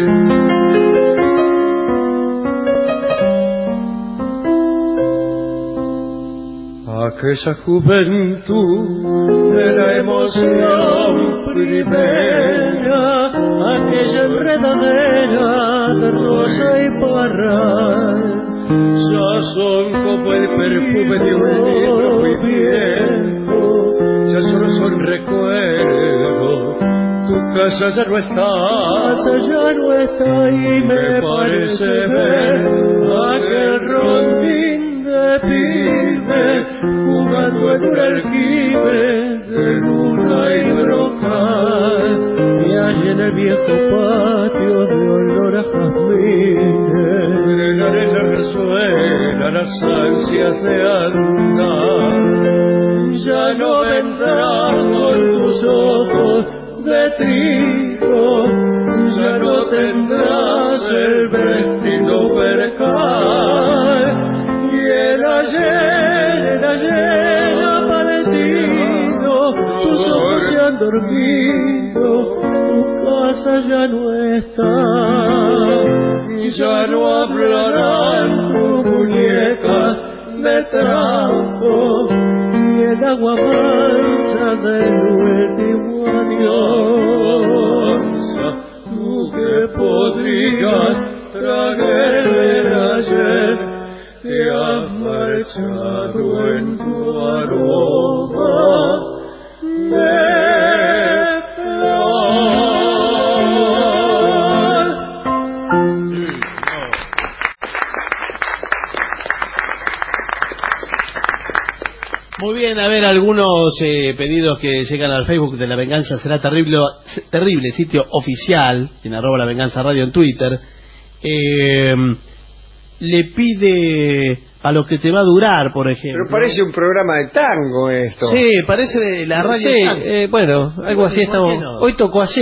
C: Aquella juventud de la emoción primera, aquella enredadera de rosa y parral, ya son como el perfume de un libro muy viejo, ya solo son recuerdos. Tu casa ya no está, casa ya no está, y me parece ver aquel rondín de pibe jugando en un aljibe de luna y brocal, y allí en el viejo patio de olor a jazmines, en la arena resuenan las ansias de andar. Ya no vendrán con tus ojos de trigo, ya no tendrás el vestido percal, y el ayer, el ayer ha parecido, tus ojos se han dormido, tu casa ya no está, y ya no hablarán tus muñecas de trapo, y el agua mansa del último adiós. Tú que podrías traer el ayer, te has marchado en tu aroma de flor.
E: Muy bien, a ver, algunos eh, pedidos que llegan al Facebook de La Venganza Será Terrible, terrible sitio oficial, en arroba La Venganza Radio en Twitter, eh, le pide a lo que te va a durar, por ejemplo.
D: Pero parece un programa de tango esto.
E: Sí, parece de la radio.
L: Sí,
E: tango.
L: eh, bueno, algo así estamos.
E: No?
L: Hoy tocó así.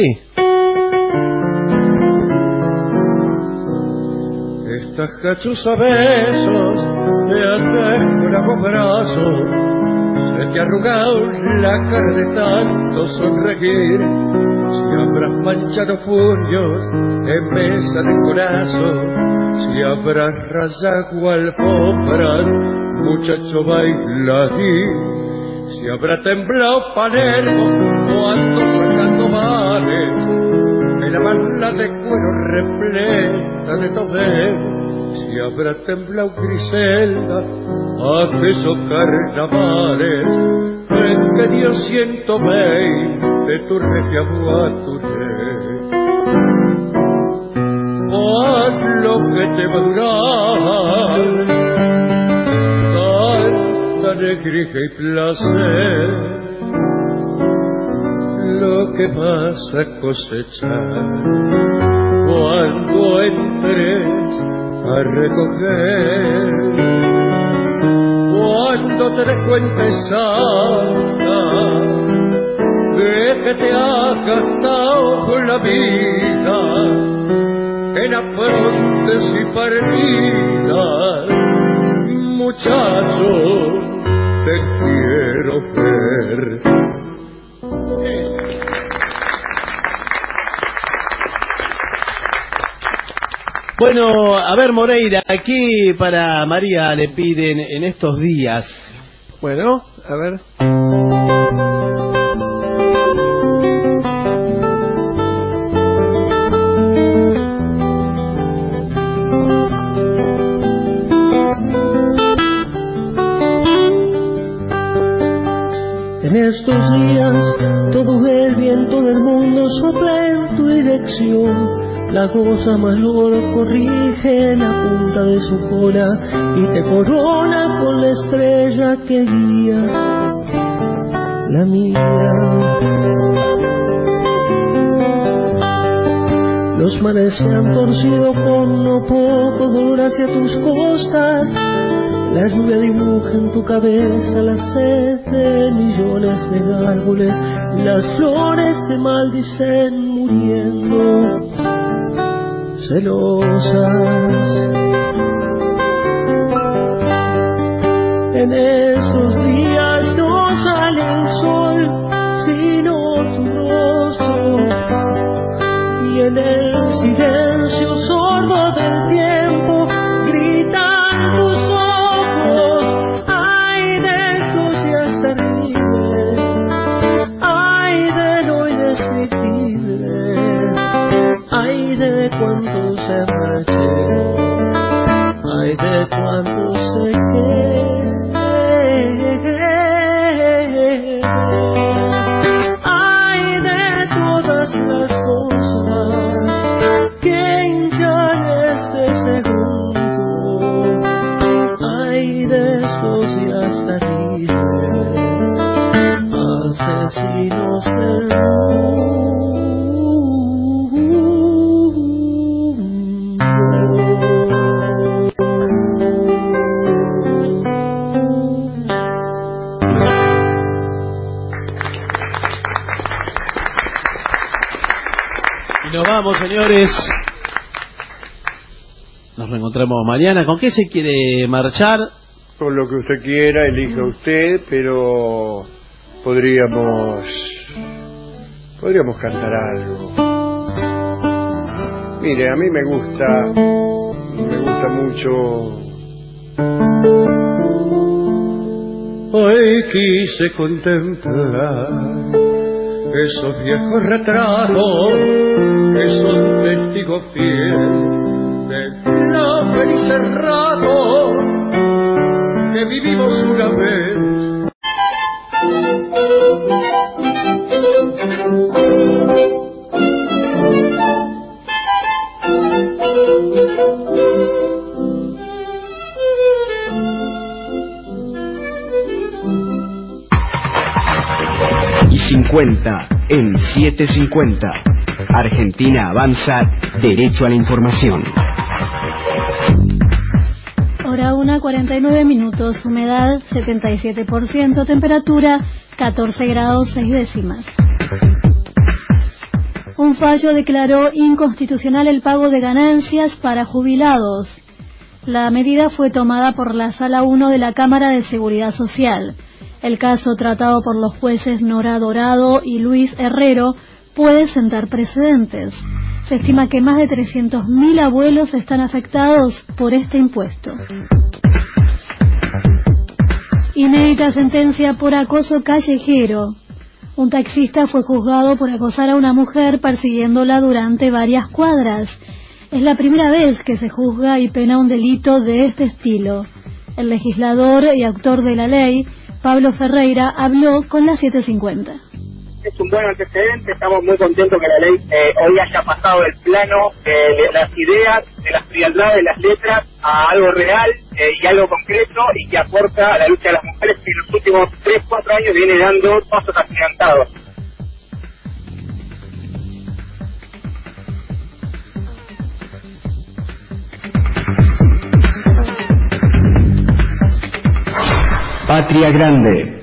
C: Estas cachuzas besos te hacen con brazos, se te ha arrugado la cara de tanto sonreír, si habrás manchado furios en mesa de corazón, si habrás rasgado alfombras, muchacho bailarín, si habrá temblado Palermo o ando sacando mares, en la mala de cuero repleta de tober, si habrá temblado Griselda aquellos carnavales en que dio ciento veinte tu regia Guaturé. Haz lo que te va a durar tanta negrija y placer, lo que vas a cosechar cuando entres a recoger, cuando te des cuenta exacta de que te has gastado la vida en afrontes y partidas. Muchacho, te quiero ver.
E: Bueno, a ver, Moreira, aquí para María le piden en estos días. Bueno, a ver.
C: En estos días todo el viento del mundo sopla en tu dirección. La cosa mayor corrige la punta de su cola y te corona con la estrella que guía la mía. Los mares se han torcido con no poco dolor hacia tus costas. La lluvia dibuja en tu cabeza la sed de millones de árboles. Las flores te maldicen muriendo celosas. En esos días no sale el sol sino tu rostro, y en el silencio sordo del tiempo gritan tus ojos. Ay de esos días terribles, ay de lo indescriptible, ay de cuánto se marche, ay de cuánto se quede, ay de todas las cosas que hinchan este segundo, ay de esos días terribles, asesinos del mundo.
E: Nos vamos, señores. Nos reencontramos mañana. ¿Con qué se quiere marchar?
D: Con lo que usted quiera, elija usted, pero podríamos podríamos cantar algo. Mire, a mí me gusta me gusta mucho. Hoy quise contemplar esos viejos retratos que son testigos fieles de la feliz rato que vivimos una vez.
S: Y cincuenta en setecientos cincuenta. Argentina avanza, derecho a la información.
T: Hora una, cuarenta y nueve minutos, humedad setenta y siete por ciento, temperatura catorce grados seis décimas. Un fallo declaró inconstitucional el pago de ganancias para jubilados. La medida fue tomada por la Sala uno de la Cámara de Seguridad Social. El caso, tratado por los jueces Nora Dorado y Luis Herrero, puede sentar precedentes. Se estima que más de trescientos mil abuelos están afectados por este impuesto. Inédita sentencia por acoso callejero. Un taxista fue juzgado por acosar a una mujer persiguiéndola durante varias cuadras. Es la primera vez que se juzga y pena un delito de este estilo. El legislador y autor de la ley, Pablo Ferreira, habló con la setecientos cincuenta.
F: Es un buen antecedente, estamos muy contentos que la ley eh, hoy haya pasado del plano eh, de las ideas, de las frialdades, de las letras, a algo real eh, y algo concreto, y que aporta a la lucha de las mujeres que en los últimos tres cuatro años viene dando pasos agigantados.
S: Patria Grande.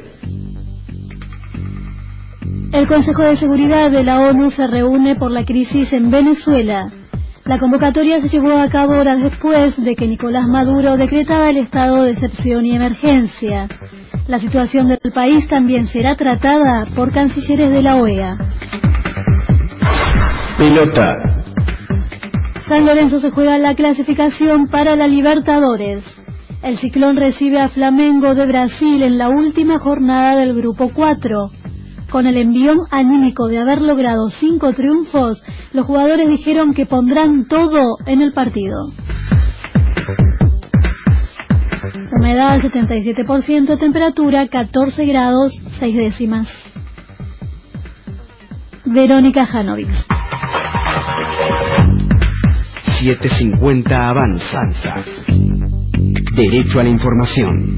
T: El Consejo de Seguridad de la ONU se reúne por la crisis en Venezuela. La convocatoria se llevó a cabo horas después de que Nicolás Maduro decretara el estado de excepción y emergencia. La situación del país también será tratada por cancilleres de la O E A.
S: Pelota.
T: San Lorenzo se juega la clasificación para la Libertadores. El Ciclón recibe a Flamengo de Brasil en la última jornada del Grupo cuatro. Con el envión anímico de haber logrado cinco triunfos, los jugadores dijeron que pondrán todo en el partido. Humedad setenta y siete por ciento, temperatura catorce grados seis décimas. Verónica Janovic.
S: setecientos cincuenta Avanza. Derecho a la información.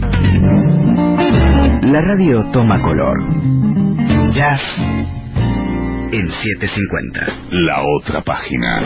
S: La radio toma color. Jazz en setecientos cincuenta.
B: La otra página.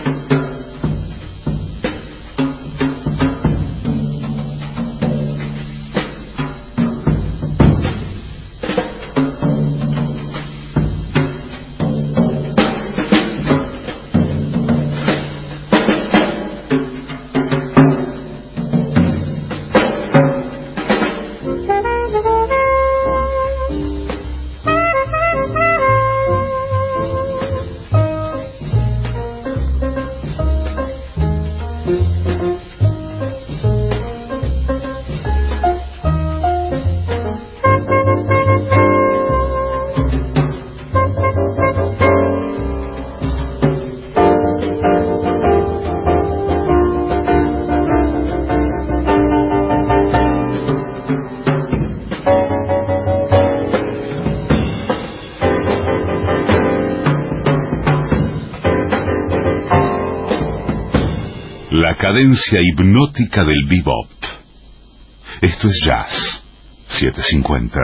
B: La cadencia hipnótica del bebop. Esto es Jazz setecientos cincuenta.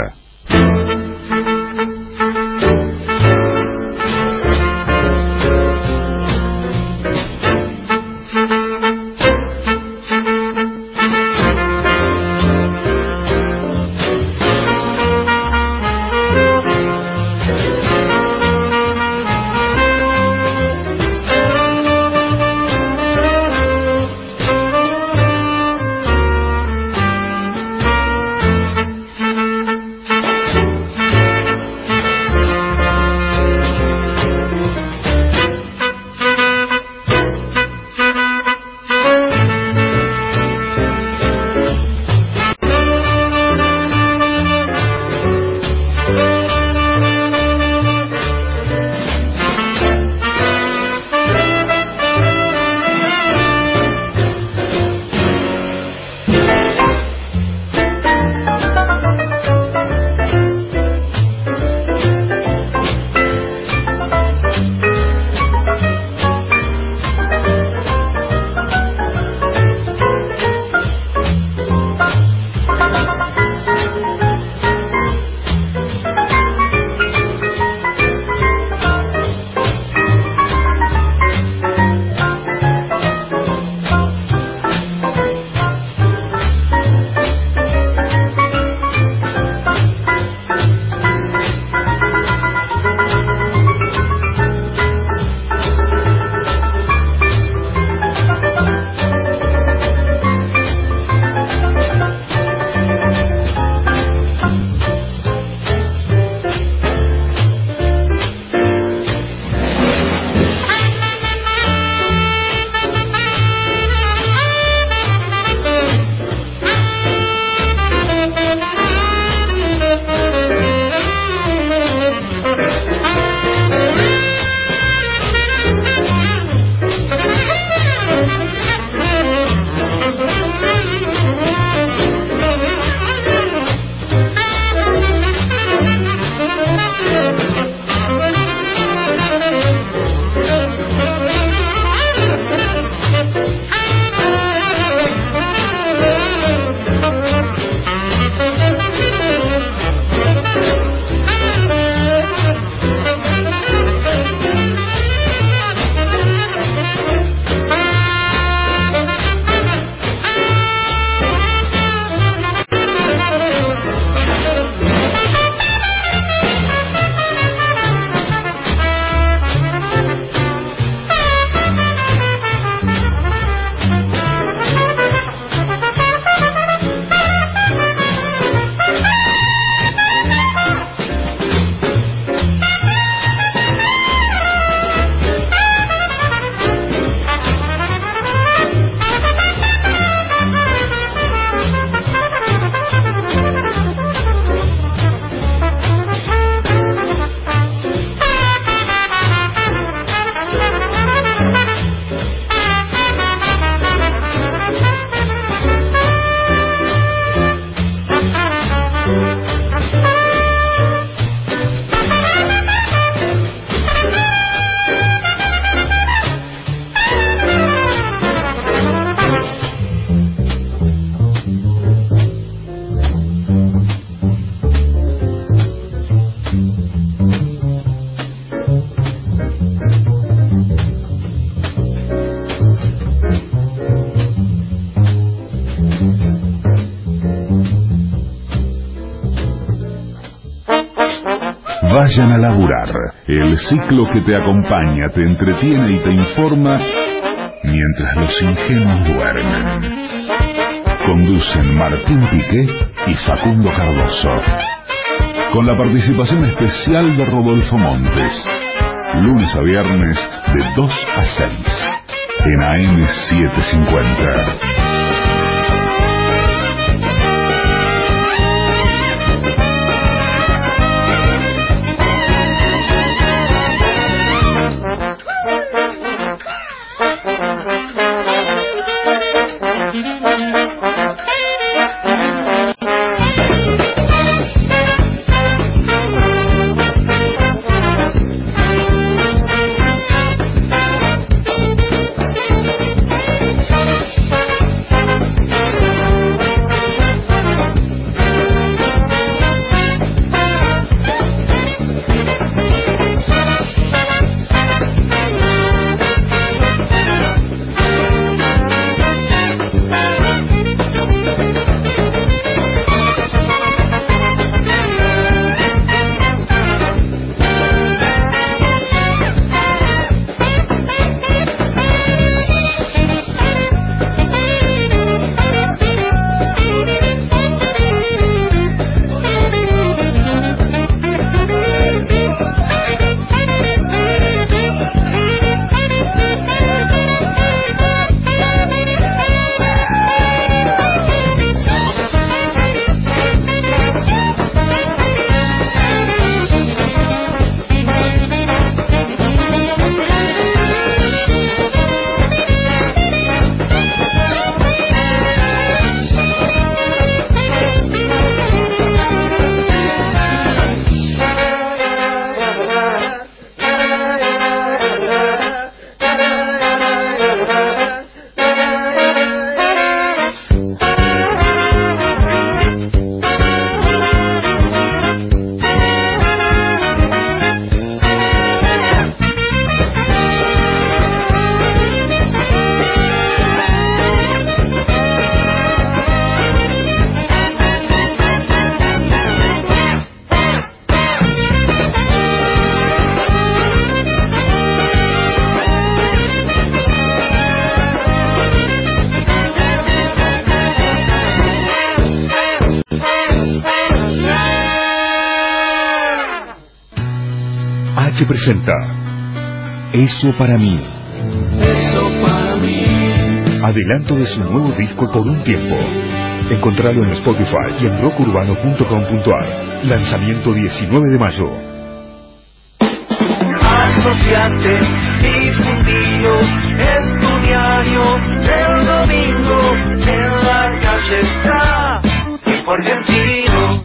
B: Vayan a laburar, el ciclo que te acompaña, te entretiene y te informa mientras los ingenuos duermen. Conducen Martín Piqué y Facundo Cardoso, con la participación especial de Rodolfo Montes, lunes a viernes de dos a seis, en A M setecientos cincuenta.
H: Presenta Eso para mí.
O: Eso para mí.
H: Adelanto de su nuevo disco por un tiempo. Encontralo en Spotify y en rock urbano punto com punto a r. Lanzamiento diecinueve de mayo.
O: Asociate, difundidos, es tu diario, el domingo, en la calle está, tipo argentino.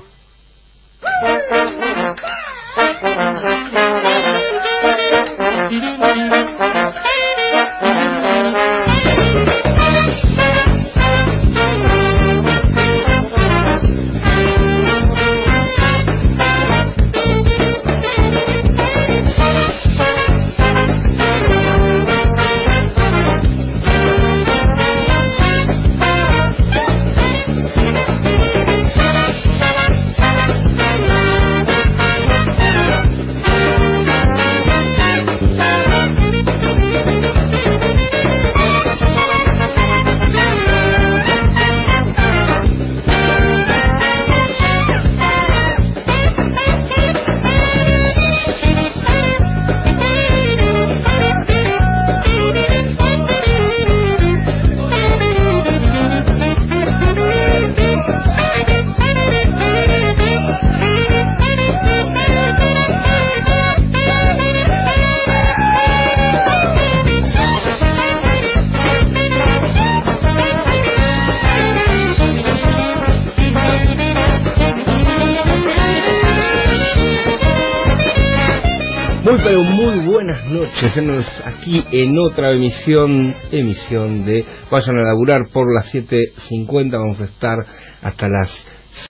K: Muy pero muy buenas noches, aquí en otra emisión, emisión de Vayan a Laburar por las siete cincuenta, vamos a estar hasta las